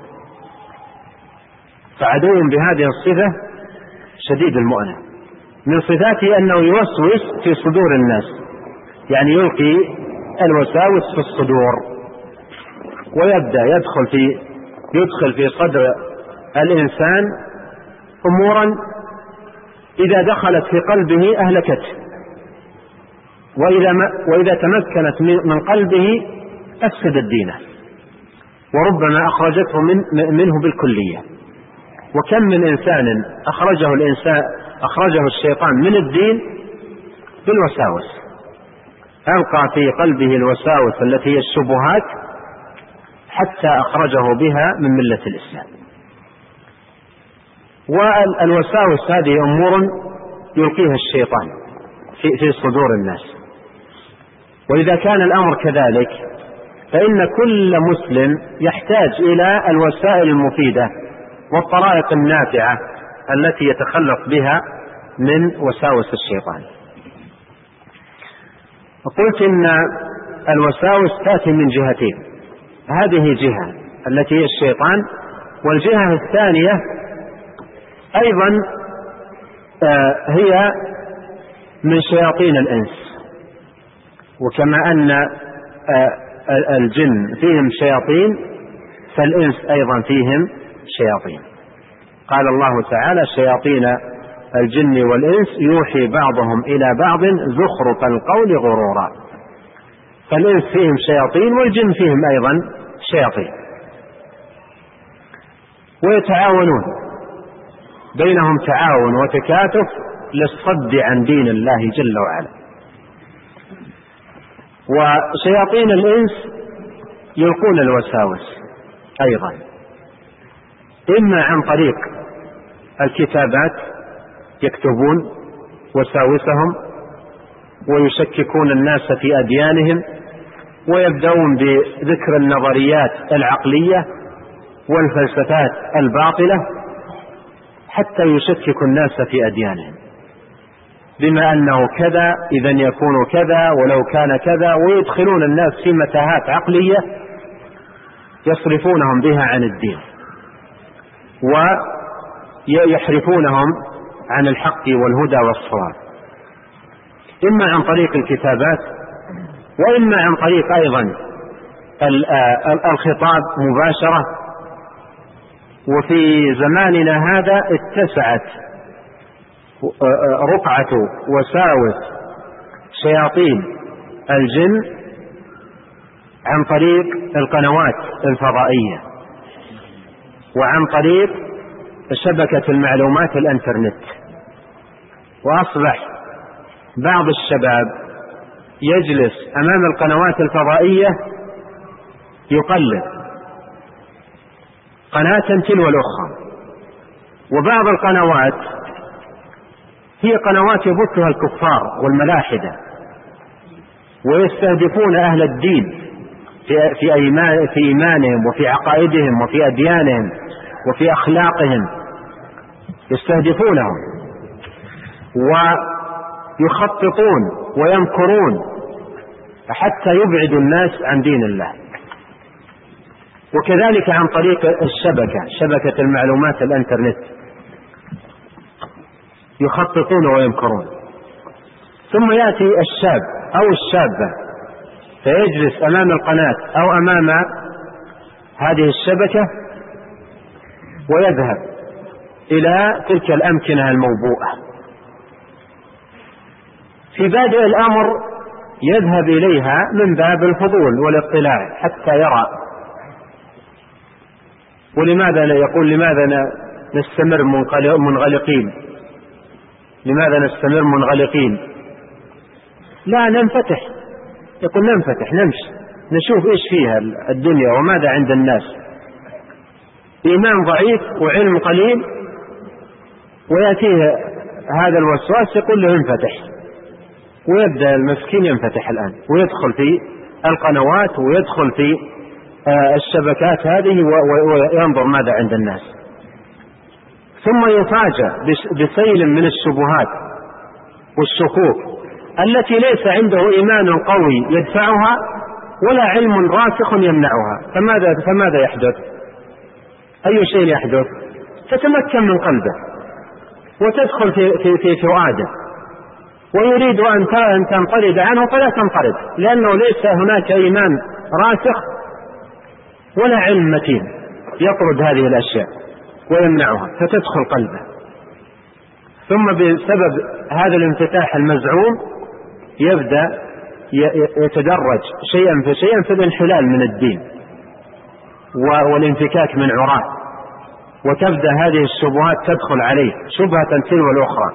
فعدو بهذه الصفة شديد المؤنة. من صفاته أنه يوسوس في صدور الناس، يعني يلقي الوساوس في الصدور، ويبدأ يدخل في يدخل في صدر الإنسان أمورا إذا دخلت في قلبه أهلكته، وإذا, وإذا تمكنت من قلبه أفسدت دينه، وربما أخرجته من منه بالكلية. وكم من إنسان أخرجه الإنسان أخرجه الشيطان من الدين بالوساوس، ألقى في قلبه الوساوس التي هي الشبهات حتى أخرجه بها من ملة الإسلام. والوساوس هذه أمور يلقيها الشيطان في, في صدور الناس. وإذا كان الأمر كذلك فإن كل مسلم يحتاج إلى الوسائل المفيدة والطرائق النافعة التي يتخلص بها من وساوس الشيطان. وقلت إن الوساوس تأتي من جهتين: هذه جهة التي هي الشيطان، والجهة الثانية أيضا هي من شياطين الإنس. وكما أن الجن فيهم شياطين فالإنس أيضا فيهم شياطين. قال الله تعالى: شياطين الجن والإنس يوحي بعضهم إلى بعض زخرف القول غرورا. فالإنس فيهم شياطين والجن فيهم أيضا شياطين، ويتعاونون بينهم تعاون وتكاتف للصد عن دين الله جل وعلا. وشياطين الإنس يلقون الوساوس أيضا، إما عن طريق الكتابات، يكتبون وساوسهم ويشككون الناس في أديانهم، ويبدأون بذكر النظريات العقلية والفلسفات الباطلة حتى يشكك الناس في أديانهم، بما أنه كذا إذن يكون كذا ولو كان كذا، ويدخلون الناس في متاهات عقلية يصرفونهم بها عن الدين ويحرفونهم عن الحق والهدى والصواب، إما عن طريق الكتابات وإما عن طريق أيضا الخطاب مباشرة. وفي زماننا هذا اتسعت رقعة وساوس شياطين الجن عن طريق القنوات الفضائية وعن طريق شبكة المعلومات الانترنت. وأصبح بعض الشباب يجلس أمام القنوات الفضائية يقلد قناة تلو الأخرى، وبعض القنوات هي قنوات يبثها الكفار والملاحدة، ويستهدفون أهل الدين في إيمانهم وفي عقائدهم وفي أديانهم وفي أخلاقهم، يستهدفونهم ويخططون ويمكرون حتى يبعدوا الناس عن دين الله. وكذلك عن طريق الشبكة، شبكة المعلومات الانترنت، يخططون ويمكرون. ثم يأتي الشاب أو الشابة فيجلس أمام القناة أو أمام هذه الشبكة ويذهب إلى تلك الأمكنة الموبوءة. في بادئ الأمر يذهب إليها من باب الفضول والاطلاع حتى يرى. ولماذا يقول لماذا نستمر منغلقين؟ لماذا نستمر منغلقين؟ لا ننفتح، يقول ننفتح نمشي نشوف إيش فيها الدنيا وماذا عند الناس. إيمان ضعيف وعلم قليل ويأتيه هذا الوسواس يقول له انفتح، ويبدأ المسكين ينفتح الآن ويدخل في القنوات ويدخل في الشبكات هذه وينظر ماذا عند الناس. ثم يفاجأ بسيل من الشبهات والشكوك التي ليس عنده إيمان قوي يدفعها ولا علم راسخ يمنعها. فماذا, فماذا يحدث؟ أي شيء يحدث؟ تتمكن من قلبه وتدخل في, في, في فؤاده، ويريد أن تنطرد عنه فلا تنطرد، لأنه ليس هناك إيمان راسخ ولا علم متين يطرد هذه الأشياء ويمنعها، فتدخل قلبه. ثم بسبب هذا الانفتاح المزعوم يبدأ يتدرج شيئا فشيئا في الانحلال من الدين والانفكاك من عراه، وتبدأ هذه الشبهات تدخل عليه شبهة تلو الأخرى،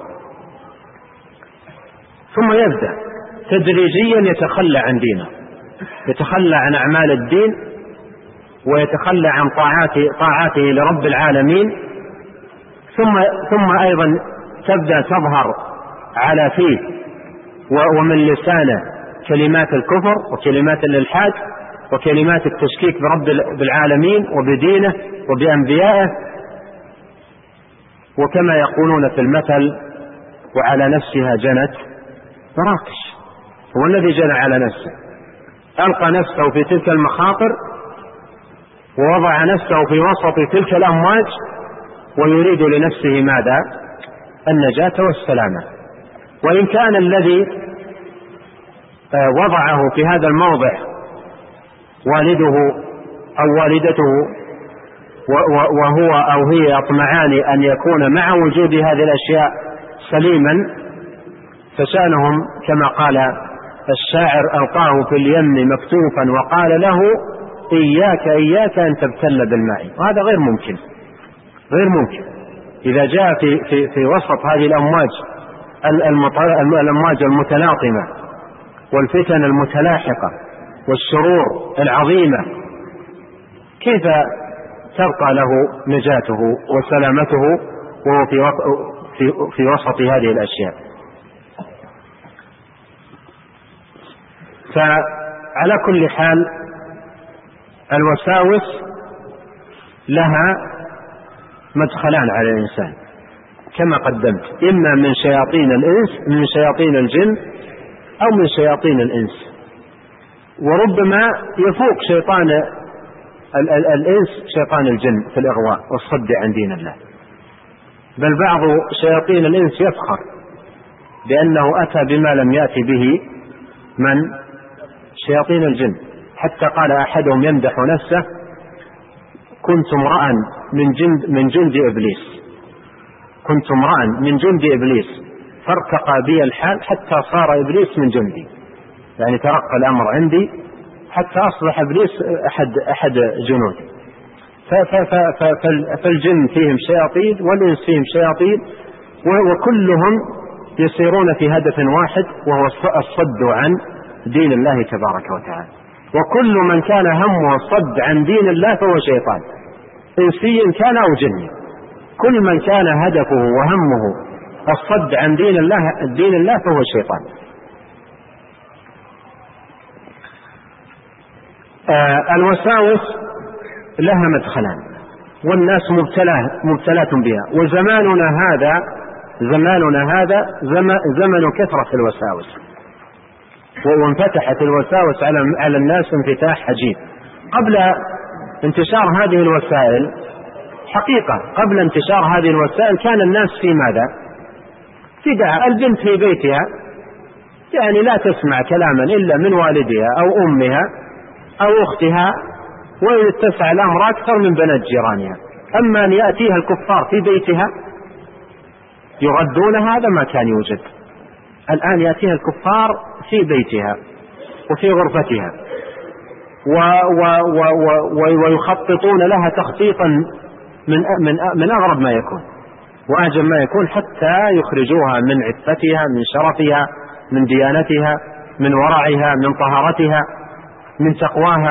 ثم يبدأ تدريجيا يتخلى عن دينه، يتخلى عن أعمال الدين ويتخلى عن طاعاته, طاعاته لرب العالمين. ثم, ثم أيضا تبدأ تظهر على فيه ومن لسانه كلمات الكفر وكلمات الإلحاد وكلمات التشكيك برب العالمين وبدينه وبأنبيائه. وكما يقولون في المثل: وعلى نفسها جنت مراكش. هو الذي جنى على نفسه، ألقى نفسه في تلك المخاطر ووضع نفسه في وسط تلك الأمواج ويريد لنفسه ماذا؟ النجاة والسلامة. وإن كان الذي وضعه في هذا الموضع والده أو والدته وهو أو هي يطمعان أن يكون مع وجود هذه الأشياء سليما، فشأنهم كما قال الشاعر: ألقاه في اليم مكتوفا وقال له إياك إياك أن تبتل بالماء. وهذا غير ممكن، غير ممكن. إذا جاء في, في, في وسط هذه الأمواج الأمواج المتلاطمة والفتن المتلاحقة والشرور العظيمة، كيف تبقى له نجاته وسلامته وهو في, في, في وسط هذه الأشياء؟ فعلى كل حال الوساوس لها مدخلان على الإنسان كما قدمت، إما من شياطين الإنس من شياطين الجن أو من شياطين الإنس، وربما يفوق شيطان ال ال الإنس شيطان الجن في الإغواء والصد عن دين الله. بل بعض شياطين الإنس يفخر بأنه أتى بما لم يأتي به من شياطين الجن، حتى قال أحدهم يمدح نفسه: كنت امرأ من جند, من جند إبليس كنت امرأ من جند إبليس فارتقى بي الحال حتى صار إبليس من جندي. يعني ترقى الأمر عندي حتى أصبح إبليس أحد, أحد جنودي. فالجن فيهم شياطين والإنس فيهم شياطين، وكلهم يسيرون في هدف واحد وهو الصد عن دين الله تبارك وتعالى. وكل من كان همه الصد عن دين الله فهو شيطان، إنسي كان أو جني. كل من كان هدفه وهمه الصد عن دين الله دين الله فهو شيطان. آه الوساوس لها مدخلان، والناس مبتلاه مبتلات بها، وزماننا هذا زماننا هذا زمن كثرة الوساوس، وانفتحت الوساوس على على الناس انفتاح عجيب. قبل انتشار هذه الوسائل، حقيقة قبل انتشار هذه الوسائل كان الناس في ماذا؟ في دعاء. البنت في بيتها يعني لا تسمع كلاما إلا من والدها أو أمها أو أختها، ويتسع الأمر أكثر من بنات جيرانها. أما أن يأتيها الكفار في بيتها يغدون، هذا ما كان يوجد. الآن يأتيها الكفار في بيتها وفي غرفتها و و و و ويخططون لها تخطيطا من من من أغرب ما يكون وأعجب ما يكون، حتى يخرجوها من عفتها، من شرفها، من ديانتها، من ورعها، من طهارتها، من تقواها،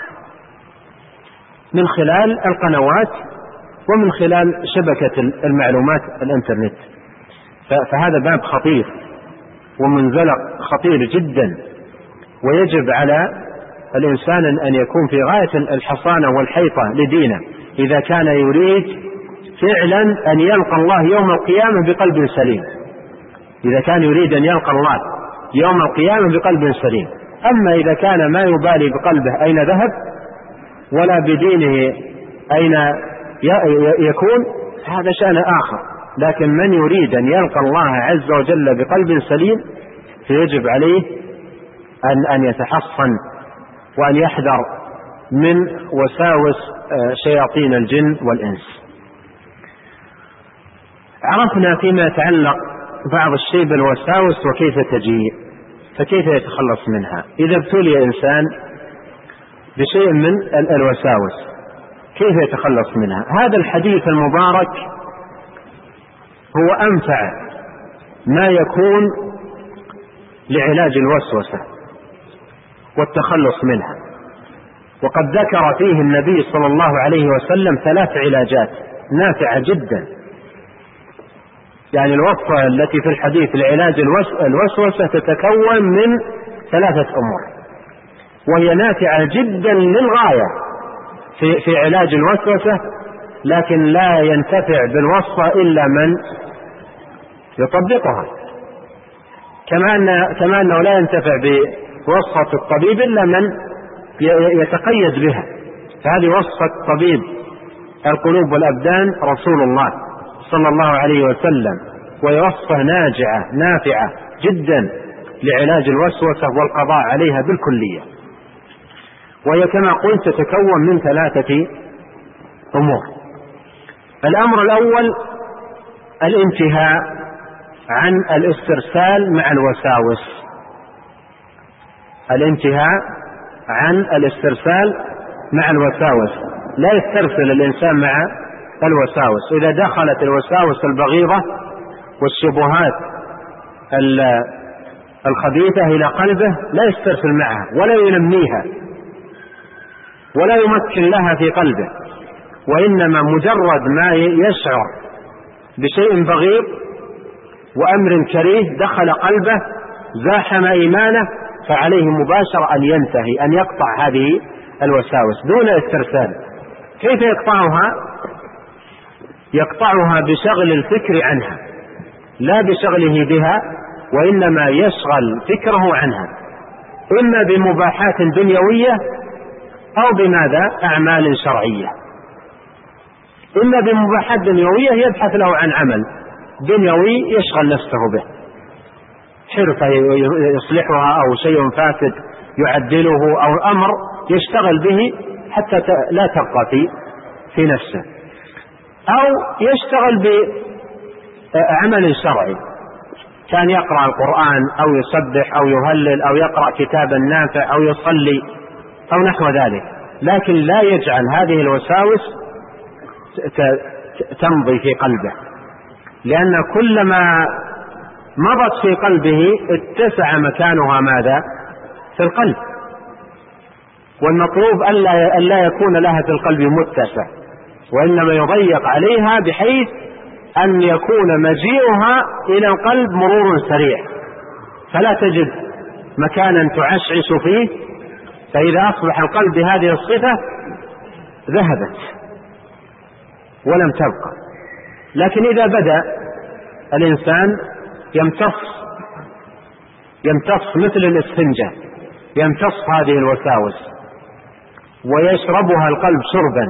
من خلال القنوات ومن خلال شبكة المعلومات الإنترنت. فهذا باب خطير ومنزلق خطير جدا، ويجب على الإنسان أن يكون في غاية الحصانة والحيطة لدينه إذا كان يريد فعلا أن يلقى الله يوم القيامة بقلب سليم. إذا كان يريد أن يلقى الله يوم القيامة بقلب سليم. أما إذا كان ما يبالي بقلبه أين ذهب ولا بدينه أين يكون، هذا شأن آخر. لكن من يريد أن يلقى الله عز وجل بقلب سليم فيجب عليه أن أن يتحصن وأن يحذر من وساوس شياطين الجن والإنس. عرفنا فيما يتعلق بعض الشيء بالوساوس وكيف تجيء، فكيف يتخلص منها إذا ابتلي إنسان بشيء من الوساوس، كيف يتخلص منها؟ هذا الحديث المبارك هو أنفع ما يكون لعلاج الوسوسة والتخلص منها. وقد ذكر فيه النبي صلى الله عليه وسلم ثلاث علاجات نافعة جدا. يعني الوصفة التي في الحديث لعلاج الوسوسة تتكون من ثلاثة أمور، وهي نافعة جدا للغاية في, في علاج الوسوسة، لكن لا ينتفع بالوصفة إلا من يطبقها، كما أن كما أنه لا ينتفع بوصفة الطبيب إلا من يتقيد بها. فهذه وصفة طبيب القلوب والأبدان رسول الله صلى الله عليه وسلم، وهي وصفة ناجعة نافعة جدا لعلاج الوسوسة والقضاء عليها بالكلية. وهي كما قلت تتكون من ثلاثة أمور. الأمر الأول الانتهاء عن الاسترسال مع الوساوس، الانتهاء عن الاسترسال مع الوساوس، لا يسترسل الإنسان مع الوساوس. إذا دخلت الوساوس البغيضة والشبهات الخبيثة إلى قلبه لا يسترسل معها ولا ينميها ولا يمكن لها في قلبه، وإنما مجرد ما يشعر بشيء بغيض وأمر كريه دخل قلبه زاحم إيمانه، فعليه مباشرة أن ينتهي، أن يقطع هذه الوساوس دون استرسال. كيف يقطعها؟ يقطعها بشغل الفكر عنها، لا بشغله بها، وإنما يشغل فكره عنها، إما بمباحات دنيوية أو بماذا؟ أعمال شرعية. إما بمباحات دنيوية يبحث له عن عمل دنيوي يشغل نفسه به، حرفة يصلحها أو شيء فاسد يعدله أو أمر يشتغل به حتى لا تبقى في في نفسه، أو يشتغل بعمل شرعي، كان يقرأ القرآن أو يسبح أو يهلل أو يقرأ كتابا نافع أو يصلي أو نحو ذلك، لكن لا يجعل هذه الوساوس تمضي في قلبه، لأن كلما مضت في قلبه اتسع مكانها ماذا؟ في القلب، والمطلوب ألا يكون لها في القلب متسع، وإنما يضيق عليها بحيث أن يكون مجيئها إلى القلب مرور سريع، فلا تجد مكانا تعشعش فيه، فإذا أصبح القلب بهذه الصفة ذهبت ولم تبقى. لكن إذا بدأ الإنسان يمتص يمتص مثل الإسفنجة، يمتص هذه الوساوس ويشربها القلب شربا،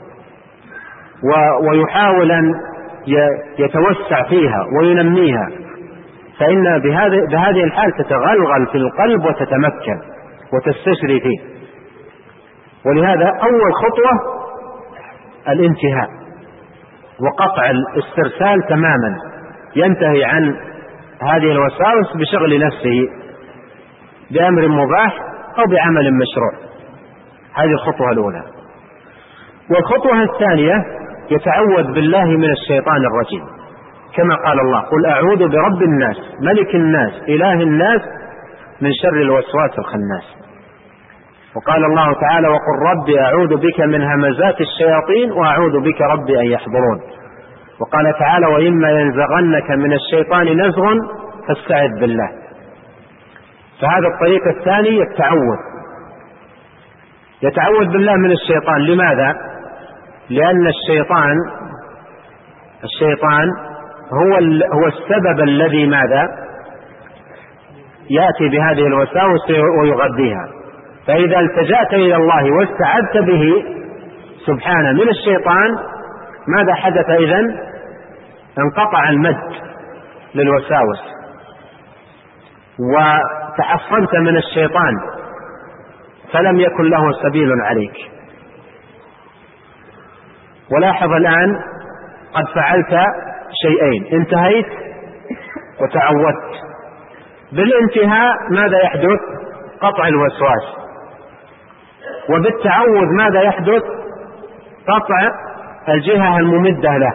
ويحاول أن يتوسع فيها وينميها، فإن بهذه الحال تتغلغل في القلب وتتمكن وتستشري فيه. ولهذا أول خطوة الانتهاء وقطع الاسترسال تماما، ينتهي عن هذه الوساوس بشغل نفسه بأمر مباح أو بعمل مشروع. هذه الخطوة الأولى. والخطوة الثانية يتعوذ بالله من الشيطان الرجيم، كما قال الله: قل أعوذ برب الناس ملك الناس إله الناس من شر الوسواس الخناس. وقال الله تعالى: وقل رب أعوذ بك من همزات الشياطين وأعوذ بك رب أن يحضرون. وقال تعالى: وإما ينزغنك من الشيطان نزغ فاستعذ بالله. فهذا الطريق الثاني التعوذ، يتعوذ بالله من الشيطان. لماذا؟ لأن الشيطان الشيطان هو هو السبب الذي ماذا يأتي بهذه الوساوس ويغذيها. فإذا التجأت إلى الله واستعذت به سبحانه من الشيطان، ماذا حدث إذن؟ انقطع المد للوساوس وتحصنت من الشيطان، فلم يكن له سبيل عليك. ولاحظ الآن قد فعلت شيئين: انتهيت وتعودت. بالانتهاء ماذا يحدث؟ قطع الوسواس. وبالتعوذ ماذا يحدث؟ قطع الجهة الممدة له.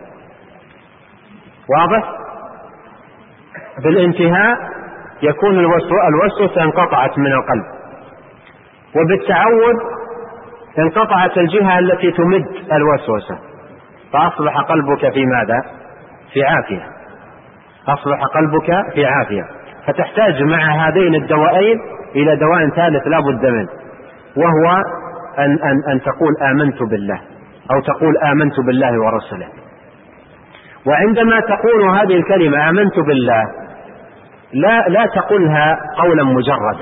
واضح؟ بالانتهاء يكون الوسوسة انقطعت من القلب، وبالتعوذ انقطعت الجهة التي تمد الوسوسة، فأصبح قلبك في ماذا؟ في عافية. أصبح قلبك في عافية. فتحتاج مع هذين الدوائين إلى دواء ثالث لا بد منه، وهو أن, أن, أن تقول آمنت بالله، أو تقول آمنت بالله ورسوله. وعندما تقول هذه الكلمة آمنت بالله لا, لا تقولها قولا مجردا،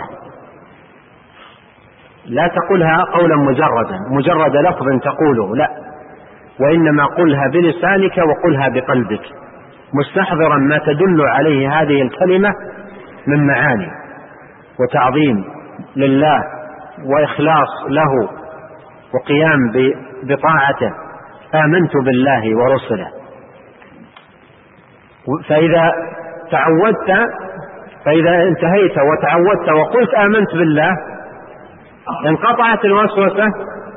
لا تقولها قولا مجردا مجرد لفظ تقوله، لا، وإنما قلها بلسانك وقلها بقلبك، مستحضرا ما تدل عليه هذه الكلمة من معاني وتعظيم لله وإخلاص له وقيام بطاعته، آمنت بالله ورسله. فإذا تعودت فإذا انتهيت وتعودت وقلت آمنت بالله انقطعت الوسوسة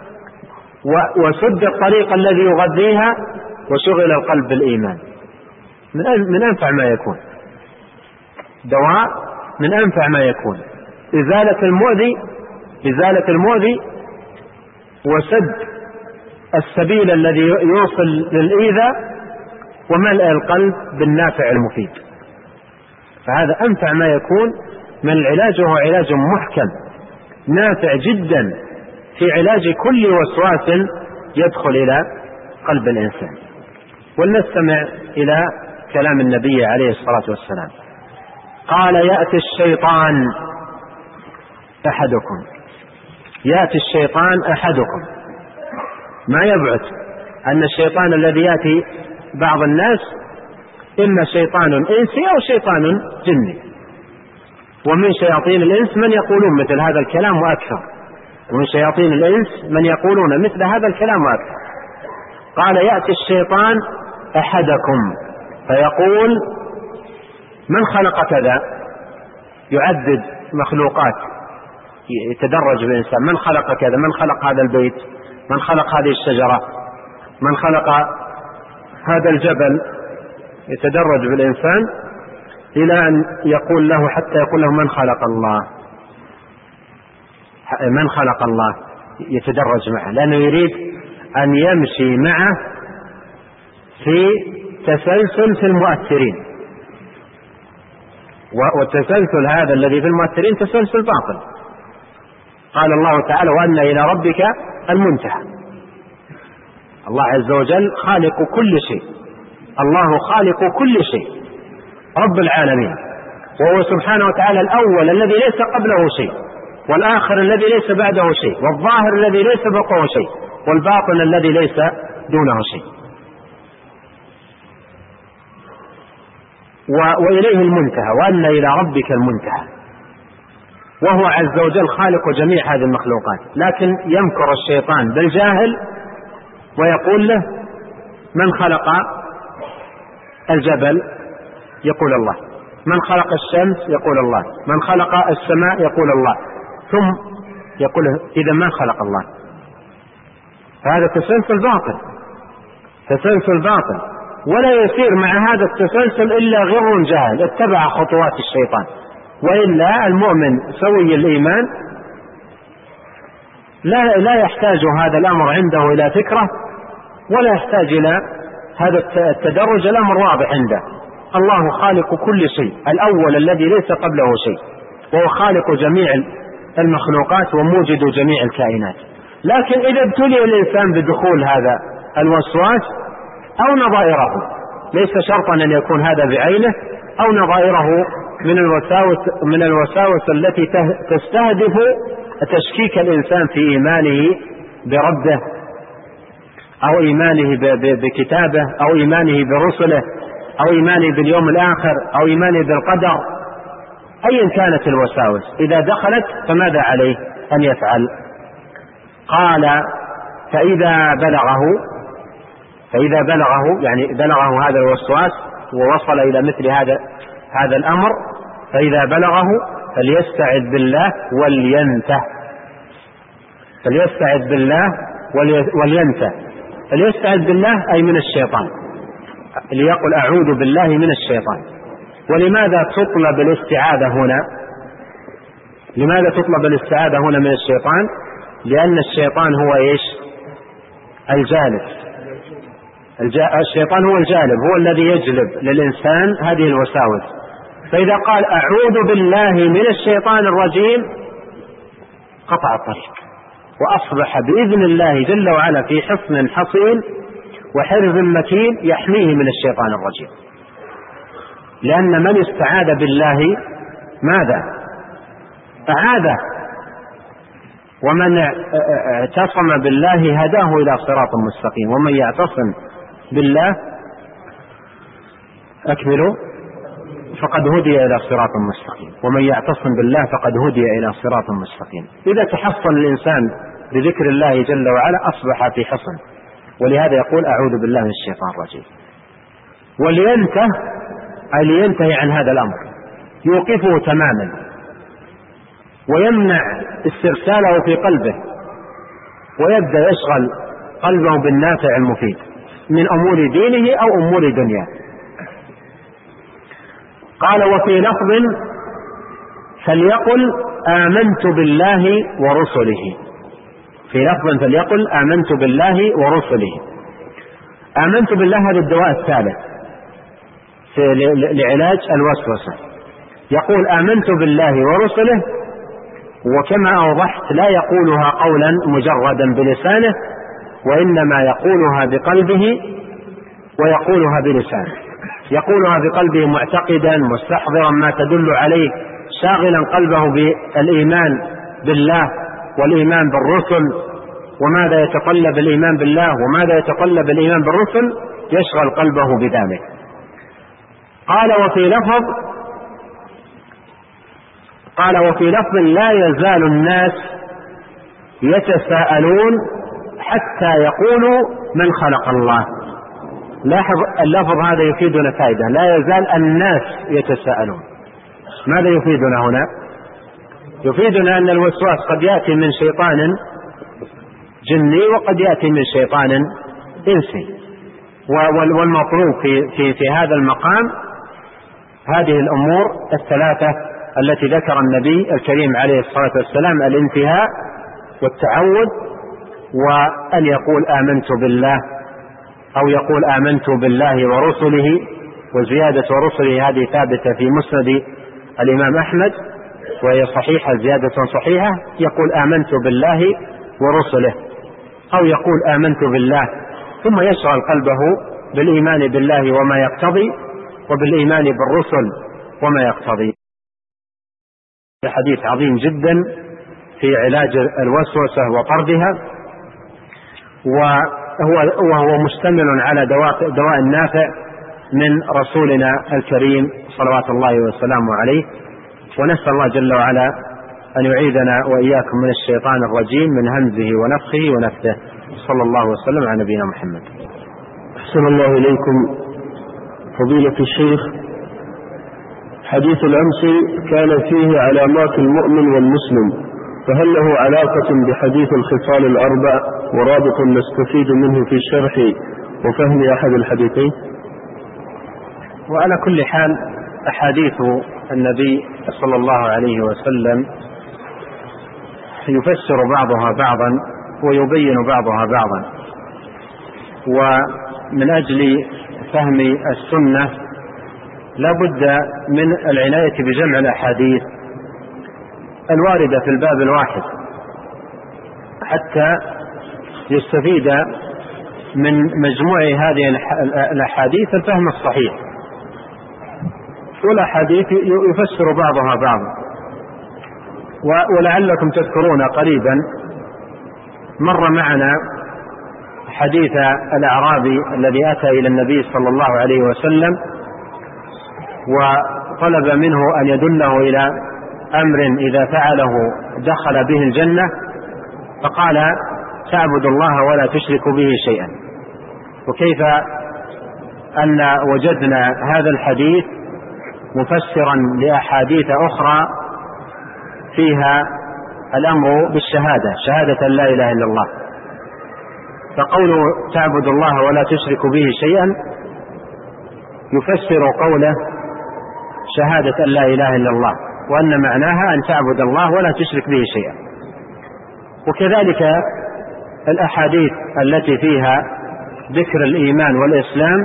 وسد الطريق الذي يغذيها وشغل القلب بالإيمان. من أنفع ما يكون، دواء من أنفع ما يكون، إزالة المؤذي إزالة المؤذي وسد السبيل الذي يوصل للإيذاء وملء القلب بالنافع المفيد. فهذا أنفع ما يكون من العلاج، وهو علاج محكم نافع جدا في علاج كل وسواس يدخل إلى قلب الإنسان. ولنستمع إلى كلام النبي عليه الصلاة والسلام. قال: يأتي الشيطان أحدكم يأتي الشيطان أحدكم ما يبعد أن الشيطان الذي يأتي بعض الناس إما شيطان إنسي أو شيطان جني، ومن شياطين الإنس من يقولون مثل هذا الكلام وأكثر، ومن شياطين الإنس من يقولون مثل هذا الكلام وأكثر. قال: يأتي الشيطان أحدكم فيقول: من خلق كذا؟ يعدد مخلوقات، يتدرج بالإنسان: من خلق كذا؟ من خلق هذا البيت؟ من خلق هذه الشجرة؟ من خلق هذا الجبل؟ يتدرج بالإنسان إلى أن يقول له حتى يقول له: من خلق الله؟ من خلق الله؟ يتدرج معه، لأنه يريد أن يمشي معه في تسلسل في المؤثرين، والتسلسل هذا الذي في المؤثرين تسلسل باطل. قال الله تعالى: وأن إلى ربك المنتهى. الله عز وجل خالق كل شيء، الله خالق كل شيء، رب العالمين، وهو سبحانه وتعالى الأول الذي ليس قبله شيء، والآخر الذي ليس بعده شيء، والظاهر الذي ليس فوقه شيء، والباطن الذي ليس دونه شيء. وإليه المنتهى، وأن إلى ربك المنتهى، وهو عز وجل خالق جميع هذه المخلوقات. لكن يمكر الشيطان بالجاهل ويقول له: من خلق الجبل؟ يقول الله. من خلق الشمس؟ يقول الله. من خلق السماء؟ يقول الله. ثم يقول: إذا من خلق الله؟ فهذا تسلسل باطل، تسلسل باطل، ولا يسير مع هذا التسلسل إلا غر جاهل اتبع خطوات الشيطان. وإلا المؤمن سوي الإيمان لا لا يحتاج هذا الأمر عنده إلى فكرة، ولا يحتاج إلى هذا التدرج، الأمر واضح عنده. الله خالق كل شيء، الأول الذي ليس قبله شيء، وهو خالق جميع المخلوقات وموجد جميع الكائنات. لكن إذا ابتلي الإنسان بدخول هذا الوسواس أو نظائره، ليس شرطا أن يكون هذا بعينه، أو نظائره من الوساوس من الوساوس التي تستهدف تشكيك الإنسان في إيمانه بربه، أو إيمانه بكتابه، أو إيمانه برسله، أو إيمانه باليوم الآخر، أو إيمانه بالقدر. أيا كانت الوساوس إذا دخلت فماذا عليه أن يفعل؟ قال: فإذا بلغه فإذا بلغه يعني بلغه هذا الوسواس ووصل إلى مثل هذا هذا الأمر، فإذا بلغه فليستعذ بالله ولينته فليستعذ بالله ولينته فليستعذ بالله أي من الشيطان، ليقل: أعوذ بالله من الشيطان. ولماذا تطلب الاستعاذة هنا؟ لماذا تطلب الاستعاذة هنا من الشيطان؟ لأن الشيطان هو إيش؟ الجالب. الشيطان هو الجالب، هو الذي يجلب للإنسان هذه الوساوس. فإذا قال: أعوذ بالله من الشيطان الرجيم، قطع الطريق، وأصبح بإذن الله جل وعلا في حصن حصين وحرز متين يحميه من الشيطان الرجيم. لأن من استعاذ بالله ماذا؟ أعاذه، ومن اعتصم بالله هداه إلى صراط مستقيم، ومن يعتصم بالله أكملوا فقد هدي إلى صراط مستقيم، ومن يعتصم بالله فقد هدي إلى صراط مستقيم. إذا تحصن الإنسان بذكر الله جل وعلا أصبح في حصن، ولهذا يقول أعوذ بالله من الشيطان الرجيم. ولينته أي لينتهي عن هذا الأمر، يوقفه تماما ويمنع استرساله في قلبه، ويبدأ يشغل قلبه بالنافع المفيد من أمور دينه أو أمور دنياه. قال وفي لفظ فليقل آمنت بالله ورسله، في لفظ فليقل آمنت بالله ورسله. آمنت بالله هذا الدواء الثالث لعلاج الوسوسة. يقول آمنت بالله ورسله، وكما أوضحت لا يقولها قولا مجردا بلسانه، وإنما يقولها بقلبه ويقولها بلسانه. يقولها بقلبه معتقدا مستحضرا ما تدل عليه، شاغلا قلبه بالإيمان بالله والإيمان بالرسل، وماذا يتطلب الإيمان بالله وماذا يتطلب الإيمان بالرسل، يشغل قلبه بذلك. قال وفي لفظ قال وفي لفظ لا يزال الناس يتساءلون حتى يقولوا من خلق الله. لاحظ اللفظ هذا يفيدنا فائدة، لا يزال الناس يتساءلون. ماذا يفيدنا هنا؟ يفيدنا أن الوسواس قد يأتي من شيطان جني وقد يأتي من شيطان إنسي، والمطلوب في, في, في هذا المقام هذه الأمور الثلاثة التي ذكر النبي الكريم عليه الصلاة والسلام: الانتهاء والتعود، وأن يقول آمنت بالله أو يقول آمنت بالله ورسله. وزيادة ورسله هذه ثابتة في مسند الإمام أحمد وهي صحيحة، زيادة صحيحة. يقول آمنت بالله ورسله، أو يقول آمنت بالله ثم يشغل قلبه بالإيمان بالله وما يقتضي، وبالإيمان بالرسل وما يقتضي. حديث عظيم جدا في علاج الوسوسة وطردها، وهو, وهو مشتمل على دواء, دواء نافع من رسولنا الكريم صلوات الله وسلامه عليه. ونسأل الله جل وعلا أن يعيذنا وإياكم من الشيطان الرجيم من همزه ونفخه ونفثه. صلى الله وسلم على نبينا محمد. أحسن الله إليكم فضيلة الشيخ. حديث الأمس كان فيه علامات المؤمن والمسلم، فهل له علاقة بحديث الخصال الأربع ورابط نستفيد منه في الشرح وفهم أحد الحديثين؟ وعلى كل حال أحاديث النبي صلى الله عليه وسلم يفسر بعضها بعضا ويبين بعضها بعضا، ومن أجل فهم السنة لا بد من العناية بجمع الأحاديث الواردة في الباب الواحد حتى يستفيد من مجموع هذه الأحاديث الفهم الصحيح. والأحاديث يفسر بعضها بعضا. ولعلكم تذكرون قريبا مر معنا حديث الأعرابي الذي أتى إلى النبي صلى الله عليه وسلم وطلب منه أن يدله إلى أمر إذا فعله دخل به الجنة، فقال: تعبد الله ولا تشرك به شيئا. وكيف أن وجدنا هذا الحديث مفسرا لأحاديث أخرى فيها الأمر بالشهادة، شهادة لا إله إلا الله. فقوله تعبد الله ولا تشرك به شيئا يفسر قوله شهادة لا إله إلا الله، وأن معناها أن تعبد الله ولا تشرك به شيئا. وكذلك الأحاديث التي فيها ذكر الإيمان والإسلام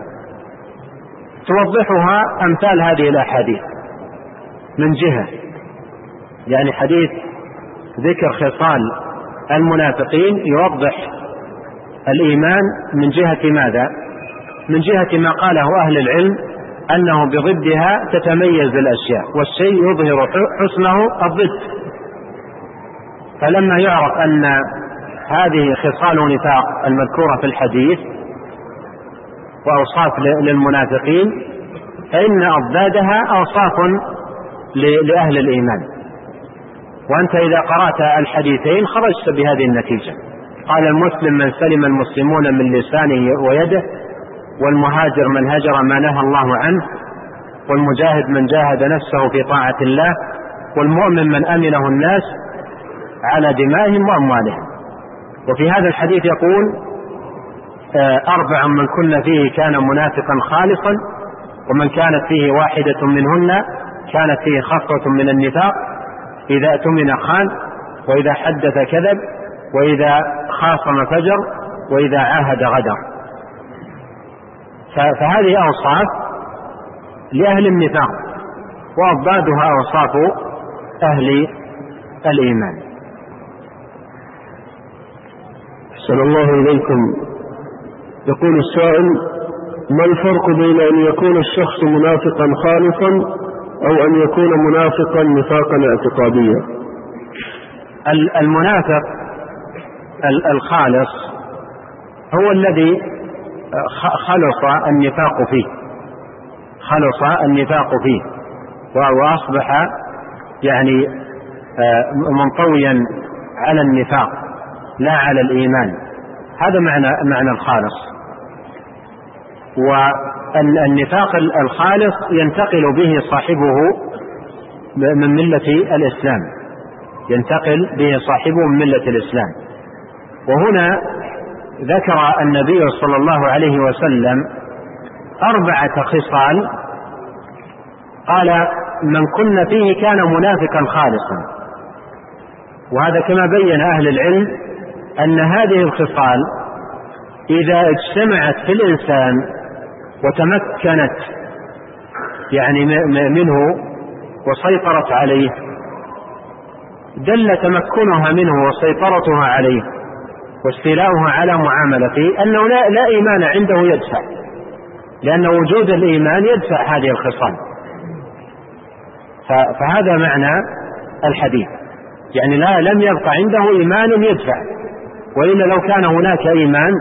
توضحها أمثال هذه الأحاديث من جهة، يعني حديث ذكر خصال المنافقين يوضح الإيمان من جهة ماذا؟ من جهة ما قاله أهل العلم أنه بضدها تتميز الأشياء، والشيء يظهر حسنه الضد. فلما يعرف أن هذه خصال نفاق المذكورة في الحديث وأوصاف للمنافقين، فإن أضدادها أوصاف لأهل الإيمان. وأنت إذا قرأت الحديثين خرجت بهذه النتيجة. قال المسلم من سلم المسلمون من لسانه ويده، والمهاجر من هجر ما نهى الله عنه، والمجاهد من جاهد نفسه في طاعة الله، والمؤمن من أمنه الناس على دمائهم وأموالهم. وفي هذا الحديث يقول أربع من كن فيه كان منافقا خالصا، ومن كانت فيه واحدة منهن كانت فيه خصلة من النفاق: إذا اؤتمن خان، وإذا حدث كذب، وإذا خاصم فجر، وإذا عاهد غدر. فهذه أوصاف لأهل النفاق، وأضدادها أوصاف أهل الإيمان. أحسن الله إليكم. يقول السائل: ما الفرق بين أن يكون الشخص منافقا خالصا أو أن يكون منافقا نفاقا اعتقاديا؟ المنافق الخالص هو الذي خلص النفاق فيه خلص النفاق فيه وأصبح يعني منطويا على النفاق لا على الإيمان. هذا معنى معنى الخالص. والنفاق الخالص ينتقل به صاحبه من ملة الإسلام ينتقل به صاحبه من ملة الإسلام. وهنا ذكر النبي صلى الله عليه وسلم أربعة خصال، قال من كن فيه كان منافقا خالصا. وهذا كما بين أهل العلم أن هذه الخصال إذا اجتمعت في الإنسان وتمكنت يعني منه وسيطرت عليه، دل تمكنها منه وسيطرتها عليه واستيلاؤها على معاملته أنه لا, لا إيمان عنده يدفع، لأن وجود الإيمان يدفع هذه الخصال. فهذا معنى الحديث، يعني لا لم يبقى عنده إيمان يدفع، وإلا لو كان هناك إيمان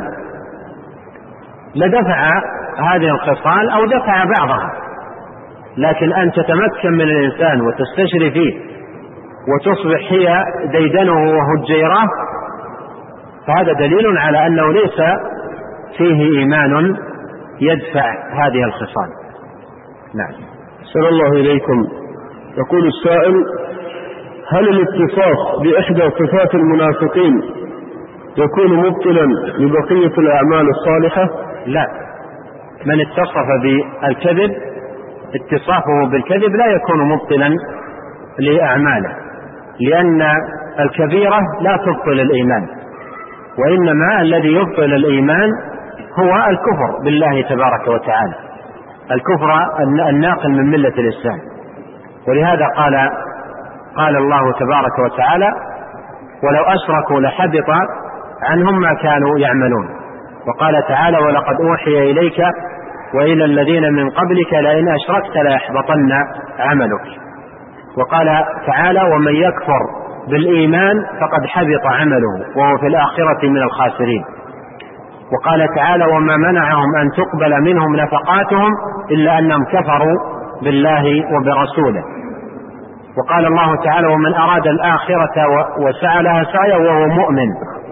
لدفع هذه الخصال أو دفع بعضها. لكن أن تتمكن من الإنسان وتستشري فيه وتصبح هي ديدنه وهجيره، فهذا دليل على أنه ليس فيه إيمان يدفع هذه الخصال. نعم. صلى الله إليكم. يقول السائل: هل الاتصاف بإحدى صفات المنافقين يكون مبطلا لبقية الأعمال الصالحة؟ لا، من اتصف بالكذب اتصافه بالكذب لا يكون مبطلا لأعماله، لأن الكبيرة لا تبطل الإيمان، وإنما الذي يبطل الإيمان هو الكفر بالله تبارك وتعالى، الكفر الناقل من ملة الإسلام. ولهذا قال قال الله تبارك وتعالى: ولو أشركوا لحبط عنهم ما كانوا يعملون. وقال تعالى: ولقد أوحي إليك وإلى الذين من قبلك لئن أشركت ليحبطن عملك. وقال تعالى: ومن يكفر بالإيمان فقد حبط عمله وهو في الآخرة من الخاسرين. وقال تعالى: وما منعهم أن تقبل منهم نفقاتهم إلا أنهم كفروا بالله وبرسوله. وقال الله تعالى: ومن أراد الآخرة وسعى لها سعيا وهو مؤمن.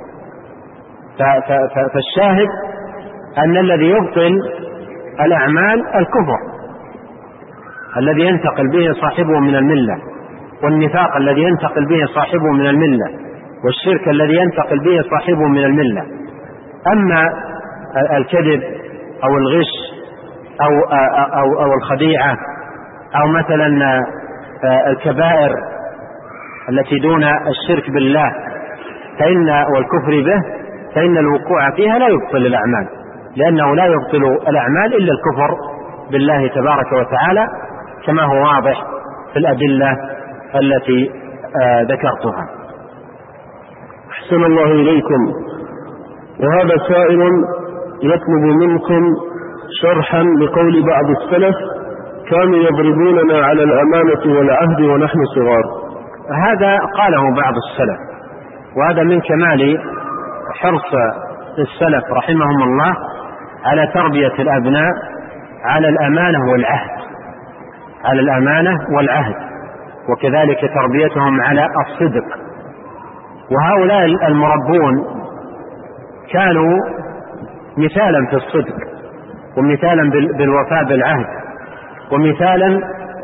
فالشاهد أن الذي يبطل الأعمال الكفر الذي ينتقل به صاحبه من الملة، والنفاق الذي ينتقل به صاحبه من الملة، والشرك الذي ينتقل به صاحبه من الملة. أما الكذب أو الغش أو, أو, أو الخديعة أو مثلا الكبائر التي دون الشرك بالله فإن والكفر به، فإن الوقوع فيها لا يبطل الأعمال، لأنه لا يبطل الأعمال إلا الكفر بالله تبارك وتعالى، كما هو واضح في الأدلة التي ذكرتها. أحسن الله إليكم. وهذا سائل يطلب منكم شرحا لقول بعض السلف: كانوا يضربوننا على الأمانة والعهد ونحن صغار. هذا قاله بعض السلف، وهذا من كمال حرص السلف رحمهم الله على تربية الأبناء على الأمانة والعهد. على الأمانة والعهد، وكذلك تربيتهم على الصدق. وهؤلاء المربون كانوا مثالا في الصدق، ومثالا بالوفاء بالعهد، ومثالا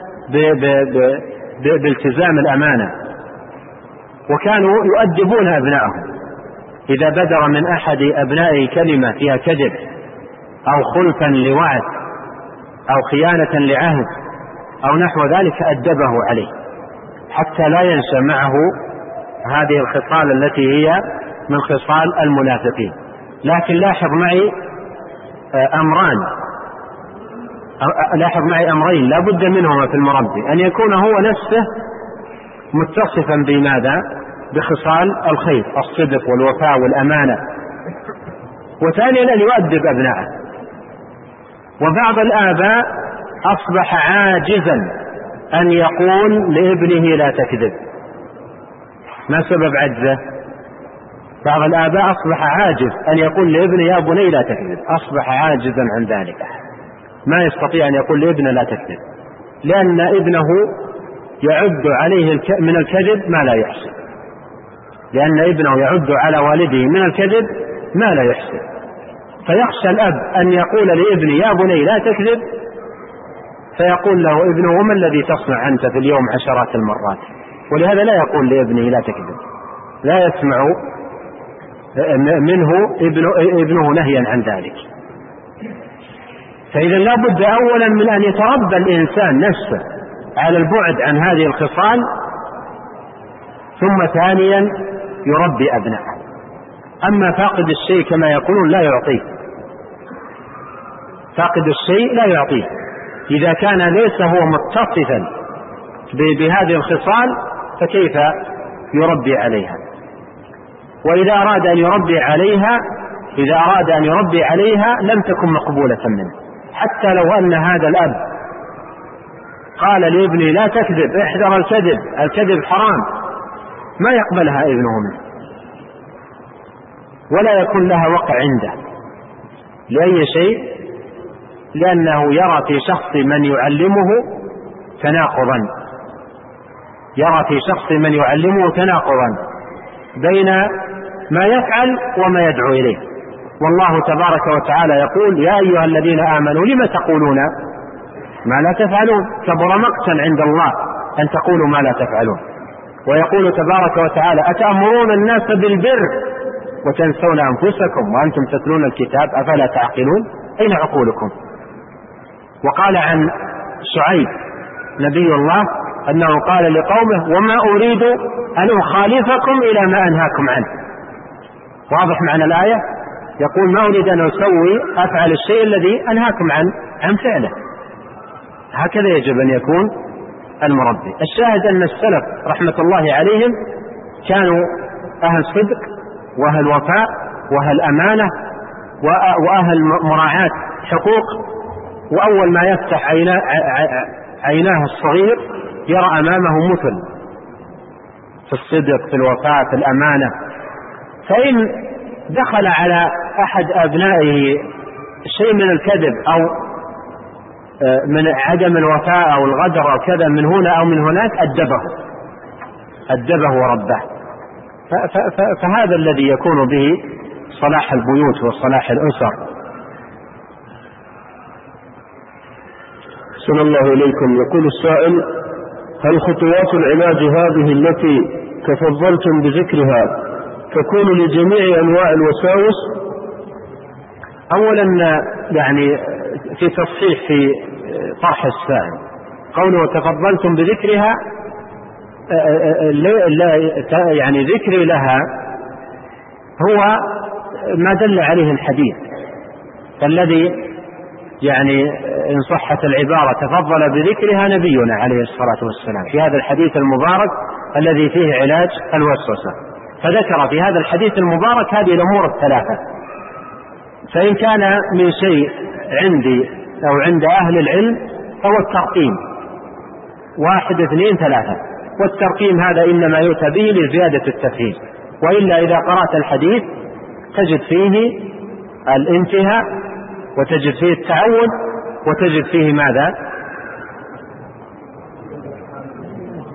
بالتزام الأمانة، وكانوا يؤدبون أبنائهم. إذا بدر من أحد أبنائه كلمة فيها كذب أو خلفا لوعد أو خيانة لعهد أو نحو ذلك أدبه عليه حتى لا ينشأ معه هذه الخصال التي هي من خصال المنافقين. لكن لاحظ معي أمران لاحظ معي أمرين لا بد منهما في المربي: أن يكون هو نفسه متصفا بماذا؟ بخصال الخير، الصدق والوفاء والأمانة، وثانيا أن يؤدب أبنائه. وبعض الآباء أصبح عاجزا أن يقول لابنه لا تكذب. ما سبب عجزه؟ بعض الآباء أصبح عاجز أن يقول لابنه يا بني لا تكذب، أصبح عاجزا عن ذلك، ما يستطيع أن يقول لابنه لا تكذب، لأن ابنه يعد عليه من الكذب ما لا يحسن، لأن ابنه يعد على والده من الكذب ما لا يحسن، فيخشى الأب أن يقول لابنه يا بني لا تكذب، فيقول له ابنه وما الذي تصنع أنت في اليوم عشرات المرات، ولهذا لا يقول لابنه لا تكذب، لا يسمع منه ابنه نهيا عن ذلك. فإذا لا بد أولا من أن يتربى الإنسان نفسه على البعد عن هذه الخصال، ثم ثانيا يربي أبنائه. أما فاقد الشيء كما يقولون لا يعطيه، فاقد الشيء لا يعطيه. إذا كان ليس هو متصفا بهذه الخصال فكيف يربي عليها؟ وإذا أراد أن يربي عليها إذا أراد أن يربي عليها لم تكن مقبولة منه، حتى لو أن هذا الأب قال لابنه لا تكذب، احذر الكذب، الكذب حرام، ما يقبلها ابنه منه ولا يكون لها وقع عنده لأي شيء، لأنه يرى في شخص من يعلمه تناقضا يرى في شخص من يعلمه تناقضا بين ما يفعل وما يدعو إليه. والله تبارك وتعالى يقول يا أيها الذين آمنوا لم تقولون ما لا تفعلون، كبر مقتا عند الله أن تقولوا ما لا تفعلون. ويقول تبارك وتعالى أتأمرون الناس بالبر وتنسون أنفسكم وأنتم تتلون الكتاب أفلا تعقلون، أين عقولكم؟ وقال عن شعيب نبي الله أنه قال لقومه وما أريد أن أخالفكم إلى ما أنهاكم عنه. واضح معنى الآية؟ يقول ما أريد أن أسوي أفعل الشيء الذي أنهاكم عن عن فعله. هكذا يجب أن يكون المربي. الشاهد أن السلف رحمة الله عليهم كانوا أهل صدق وأهل وفاء وأهل أمانة وأهل مراعاة حقوق، وأول ما يفتح عيناه الصغير يرى أمامه مثل في الصدق في الوفاء في الأمانة. فإن دخل على أحد أبنائه شيء من الكذب أو من عدم الوفاء أو الغدر أو كذا من هنا أو من هناك أدبه أدبه وربه. فهذا الذي يكون به صلاح البيوت وصلاح الأسر. صلى الله إليكم. يقول السائل هل خطوات العلاج هذه التي تفضلتم بذكرها تكون لجميع أنواع الوساوس؟ أولا يعني في تصحيح في طرح السائل قوله تفضلتم بذكرها، يعني ذكري لها هو ما دل عليه الحديث، فالذي يعني إن صحت العبارة تفضل بذكرها نبينا عليه الصلاة والسلام في هذا الحديث المبارك الذي فيه علاج الوسوسة، فذكر في هذا الحديث المبارك هذه الأمور الثلاثة. فإن كان من شيء عندي أو عند أهل العلم فهو الترقيم، واحد اثنين ثلاثة، والترقيم هذا إنما يؤتى به لزيادة التفهيم، وإلا إذا قرأت الحديث تجد فيه الانتهاء وتجد فيه التعود وتجد فيه ماذا؟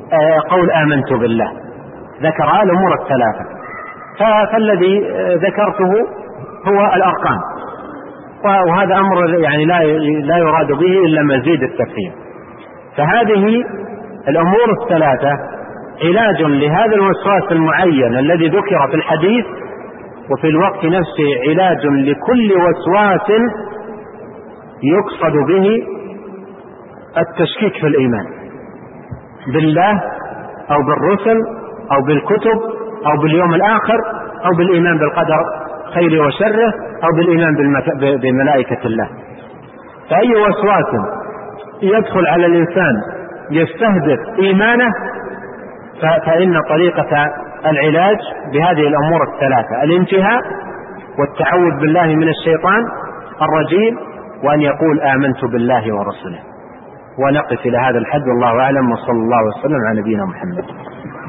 قول آمنت بالله، ذكر الأمور الثلاثة. فالذي ذكرته هو الأركان، وهذا أمر يعني لا لا يراد به إلا مزيد التفصيل. فهذه الأمور الثلاثة علاج لهذا الوسواس المعين الذي ذكر في الحديث، وفي الوقت نفسه علاج لكل وسواس يقصد به التشكيك في الإيمان بالله أو بالرسل أو بالكتب أو باليوم الآخر أو بالإيمان بالقدر خيره وشره أو بالإيمان بملائكة الله. فأي وسواس يدخل على الإنسان يستهدف إيمانه فإن طريقة العلاج بهذه الأمور الثلاثة: الانتهاء، والتعوذ بالله من الشيطان الرجيم، وأن يقول آمنت بالله ورسوله. ونقف إلى هذا الحد، والله أعلم، وصلى الله وسلم على نبينا محمد.